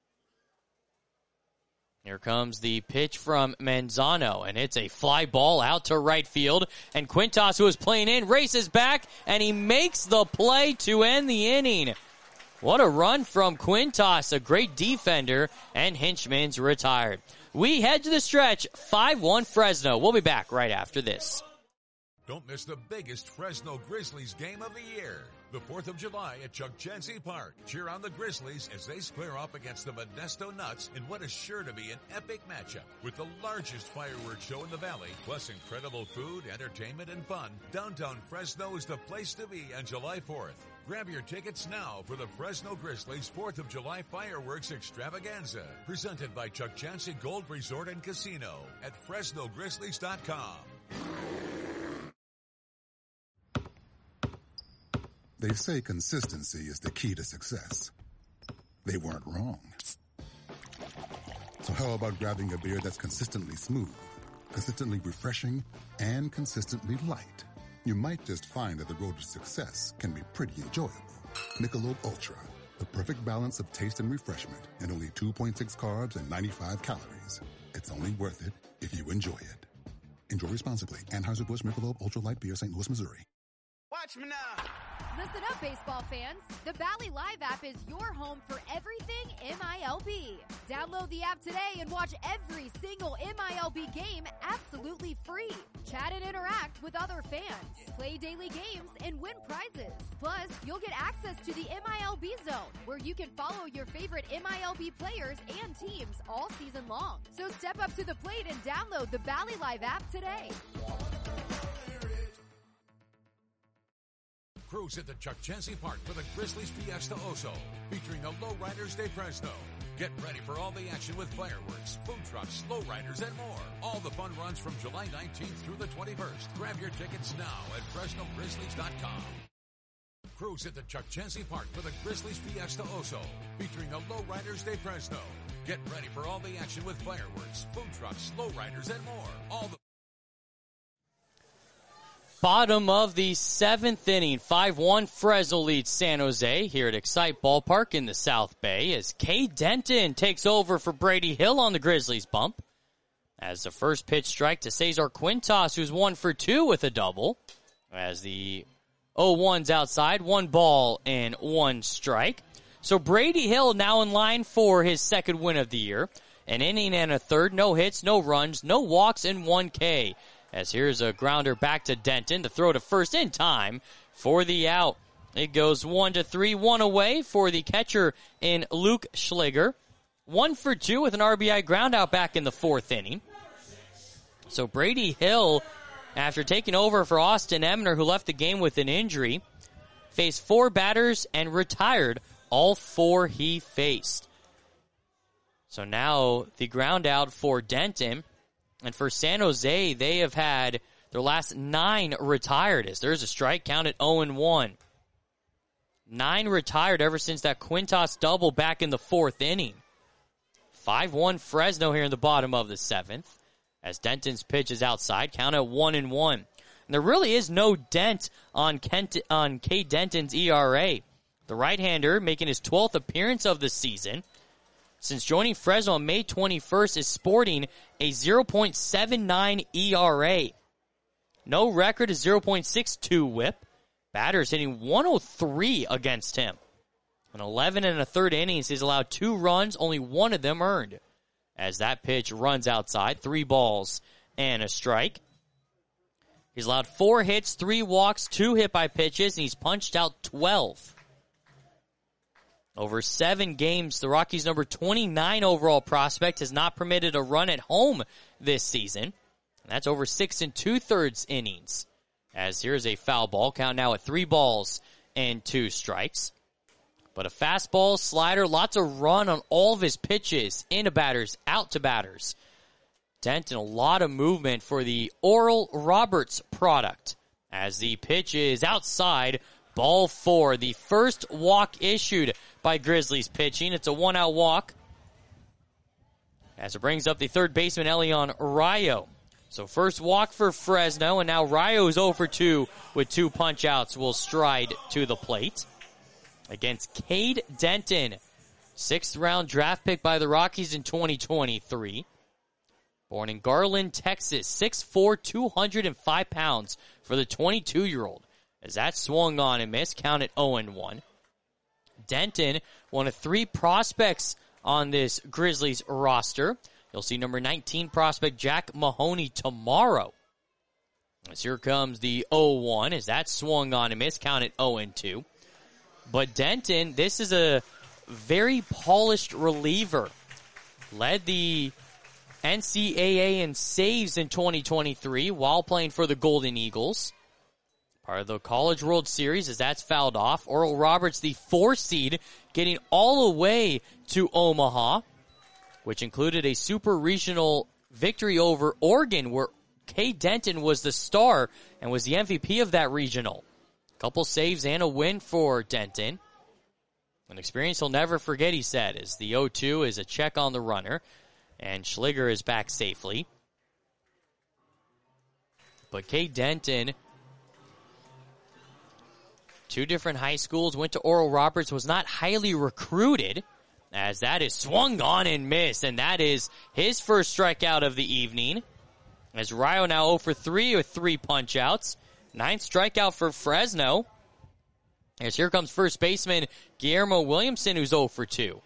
Speaker 1: Here comes the pitch from Manzano, and it's a fly ball out to right field. And Quintas, who is playing in, races back, and he makes the play to end the inning. What a run from Quintas, a great defender, and Hinchman's retired. We head to the stretch, 5-1 Fresno. We'll be back right after this.
Speaker 9: Don't miss the biggest Fresno Grizzlies game of the year. The 4th of July at Chukchansi Park. Cheer on the Grizzlies as they square off against the Modesto Nuts in what is sure to be an epic matchup. With the largest fireworks show in the valley, plus incredible food, entertainment, and fun, downtown Fresno is the place to be on July 4th. Grab your tickets now for the Fresno Grizzlies 4th of July Fireworks Extravaganza. Presented by Chukchansi Gold Resort and Casino at FresnoGrizzlies.com.
Speaker 2: They say consistency is the key to success. They weren't wrong. So how about grabbing a beer that's consistently smooth, consistently refreshing, and consistently light? You might just find that the road to success can be pretty enjoyable. Michelob Ultra, the perfect balance of taste and refreshment, and only 2.6 carbs and 95 calories. It's only worth it if you enjoy it. Enjoy responsibly. Anheuser-Busch Michelob Ultra Light Beer, St. Louis, Missouri.
Speaker 11: Watch me now.
Speaker 7: Listen up, baseball fans. The Bally Live app is your home for everything MILB. Download the app today and watch every single MILB game absolutely free. Chat and interact with other fans. Play daily games and win prizes. Plus, you'll get access to the MILB Zone, where you can follow your favorite MILB players and teams all season long. So step up to the plate and download the Bally Live app today.
Speaker 9: Cruise at the Chukchansi Park for the Grizzlies Fiesta Oso, featuring the Lowriders de Fresno. Get ready for all the action with fireworks, food trucks, lowriders, and more. All the fun runs from July 19th through the 21st. Grab your tickets now at FresnoGrizzlies.com. Cruise at the Chukchansi Park for the Grizzlies Fiesta Oso, featuring the Lowriders de Fresno. Get ready for all the action with fireworks, food trucks, lowriders, and more. All the
Speaker 1: Bottom of the 7th inning, 5-1 Fresno leads San Jose here at Excite Ballpark in the South Bay as Cade Denton takes over for Brady Hill on the Grizzlies bump. As the first pitch strike to Cesar Quintas, who's 1 for 2 with a double. As the 0-1's outside, 1 ball and 1 strike. So Brady Hill now in line for his second win of the year. An inning and a third, no hits, no runs, no walks, and 1 K. As here's a grounder back to Denton. The throw to first in time for the out. It goes 1-3, 1 away for the catcher in Luke Schliger. 1 for 2 with an RBI ground out back in the 4th inning. So Brady Hill, after taking over for Austin Emner, who left the game with an injury, faced 4 batters and retired all 4 he faced. So now the ground out for Denton. And for San Jose, they have had their last 9 retired as there's a strike count at 0-1. 9 retired ever since that Quintas double back in the 4th inning. 5-1 Fresno here in the bottom of the 7th as Denton's pitch is outside, count at 1-1. And there really is no dent on Cade Denton's ERA. The right-hander making his 12th appearance of the season. Since joining Fresno on May 21st, is sporting a 0.79 ERA. No record is 0.62 whip. Batters hitting 103 against him. In 11 and a third innings, he's allowed 2 runs, only 1 of them earned. As that pitch runs outside, 3 balls and a strike. He's allowed 4 hits, 3 walks, 2 hit by pitches, and he's punched out 12. Over 7 games, the Rockies' number 29 overall prospect has not permitted a run at home this season. And that's over 6 2/3 innings. As here's a foul ball, count now at 3 balls and 2 strikes. But a fastball, slider, lots of run on all of his pitches, into batters, out to batters. Denton, a lot of movement for the Oral Roberts product. As the pitch is outside, ball 4, the first walk issued by Grizzlies pitching. It's a 1-out walk. As it brings up the third baseman, Elion Rayo. So first walk for Fresno, and now Rayo's 0 for 2 with 2 punch-outs will stride to the plate. Against Cade Denton, 6th round draft pick by the Rockies in 2023. Born in Garland, Texas, 6'4", 205 pounds for the 22-year-old. As that swung on and missed, count at 0-1. Denton, one of 3 prospects on this Grizzlies roster. You'll see number 19 prospect Jack Mahoney tomorrow. As here comes the 0-1 as that swung on and missed, counted 0-2. But Denton, this is a very polished reliever. Led the NCAA in saves in 2023 while playing for the Golden Eagles. Part of the College World Series as that's fouled off. Oral Roberts, the 4 seed, getting all the way to Omaha, which included a super regional victory over Oregon where Cade Denton was the star and was the MVP of that regional. Couple saves and a win for Denton. An experience he'll never forget, he said, as the 0-2 is a check on the runner, and Schliger is back safely. But Cade Denton, 2 different high schools, went to Oral Roberts, was not highly recruited, as that is swung on and missed, and that is his first strikeout of the evening. As Ryo now 0 for 3 with 3 punch-outs. 9th strikeout for Fresno. As here comes first baseman Guillermo Williamson, who's 0 for 2.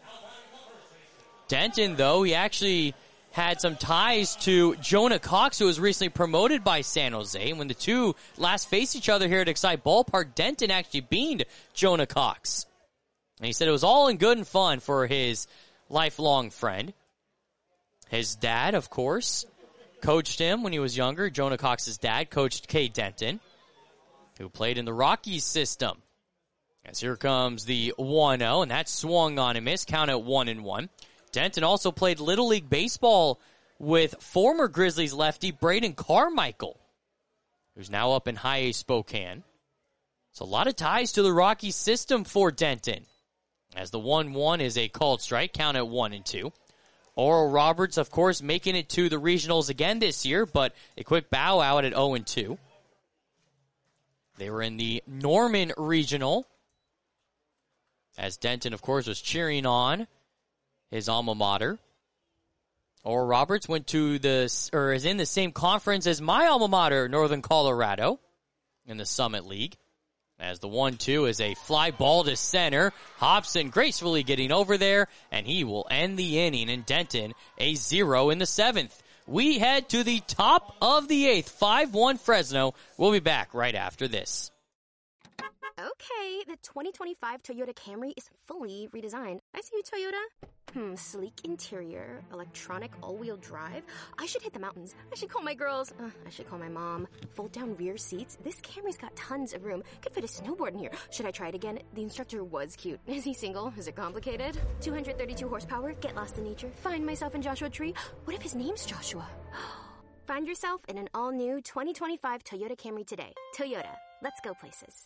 Speaker 1: Denton, though, he actually had some ties to Jonah Cox, who was recently promoted by San Jose. And when the two last faced each other here at Excite Ballpark, Denton actually beamed Jonah Cox. And he said it was all in good and fun for his lifelong friend. His dad, of course, coached him when he was younger. Jonah Cox's dad coached Cade Denton, who played in the Rockies system. As here comes the 1-0, and that swung on and missed, count at 1-1. Denton also played Little League Baseball with former Grizzlies lefty Braden Carmichael, who's now up in High A Spokane. So a lot of ties to the Rockies system for Denton. As the 1-1 is a called strike, count at 1-2. Oral Roberts, of course, making it to the regionals again this year, but a quick bow out at 0-2. They were in the Norman Regional, as Denton, of course, was cheering on his alma mater. Oral Roberts went to is in the same conference as my alma mater, Northern Colorado, in the Summit League. As the 1-2 is a fly ball to center. Hobson gracefully getting over there, and he will end the inning. And Denton, a 0 in the 7th. We head to the top of the 8th, 5-1 Fresno. We'll be back right after this.
Speaker 10: Okay, the 2025 Toyota Camry is fully redesigned. I see you, Toyota. Sleek interior, electronic all-wheel drive. I should hit the mountains. I should call my girls. I should call my mom. Fold-down rear seats. This Camry's got tons of room. Could fit a snowboard in here. Should I try it again? The instructor was cute. Is he single? Is it complicated? 232 horsepower. Get lost in nature. Find myself in Joshua Tree. What if his name's Joshua? Find yourself in an all-new 2025 Toyota Camry today. Toyota. Let's go places.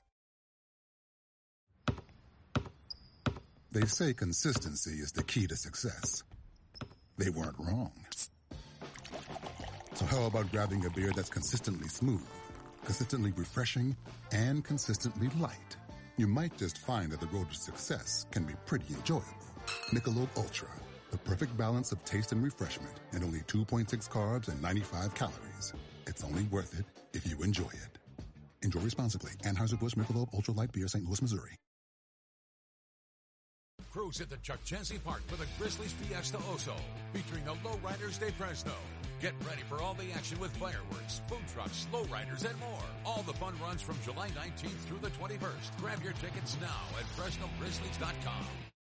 Speaker 2: They say consistency is the key to success. They weren't wrong. So how about grabbing a beer that's consistently smooth, consistently refreshing, and consistently light? You might just find that the road to success can be pretty enjoyable. Michelob Ultra, the perfect balance of taste and refreshment, and only 2.6 carbs and 95 calories. It's only worth it if you enjoy it. Enjoy responsibly. Anheuser-Busch Michelob Ultra Light Beer, St. Louis, Missouri.
Speaker 9: Cruise at the Chuck Chansey Park for the Grizzlies Fiesta Oso, featuring the Lowriders de Fresno. Get ready for all the action with fireworks, food trucks, lowriders, and more. All the fun runs from July 19th through the 21st. Grab your tickets now at FresnoGrizzlies.com.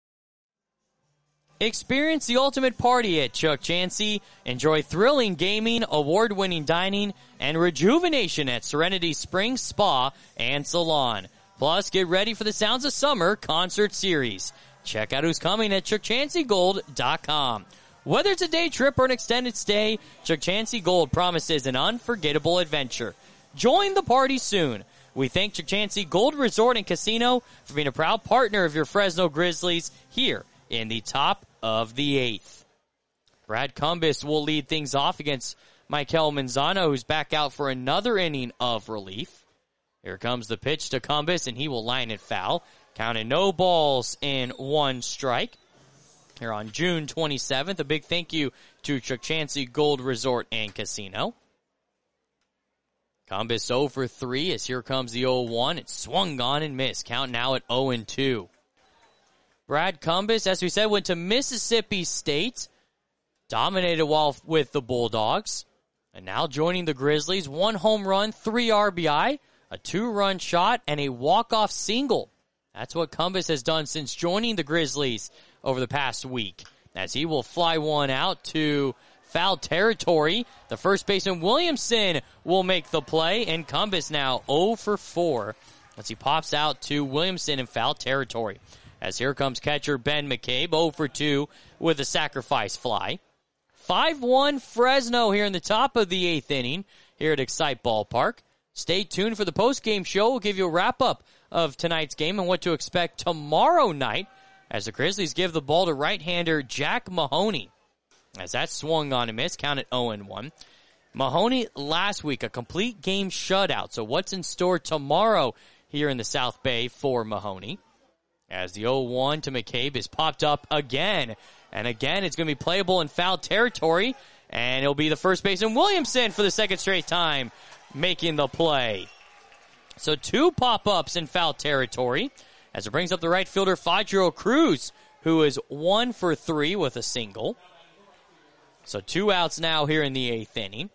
Speaker 1: Experience the ultimate party at Chuck Chansey. Enjoy thrilling gaming, award-winning dining, and rejuvenation at Serenity Springs Spa and Salon. Plus, get ready for the Sounds of Summer concert series. Check out who's coming at ChuckChanseyGold.com. Whether it's a day trip or an extended stay, Chuck Chansey Gold promises an unforgettable adventure. Join the party soon. We thank Chuck Chansey Gold Resort and Casino for being a proud partner of your Fresno Grizzlies here in the top of the 8th. Brad Cumbus will lead things off against Michael Manzano, who's back out for another inning of relief. Here comes the pitch to Cumbus, and he will line it foul. Counted no balls in 1 strike. Here on June 27th, a big thank you to Chuck Chansey Gold Resort and Casino. Cumbus 0 for 3 as here comes the 0-1. It swung on and missed. Count now at 0-2. Brad Cumbas, as we said, went to Mississippi State, dominated while with the Bulldogs, and now joining the Grizzlies. 1 home run, 3 RBI, a 2-run shot, and a walk-off single. That's what Cumbas has done since joining the Grizzlies over the past week, as he will fly one out to foul territory. The first baseman, Williamson, will make the play, and Cumbas now 0 for 4 as he pops out to Williamson in foul territory. As here comes catcher Ben McCabe, 0 for 2 with a sacrifice fly. 5-1 Fresno here in the top of the 8th inning here at Excite Ballpark. Stay tuned for the post-game show. We'll give you a wrap-up of tonight's game and what to expect tomorrow night as the Grizzlies give the ball to right-hander Jack Mahoney. As that swung on and missed, counted 0-1. Mahoney last week, a complete game shutout. So what's in store tomorrow here in the South Bay for Mahoney? As the 0-1 to McCabe is popped up again. And again, it's going to be playable in foul territory. And it'll be the first baseman, Williamson, for the second straight time, making the play. So 2 pop-ups in foul territory. As it brings up the right fielder, Fajro Cruz, who is 1 for 3 with a single. So 2 outs now here in the 8th inning.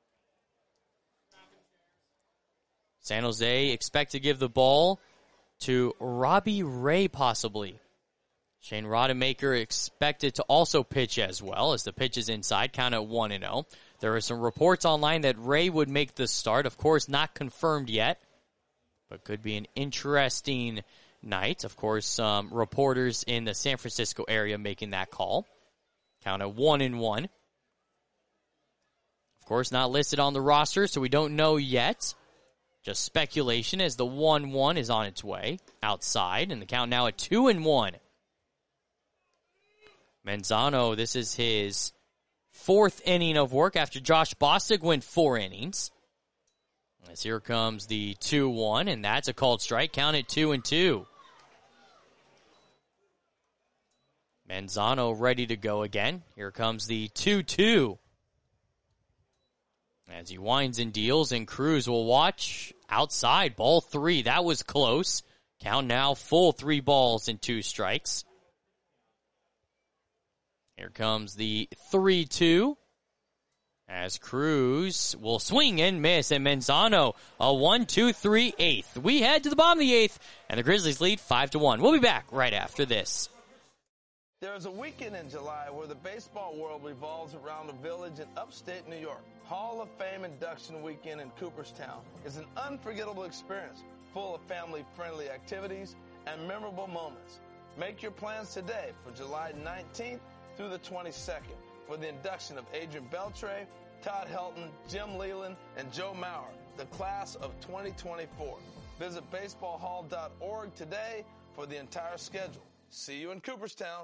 Speaker 1: San Jose expect to give the ball to Robbie Ray possibly. Shane Rodemaker expected to also pitch as well as the pitch is inside, count at 1-0. There are some reports online that Ray would make the start. Of course, not confirmed yet, but could be an interesting night. Of course, some reporters in the San Francisco area making that call. Count at 1-1. Of course, not listed on the roster, so we don't know yet. Just speculation as the 1-1 is on its way outside, and the count now at 2-1. Manzano, this is his 4th inning of work after Josh Bostic went 4 innings. As here comes the 2-1, and that's a called strike, count at 2-2. Manzano ready to go again. Here comes the 2-2. As he winds and deals, and Cruz will watch outside. Ball 3. That was close. Count now full 3 balls and 2 strikes. Here comes the 3-2. As Cruz will swing and miss, and Manzano a 1-2-3 8th. We head to the bottom of the 8th, and the Grizzlies lead 5-1. We'll be back right after this.
Speaker 6: There is a weekend in July where the baseball world revolves around a village in upstate New York. Hall of Fame induction weekend in Cooperstown is an unforgettable experience full of family-friendly activities and memorable moments. Make your plans today for July 19th through the 22nd for the induction of Adrian Beltre, Todd Helton, Jim Leland, and Joe Mauer, the class of 2024. Visit baseballhall.org today for the entire schedule. See you in Cooperstown.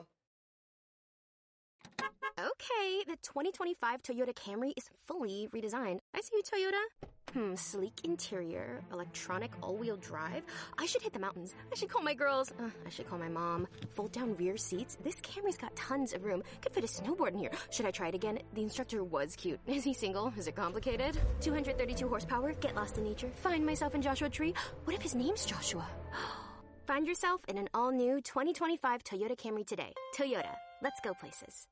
Speaker 10: Okay, the 2025 Toyota Camry is fully redesigned. I see you, Toyota. Sleek interior, electronic all-wheel drive. I should hit the mountains. I should call my girls. I should call my mom. Fold-down rear seats. This Camry's got tons of room. Could fit a snowboard in here. Should I try it again? The instructor was cute. Is he single? Is it complicated? 232 horsepower. Get lost in nature. Find myself in Joshua Tree. What if his name's Joshua? Find yourself in an all-new 2025 Toyota Camry today. Toyota. Let's go places.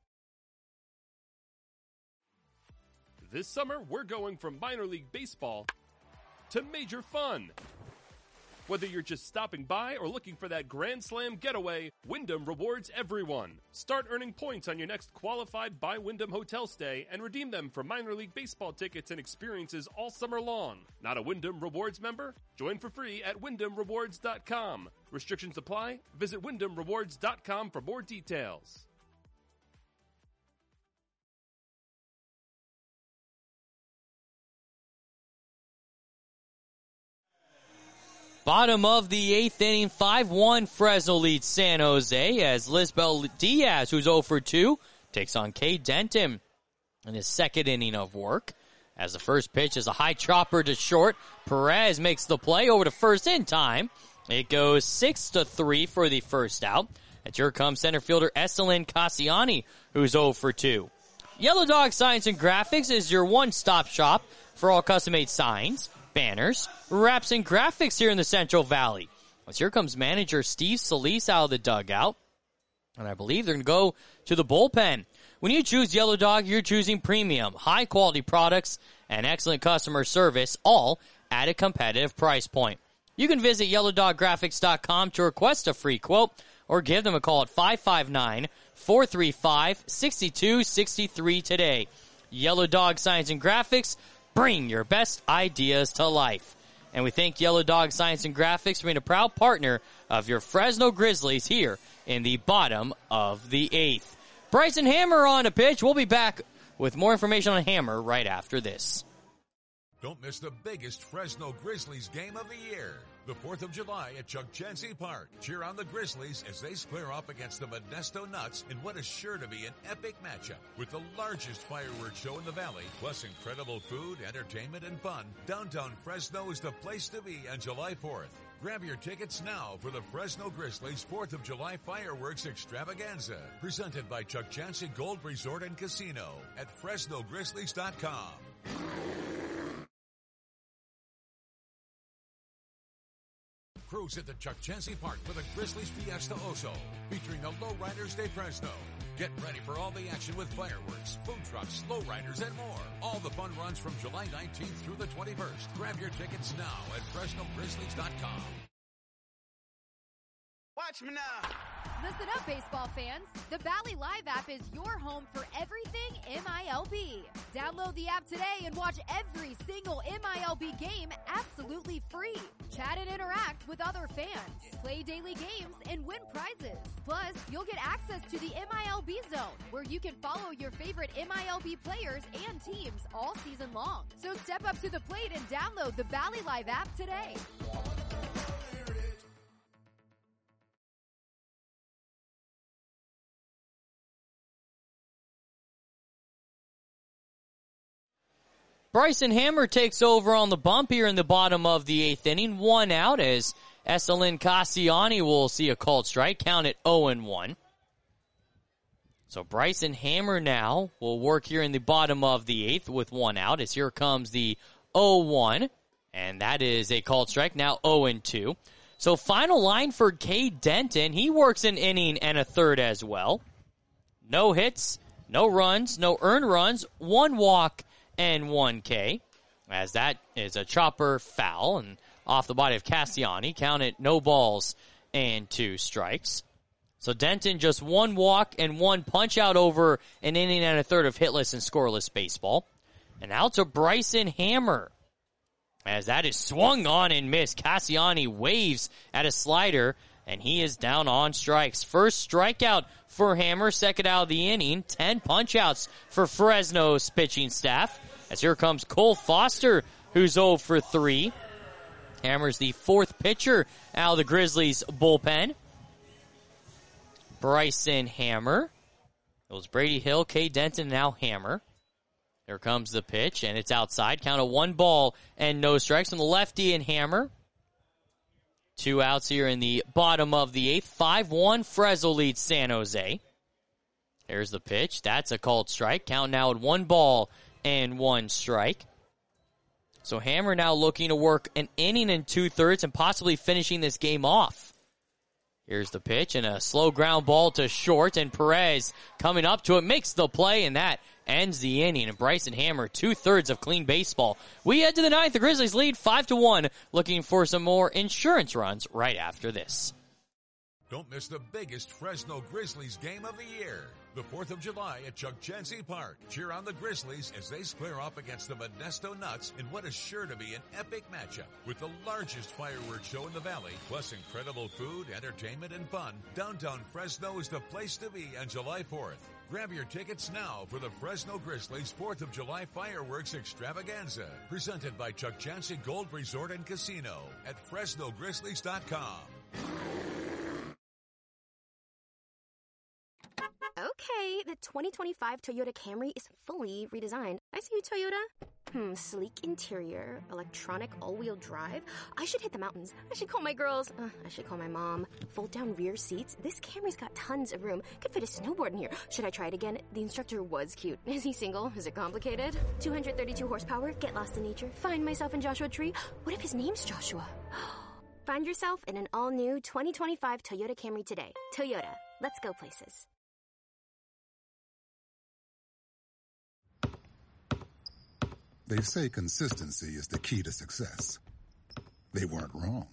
Speaker 8: This summer, we're going from minor league baseball to major fun. Whether you're just stopping by or looking for that Grand Slam getaway, Wyndham rewards everyone. Start earning points on your next qualified by Wyndham hotel stay and redeem them for minor league baseball tickets and experiences all summer long. Not a Wyndham Rewards member? Join for free at WyndhamRewards.com. Restrictions apply. Visit WyndhamRewards.com for more details.
Speaker 1: Bottom of the 8th inning, 5-1 Fresno leads San Jose as Lisbel Diaz, who's 0 for 2, takes on Kay Denton in his 2nd inning of work. As the first pitch is a high chopper to short, Perez makes the play over to first in time. It goes 6-3 for the first out. And here comes center fielder Estelin Cassiani, who's 0 for 2. Yellow Dog Signs and Graphics is your one-stop shop for all custom-made signs, banners, wraps, and graphics here in the Central Valley. As here comes manager Steve Solis out of the dugout. And I believe they're going to go to the bullpen. When you choose Yellow Dog, you're choosing premium, high-quality products and excellent customer service, all at a competitive price point. You can visit YellowDogGraphics.com to request a free quote or give them a call at 559-435-6263 today. Yellow Dog Science and Graphics, bring your best ideas to life. And we thank Yellow Dog Science and Graphics for being a proud partner of your Fresno Grizzlies here in the bottom of the 8th. Bryson Hammer on a pitch. We'll be back with more information on Hammer right after this.
Speaker 9: Don't miss the biggest Fresno Grizzlies game of the year. The 4th of July at Chuck Chansey Park. Cheer on the Grizzlies as they square off against the Modesto Nuts in what is sure to be an epic matchup. With the largest fireworks show in the Valley, plus incredible food, entertainment, and fun, downtown Fresno is the place to be on July 4th. Grab your tickets now for the Fresno Grizzlies 4th of July Fireworks Extravaganza. Presented by Chuck Chansey Gold Resort and Casino at FresnoGrizzlies.com. Cruise at the Chuck Chansey Park for the Grizzlies Fiesta Oso, featuring the Lowriders de Fresno. Get ready for all the action with fireworks, food trucks, lowriders, and more. All the fun runs from July 19th through the 21st. Grab your tickets now at FresnoGrizzlies.com.
Speaker 11: Watch me now.
Speaker 7: Listen up, baseball fans. The Bally Live app is your home for everything MILB. Download the app today and watch every single MILB game absolutely free. Chat and interact with other fans. Play daily games and win prizes. Plus, you'll get access to the MILB Zone, where you can follow your favorite MILB players and teams all season long. So step up to the plate and download the Bally Live app today.
Speaker 1: Bryson Hammer takes over on the bump here in the bottom of the 8th inning. 1 out as Esselin Cassiani will see a called strike. Count it 0-1. So Bryson Hammer now will work here in the bottom of the 8th with 1 out as here comes the 0-1. And that is a called strike. Now 0-2. So final line for Cade Denton. He works an inning and a third as well. No hits, no runs, no earned runs, 1 walk, and 1 K, as that is a chopper foul and off the body of Cassiani. Count it, no balls and 2 strikes. So Denton just 1 walk and 1 punch out over an inning and a third of hitless and scoreless baseball. And out to Bryson Hammer, as that is swung on and missed. Cassiani waves at a slider, and he is down on strikes. First strikeout for Hammer, second out of the inning. 10 punch-outs for Fresno's pitching staff. As here comes Cole Foster, who's 0 for 3. Hammer's the 4th pitcher out of the Grizzlies bullpen. Bryson Hammer. It was Brady Hill, Cade Denton, now Hammer. Here comes the pitch, and it's outside. Count of 1 ball and no strikes on the lefty and Hammer. 2 outs here in the bottom of the 8th. 5-1, Fresno leads San Jose. Here's the pitch. That's a called strike. Count now at 1 ball and 1 strike. So Hammer now looking to work an inning and 2/3 and possibly finishing this game off. Here's the pitch and a slow ground ball to short, and Perez coming up to it makes the play, and that ends the inning. And Bryson Hammer, 2/3 of clean baseball. We head to the 9th. The Grizzlies lead 5-1, looking for some more insurance runs right after this.
Speaker 9: Don't miss the biggest Fresno Grizzlies game of the year. The 4th of July at Chuck Chansey Park. Cheer on the Grizzlies as they square off against the Modesto Nuts in what is sure to be an epic matchup. With the largest fireworks show in the Valley, plus incredible food, entertainment, and fun, downtown Fresno is the place to be on July 4th. Grab your tickets now for the Fresno Grizzlies 4th of July Fireworks Extravaganza. Presented by Chuck Chansey Gold Resort and Casino at FresnoGrizzlies.com.
Speaker 10: Okay, the 2025 Toyota Camry is fully redesigned. I see you, Toyota. Sleek interior, electronic all-wheel drive. I should hit the mountains. I should call my girls. I should call my mom. Fold-down rear seats. This Camry's got tons of room. Could fit a snowboard in here. Should I try it again? The instructor was cute. Is he single? Is it complicated? 232 horsepower. Get lost in nature. Find myself in Joshua Tree. What if his name's Joshua? Find yourself in an all-new 2025 Toyota Camry today. Toyota, Let's go places.
Speaker 2: They say consistency is the key to success. They weren't wrong.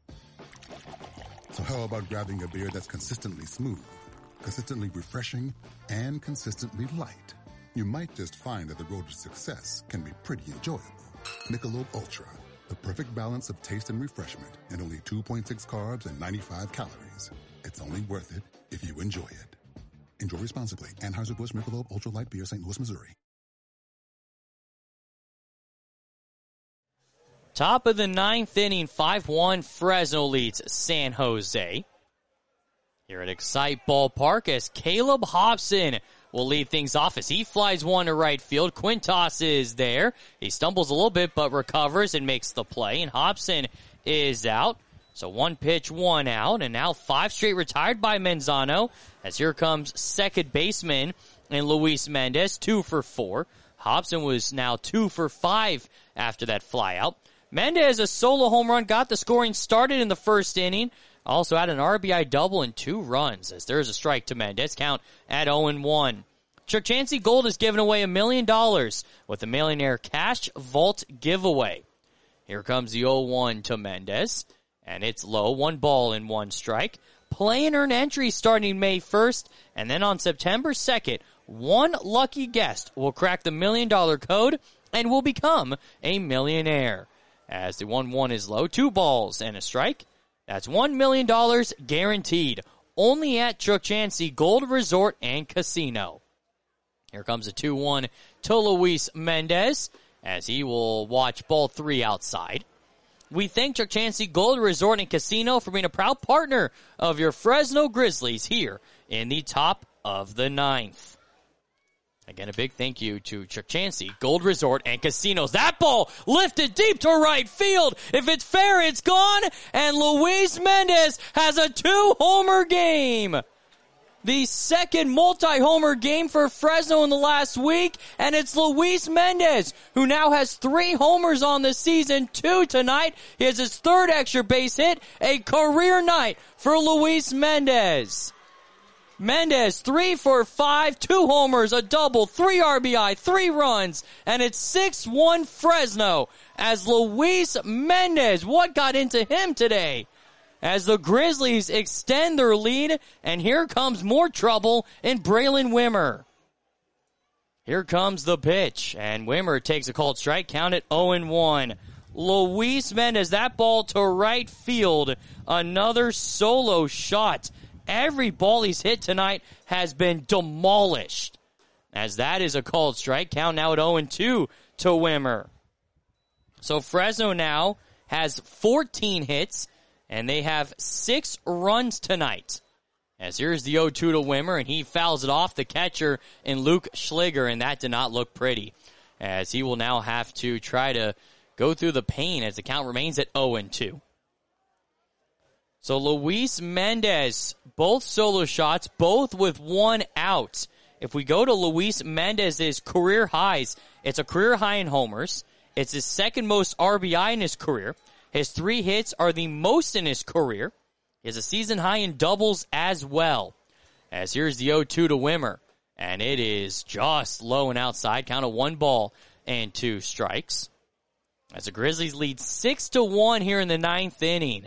Speaker 2: So how about grabbing a beer that's consistently smooth, consistently refreshing, and consistently light? You might just find that the road to success can be pretty enjoyable. Michelob Ultra, the perfect balance of taste and refreshment, and only 2.6 carbs and 95 calories. It's only worth it if you enjoy it. Enjoy responsibly. Anheuser-Busch Michelob Ultra Light Beer, St. Louis, Missouri.
Speaker 1: Top of the ninth inning, 5-1, Fresno leads San Jose. Here at Excite Ballpark as Caleb Hobson will lead things off as he flies one to right field. Quintas is there. He stumbles a little bit but recovers and makes the play, and Hobson is out. So one pitch, one out, and now 5 straight retired by Manzano as here comes second baseman and Luis Mendez, 2 for 4. Hobson was now 2 for 5 after that flyout. Mendez, a solo home run, got the scoring started in the first inning. Also had an RBI double and 2 runs as there's a strike to Mendez. Count at 0-1. Chuck Chansey Gold has given away $1 million with the Millionaire Cash Vault giveaway. Here comes the 0-1 to Mendez, and it's low. 1 ball and 1 strike. Play and earn entry starting May 1st, and then on September 2nd, 1 lucky guest will crack the $1 million code and will become a millionaire. As the 1-1 is low, 2 balls and a strike. That's $1 million guaranteed. Only at Chuck Chansey Gold Resort and Casino. Here comes a 2-1 to Luis Mendez as he will watch ball 3 outside. We thank Chuck Chansey Gold Resort and Casino for being a proud partner of your Fresno Grizzlies here in the top of the ninth. Again, a big thank you to Chuck Chansey, Gold Resort, and Casinos. That ball lifted deep to right field. If it's fair, it's gone. And Luis Mendez has a 2-homer game. The second multi-homer game for Fresno in the last week. And it's Luis Mendez, who now has 3 homers on the season, 2 tonight. He has his 3rd extra base hit, a career night for Luis Mendez. Mendez, 3 for 5, 2 homers, a double, 3 RBI, 3 runs, and it's 6-1 Fresno as Luis Mendez, what got into him today? As the Grizzlies extend their lead, and here comes more trouble in Braylon Wimmer. Here comes the pitch, and Wimmer takes a called strike, count it 0-1. Luis Mendez, that ball to right field, another solo shot. Every ball he's hit tonight has been demolished. As that is a called strike. Count now at 0-2 to Wimmer. So Fresno now has 14 hits, and they have 6 runs tonight. As here's the 0-2 to Wimmer, and he fouls it off the catcher in Luke Schliger, and that did not look pretty. As he will now have to try to go through the pain as the count remains at 0-2. So Luis Mendez, both solo shots, both with 1 out. If we go to Luis Mendez's career highs, it's a career high in homers. It's his 2nd most RBI in his career. His 3 hits are the most in his career. He has a season high in doubles as well. As here's the 0-2 to Wimmer. And it is just low and outside. Count of 1 ball and 2 strikes. As the Grizzlies lead 6-1 here in the 9th inning.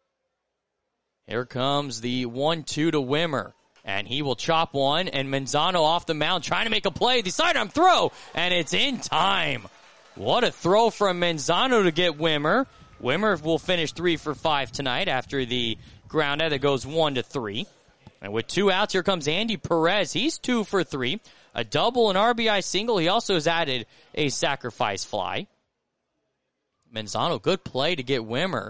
Speaker 1: Here comes the 1-2 to Wimmer. And he will chop one. And Manzano off the mound trying to make a play. The sidearm throw. And it's in time. What a throw from Manzano to get Wimmer. Wimmer will finish 3 for 5 tonight after the ground out that goes 1-3. And with 2 outs, here comes Andy Perez. He's 2 for 3. A double, an RBI single. He also has added a sacrifice fly. Manzano, good play to get Wimmer.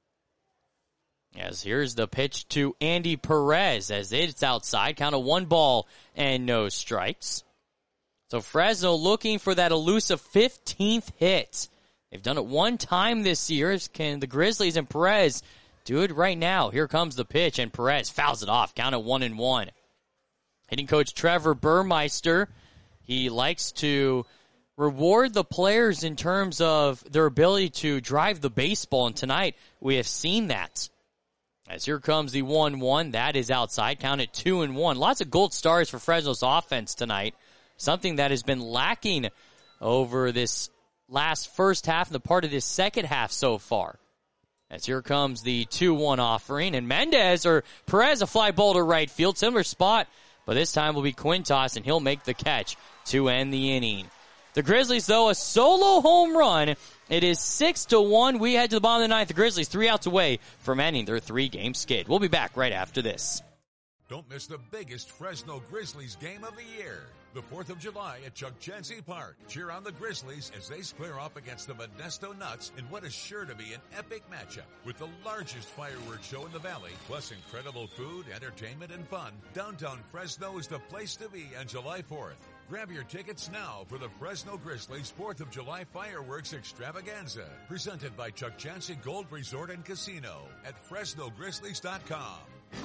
Speaker 1: As here's the pitch to Andy Perez as it's outside. Count of 1 ball and no strikes. So Fresno looking for that elusive 15th hit. They've done it 1 time this year. Can the Grizzlies and Perez do it right now? Here comes the pitch, and Perez fouls it off. Count at 1-1. Hitting coach Trevor Burmeister, he likes to reward the players in terms of their ability to drive the baseball, and tonight we have seen that. As here comes the 1-1. That is outside. Count it 2-1. Lots of gold stars for Fresno's offense tonight. Something that has been lacking over this last first half and the part of this second half so far. As here comes the 2-1 offering. And Perez, a fly ball to right field. Similar spot, but this time will be Quintas, and he'll make the catch to end the inning. The Grizzlies, though, a solo home run. It is 6-1. We head to the bottom of the ninth. The Grizzlies 3 outs away from ending their 3-game skid. We'll be back right after this.
Speaker 9: Don't miss the biggest Fresno Grizzlies game of the year. The 4th of July at Chukchansi Park. Cheer on the Grizzlies as they square off against the Modesto Nuts in what is sure to be an epic matchup. With the largest fireworks show in the valley, plus incredible food, entertainment, and fun, downtown Fresno is the place to be on July 4th. Grab your tickets now for the Fresno Grizzlies 4th of July Fireworks Extravaganza. Presented by Chukchansi Gold Resort and Casino at FresnoGrizzlies.com.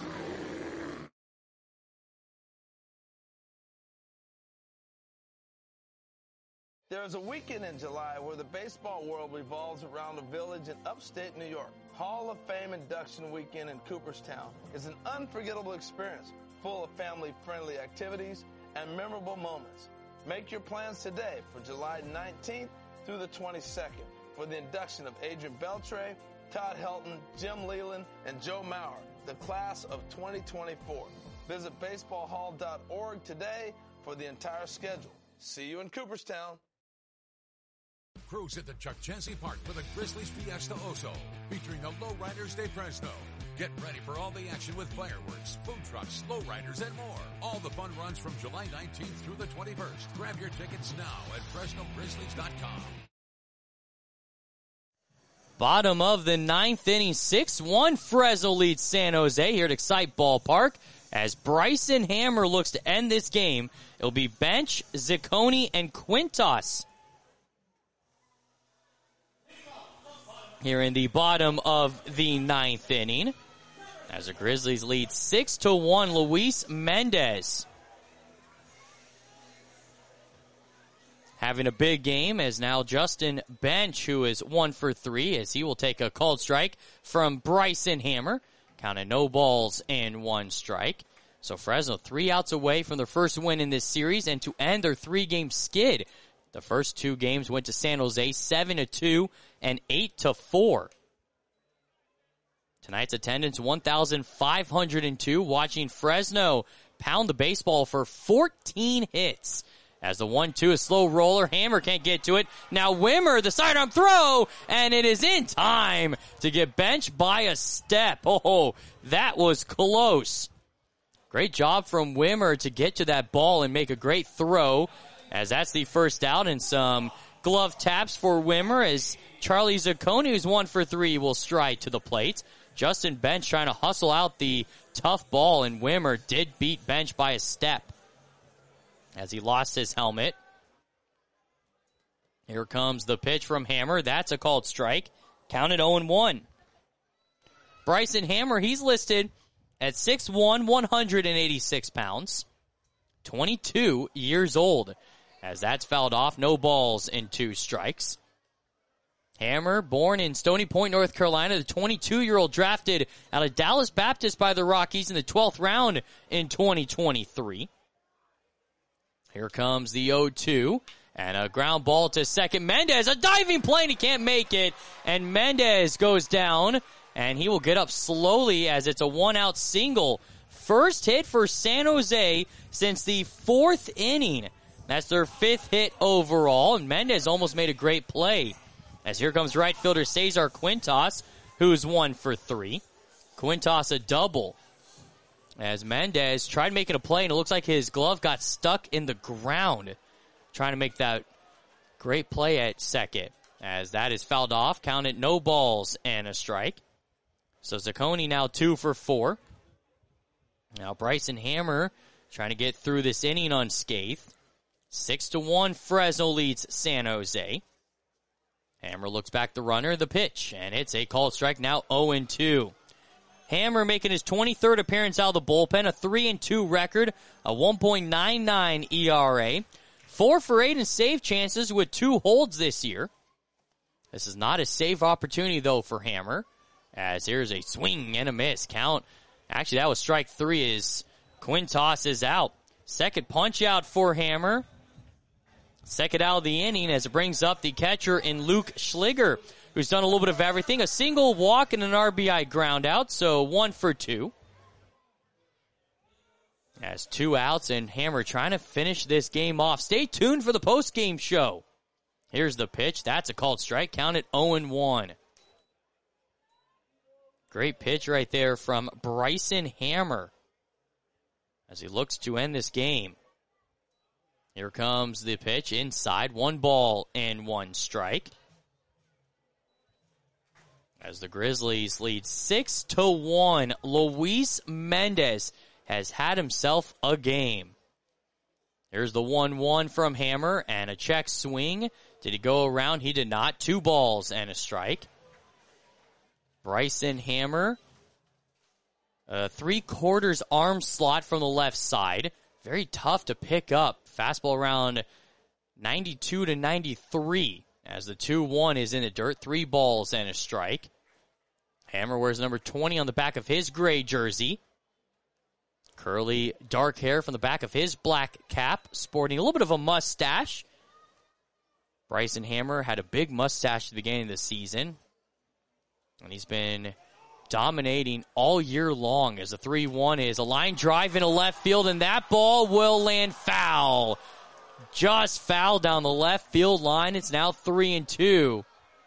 Speaker 6: There is a weekend in July where the baseball world revolves around a village in upstate New York. Hall of Fame induction weekend in Cooperstown is an unforgettable experience full of family-friendly activities and memorable moments. Make your plans today for July 19th through the 22nd for the induction of Adrian Beltre, Todd Helton, Jim Leland, and Joe Mauer, the class of 2024. Visit baseballhall.org today for the entire schedule. See you in Cooperstown.
Speaker 9: Cruise at the Chukchansi Park for the Grizzlies Fiesta Oso, featuring the Lowriders de Fresno. Get ready for all the action with fireworks, food trucks, lowriders, and more. All the fun runs from July 19th through the 21st. Grab your tickets now at FresnoGrizzlies.com.
Speaker 1: Bottom of the ninth inning, 6-1. Fresno leads San Jose here at Excite Ballpark. As Bryson Hammer looks to end this game, it'll be Bench, Zacconi, and Quintas here in the bottom of the ninth inning. As the Grizzlies lead 6-1, Luis Mendez having a big game as now Justin Bench, who is 1 for 3, as he will take a called strike from Bryson Hammer. Counted no balls and 1 strike. So Fresno 3 outs away from their first win in this series and to end their 3-game skid. The first 2 games went to San Jose 7-2 and 8-4. Tonight's attendance 1,502, watching Fresno pound the baseball for 14 hits. As the 1-2, a slow roller, Hammer can't get to it. Now Wimmer, the sidearm throw, and it is in time to get benched by a step. Oh, that was close. Great job from Wimmer to get to that ball and make a great throw, as that's the first out, and some glove taps for Wimmer as Charlie Zacconi, who's 1 for 3, will stride to the plate. Justin Bench trying to hustle out the tough ball, and Wimmer did beat Bench by a step as he lost his helmet. Here comes the pitch from Hammer. That's a called strike. Counted 0-1. Bryson Hammer, he's listed at 6'1", 186 pounds, 22 years old, as that's fouled off. No balls and 2 strikes. Hammer, born in Stony Point, North Carolina, the 22-year-old drafted out of Dallas Baptist by the Rockies in the 12th round in 2023. Here comes the 0-2, and a ground ball to second. Mendez, a diving play, and he can't make it, and Mendez goes down, and he will get up slowly as it's a 1-out single. First hit for San Jose since the 4th inning. That's their 5th hit overall, and Mendez almost made a great play. As here comes right fielder Cesar Quintas, who's 1 for 3. Quintas a double. As Mendez tried making a play, and it looks like his glove got stuck in the ground, trying to make that great play at second. As that is fouled off, counted no balls and a strike. So Zacconi now 2 for 4. Now Bryson Hammer trying to get through this inning unscathed. 6-1, Fresno leads San Jose. Hammer looks back the runner, the pitch, and it's a called strike, now 0-2. Hammer making his 23rd appearance out of the bullpen, a 3-2 record, a 1.99 ERA, 4 for 8 in save chances with 2 holds this year. This is not a save opportunity, though, for Hammer. As here's a swing and a miss. Count. Actually, that was strike 3 as Quintas is out. Second punch out for Hammer. Second out of the inning as it brings up the catcher in Luke Schliger, who's done a little bit of everything. A single walk and an RBI ground out, so 1 for 2. As 2 outs and Hammer trying to finish this game off. Stay tuned for the post-game show. Here's the pitch. That's a called strike. Count it 0-1. Great pitch right there from Bryson Hammer as he looks to end this game. Here comes the pitch inside. 1 ball and 1 strike. As the Grizzlies lead 6-1, Luis Mendez has had himself a game. Here's the 1-1 from Hammer and a check swing. Did he go around? He did not. 2 balls and a strike. Bryson Hammer, 3/4 arm slot from the left side. Very tough to pick up. Fastball around 92 to 93 as the 2-1 is in the dirt. 3 balls and a strike. Hammer wears number 20 on the back of his gray jersey. Curly dark hair from the back of his black cap, sporting a little bit of a mustache. Bryson Hammer had a big mustache at the beginning of the season. And he's been dominating all year long as the 3-1 is a line drive into left field, and that ball will land foul. Just foul down the left field line. It's now 3-2.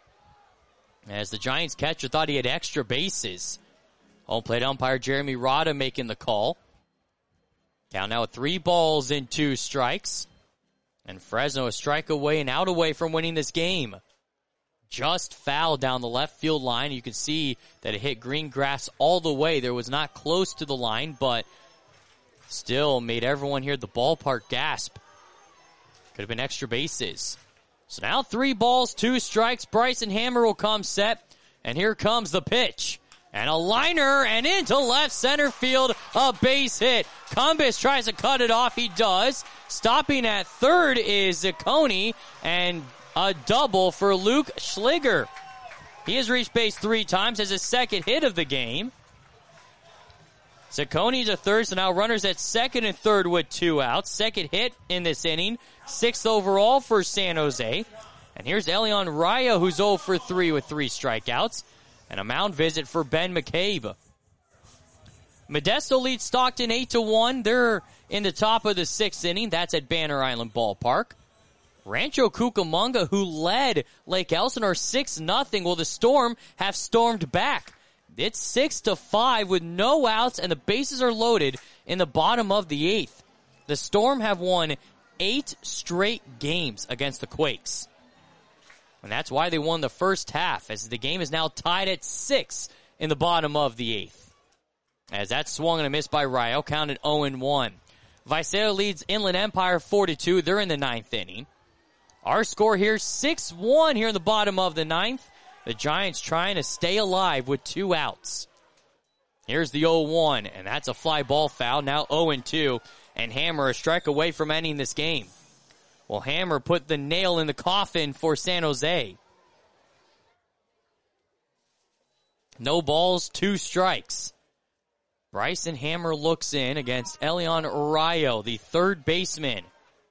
Speaker 1: As the Giants catcher thought he had extra bases. Home plate umpire Jeremy Rada making the call. Count now with 3 balls and 2 strikes. And Fresno a strike away and out away from winning this game. Just foul down the left field line. You can see that it hit green grass all the way. There was not close to the line, but still made everyone here at the ballpark gasp. Could have been extra bases. So now 3 balls, 2 strikes. Bryson Hammer will come set. And here comes the pitch. And a liner and into left center field. A base hit. Cumbus tries to cut it off. He does. Stopping at third is Zacconi. And a double for Luke Schliger. He has reached base 3 times as his second hit of the game. Zacconi's a third, so now runners at second and third with 2 outs. Second hit in this inning. 6th overall for San Jose. And here's Elian Raya, who's 0 for 3 with 3 strikeouts. And a mound visit for Ben McCabe. Modesto leads Stockton 8-1. They're in the top of the 6th inning. That's at Banner Island Ballpark. Rancho Cucamonga, who led Lake Elsinore 6-0, well, the Storm have stormed back. It's 6-5 with no outs, and the bases are loaded in the bottom of the 8th. The Storm have won 8 straight games against the Quakes. And that's why they won the first half, as the game is now tied at 6 in the bottom of the 8th. As that swung and a miss by Ryo, counted 0-1. Visalia leads Inland Empire 4-2. They're in the 9th inning. Our score here, 6-1 here in the bottom of the 9th. The Giants trying to stay alive with 2 outs. Here's the 0-1, and that's a fly ball foul. Now 0-2, and Hammer a strike away from ending this game. Well, Hammer put the nail in the coffin for San Jose. No balls, 2 strikes. Bryson Hammer looks in against Elian Rayo, the third baseman.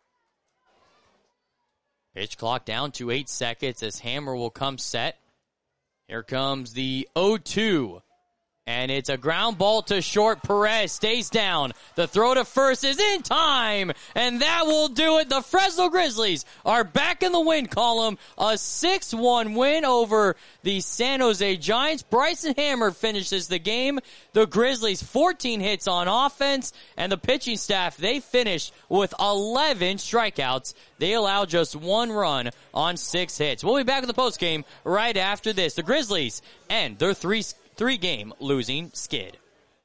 Speaker 1: Pitch clock down to 8 seconds as Hammer will come set. Here comes the 0-2. And it's a ground ball to short. Perez stays down. The throw to first is in time. And that will do it. The Fresno Grizzlies are back in the win column. A 6-1 win over the San Jose Giants. Bryson Hammer finishes the game. The Grizzlies 14 hits on offense. And the pitching staff, they finished with 11 strikeouts. They allow just 1 run on 6 hits. We'll be back in the postgame right after this. The Grizzlies end their three-game losing skid.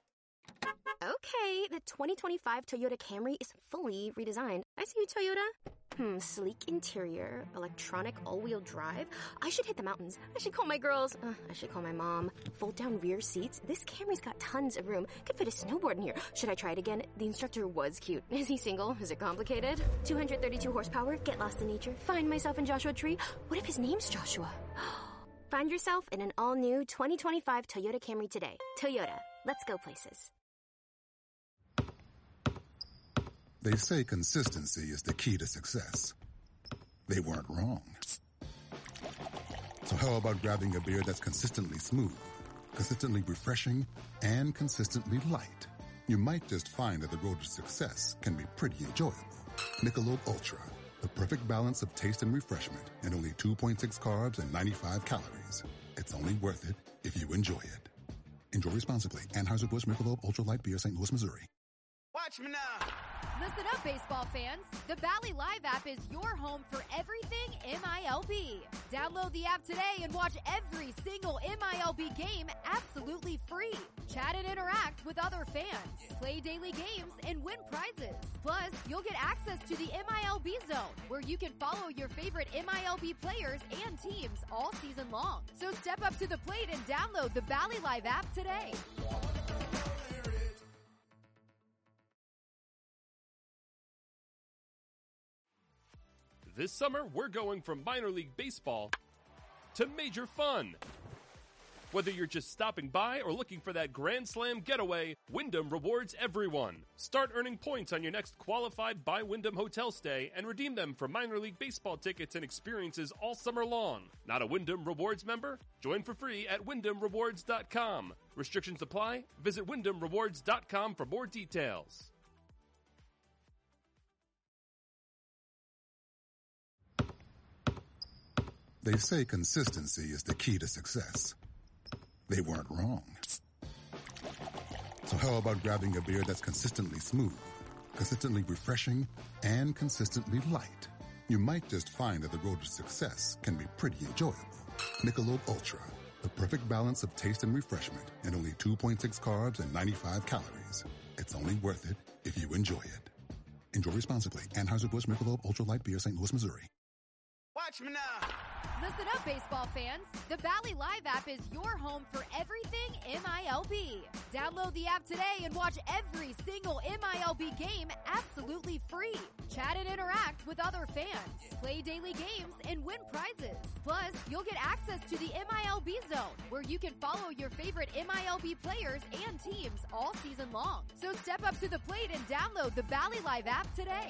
Speaker 10: Okay, the 2025 Toyota Camry is fully redesigned. I see you, Toyota. Sleek interior, electronic all-wheel drive. I should hit the mountains. I should call my girls. I should call my mom. Fold-down rear seats. This Camry's got tons of room. Could fit a snowboard in here. Should I try it again? The instructor was cute. Is he single? Is it complicated? 232 horsepower. Get lost in nature. Find myself in Joshua Tree. What if his name's Joshua? Find yourself in an all-new 2025 Toyota Camry today. Toyota, let's go places.
Speaker 2: They say consistency is the key to success. They weren't wrong. So how about grabbing a beer that's consistently smooth, consistently refreshing, and consistently light? You might just find that the road to success can be pretty enjoyable. Michelob Ultra, the perfect balance of taste and refreshment, and only 2.6 carbs and 95 calories. It's only worth it if you enjoy it. Enjoy responsibly. Anheuser-Busch Michelob Ultra Light Beer, St. Louis, Missouri.
Speaker 11: Watch me now.
Speaker 7: Listen up, baseball fans. The Bally Live app is your home for everything MILB. Download the app today and watch every single MILB game absolutely free. Chat and interact with other fans. Play daily games and win prizes. Plus, you'll get access to the MILB Zone, where you can follow your favorite MILB players and teams all season long. So step up to the plate and download the Bally Live app today.
Speaker 8: This summer, we're going from minor league baseball to major fun. Whether you're just stopping by or looking for that Grand Slam getaway, Wyndham rewards everyone. Start earning points on your next qualified by Wyndham hotel stay and redeem them for minor league baseball tickets and experiences all summer long. Not a Wyndham Rewards member? Join for free at WyndhamRewards.com. Restrictions apply. Visit WyndhamRewards.com for more details.
Speaker 2: They say consistency is the key to success. They weren't wrong. So how about grabbing a beer that's consistently smooth, consistently refreshing, and consistently light? You might just find that the road to success can be pretty enjoyable. Michelob Ultra, the perfect balance of taste and refreshment, and only 2.6 carbs and 95 calories. It's only worth it if you enjoy it. Enjoy responsibly. Anheuser-Busch Michelob Ultra Light Beer, St. Louis, Missouri.
Speaker 11: Watch me now.
Speaker 7: Listen up, baseball fans. The Bally Live app is your home for everything MILB. Download the app today and watch every single MILB game absolutely free. Chat and interact with other fans. Play daily games and win prizes. Plus, you'll get access to the MILB Zone, where you can follow your favorite MILB players and teams all season long. So step up to the plate and download the Bally Live app today.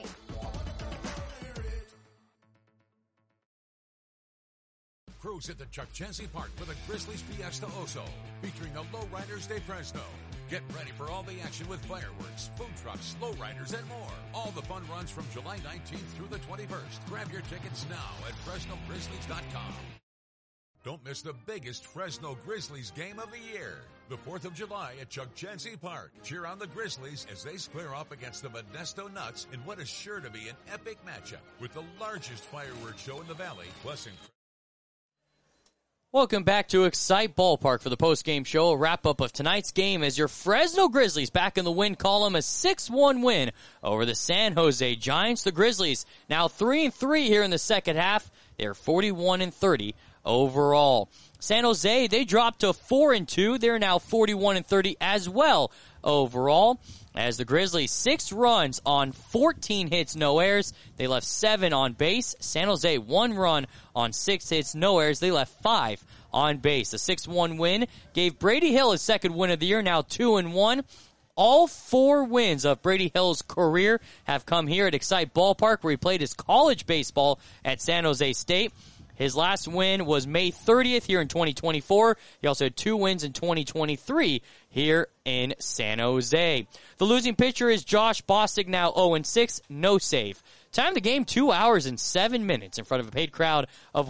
Speaker 9: Cruise at the Chuck Chansey Park for the Grizzlies Fiesta Oso, featuring the Lowriders de Fresno. Get ready for all the action with fireworks, food trucks, lowriders, and more. All the fun runs from July 19th through the 21st. Grab your tickets now at FresnoGrizzlies.com. Don't miss the biggest Fresno Grizzlies game of the year. The 4th of July at Chuck Chansey Park. Cheer on the Grizzlies as they square off against the Modesto Nuts in what is sure to be an epic matchup with the largest fireworks show in the Valley, plus
Speaker 1: Welcome back to Excite Ballpark for the post-game show. A wrap-up of tonight's game as your Fresno Grizzlies back in the win column. A 6-1 win over the San Jose Giants. The Grizzlies now 3-3 here in the second half. They're 41-30 overall. San Jose, they dropped to 4-2. They're now 41-30 as well overall. As the Grizzlies, 6 runs on 14 hits, no errors. They left 7 on base. San Jose, 1 run on 6 hits, no errors. They left 5 on base. The 6-1 win gave Brady Hill his second win of the year, now 2-1. All 4 wins of Brady Hill's career have come here at Excite Ballpark, where he played his college baseball at San Jose State. His last win was May 30th here in 2024. He also had 2 wins in 2023 here in San Jose. The losing pitcher is Josh Bostic, now 0-6, no save. Time of the game, 2 hours and 7 minutes in front of a paid crowd of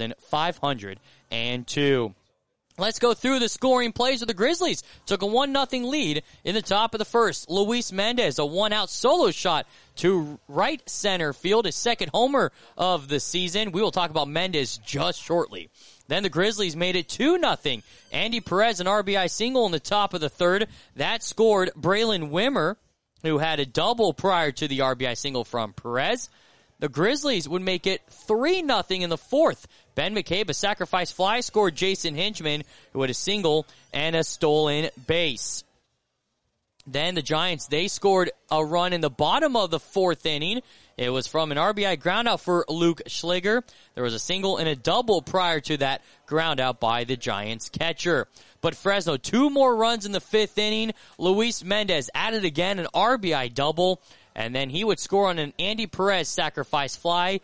Speaker 1: 1,502. Let's go through the scoring plays of the Grizzlies. Took a 1-0 lead in the top of the first. Luis Mendez, a 1-out solo shot to right center field, his second homer of the season. We will talk about Mendez just shortly. Then the Grizzlies made it 2-0. Andy Perez, an RBI single in the top of the third. That scored Braylon Wimmer, who had a double prior to the RBI single from Perez. The Grizzlies would make it 3-0 in the fourth. Ben McCabe, a sacrifice fly, scored Jason Hinchman, who had a single and a stolen base. Then the Giants, they scored a run in the bottom of the fourth inning. It was from an RBI groundout for Luke Schliger. There was a single and a double prior to that groundout by the Giants catcher. But Fresno, 2 more runs in the 5th inning. Luis Mendez added again an RBI double, and then he would score on an Andy Perez sacrifice fly.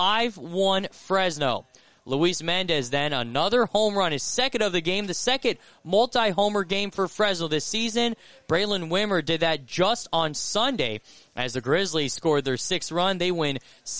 Speaker 1: 5-1 Fresno. Luis Mendez then another home run, his second of the game, the second multi-homer game for Fresno this season. Braylon Wimmer did that just on Sunday as the Grizzlies scored their 6th run. They win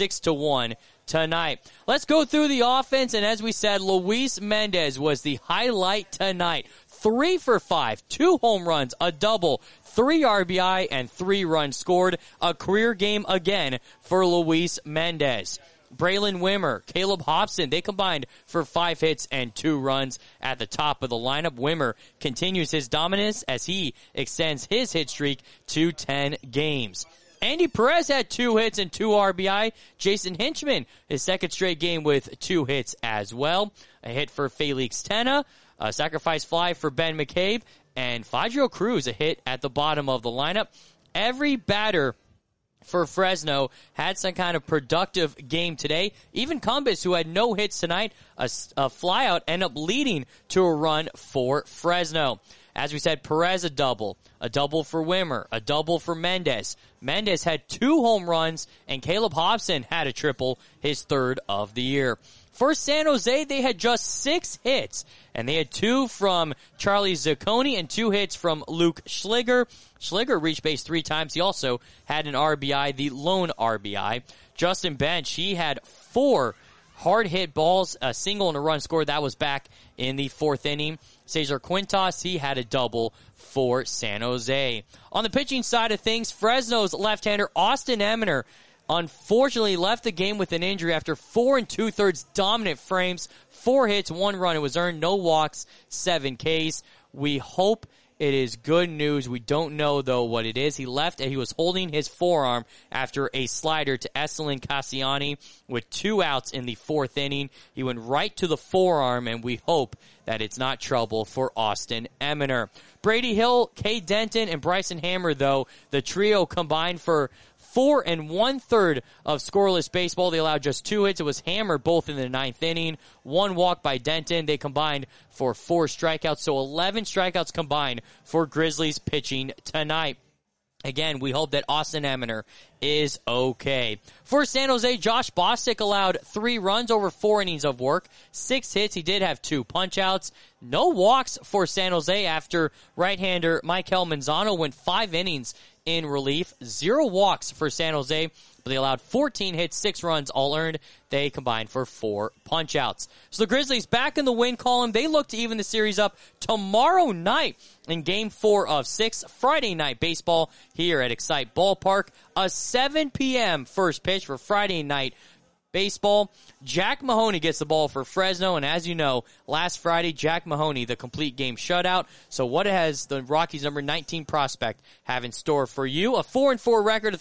Speaker 1: 6-1 tonight. Let's go through the offense, and as we said, Luis Mendez was the highlight tonight. 3 for 5, 2 home runs, a double, 3 RBI, and 3 runs scored. A career game again for Luis Mendez. Braylon Wimmer, Caleb Hobson, they combined for 5 hits and 2 runs at the top of the lineup. Wimmer continues his dominance as he extends his hit streak to 10 games. Andy Perez had 2 hits and 2 RBI. Jason Hinchman, his second straight game with 2 hits as well. A hit for Felix Tena, a sacrifice fly for Ben McCabe, and Fadrio Cruz, a hit at the bottom of the lineup. Every batter for Fresno had some kind of productive game today. Even Cumbas, who had no hits tonight, a flyout, ended up leading to a run for Fresno. As we said, Perez a double for Wimmer, a double for Mendez. Mendez had 2 home runs, and Caleb Hobson had a triple, his 3rd of the year. For San Jose, they had just 6 hits, and they had 2 from Charlie Zacconi and 2 hits from Luke Schliger. Schliger reached base 3 times. He also had an RBI, the lone RBI. Justin Bench, he had 4 hard hit balls, a single and a run scored. That was back in the 4th inning. Cesar Quintas, he had a double for San Jose. On the pitching side of things, Fresno's left-hander Austin Eminer unfortunately left the game with an injury after 4 2/3 dominant frames, 4 hits, 1 run. It was earned, no walks, 7 Ks. We hope it is good news. We don't know, though, what it is. He left and he was holding his forearm after a slider to Esselin Cassiani with 2 outs in the 4th inning. He went right to the forearm, and we hope that it's not trouble for Austin Eminer. Brady Hill, Kay Denton, and Bryson Hammer, though, the trio combined for 4 1/3 of scoreless baseball. They allowed just 2 hits. It was Hammer both in the 9th inning. 1 walk by Denton. They combined for 4 strikeouts. So 11 strikeouts combined for Grizzlies pitching tonight. Again, we hope that Austin Eminer is okay. For San Jose, Josh Bostic allowed 3 runs over 4 innings of work, 6 hits. He did have 2 punch-outs. No walks for San Jose after right-hander Michael Manzano went 5 innings in relief. 0 walks for San Jose, but they allowed 14 hits, 6 runs, all earned. They combined for 4 punch-outs. So the Grizzlies back in the win column. They look to even the series up tomorrow night in Game 4 of 6, Friday night baseball here at Excite Ballpark. A 7 p.m. first pitch for Friday night baseball. Jack Mahoney gets the ball for Fresno, and as you know, last Friday, Jack Mahoney, the complete game shutout. So what has the Rockies' number 19 prospect have in store for you? A 4-4 record, a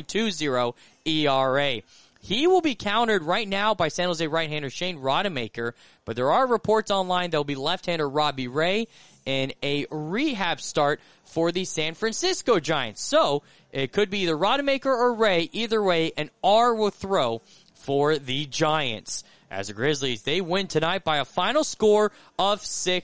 Speaker 1: 3.20 ERA. He will be countered right now by San Jose right-hander Shane Rodemaker, but there are reports online that will be left-hander Robbie Ray in a rehab start for the San Francisco Giants. So it could be either Rodemaker or Ray. Either way, an R will throw for the Giants. As the Grizzlies, they win tonight by a final score of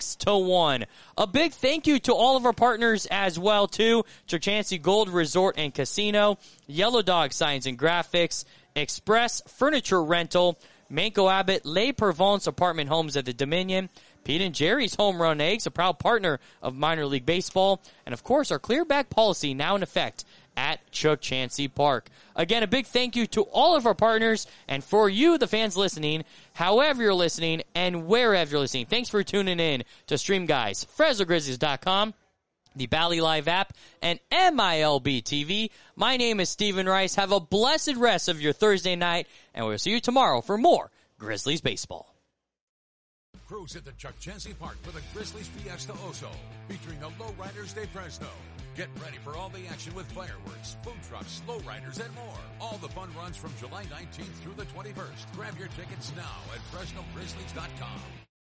Speaker 1: 6-1. A big thank you to all of our partners as well, too. Churchancy Gold Resort and Casino, Yellow Dog Signs and Graphics, Express Furniture Rental, Manco Abbott, Les Provence Apartment Homes at the Dominion, Pete and Jerry's Home Run Eggs, a proud partner of minor league baseball, and of course our clear bag policy now in effect at Chukchansi Park. Again, a big thank you to all of our partners, and for you, the fans listening, however you're listening and wherever you're listening, thanks for tuning in to Stream Guys, FresnoGrizzlies.com, the Bally Live app, and MILB TV. My name is Stephen Rice. Have a blessed rest of your Thursday night, and we'll see you tomorrow for more Grizzlies baseball.
Speaker 9: Cruise at the Chukchansi Park for the Grizzlies Fiesta Oso, featuring the Lowriders de Fresno. Get ready for all the action with fireworks, food trucks, lowriders, and more. All the fun runs from July 19th through the 21st. Grab your tickets now at FresnoGrizzlies.com.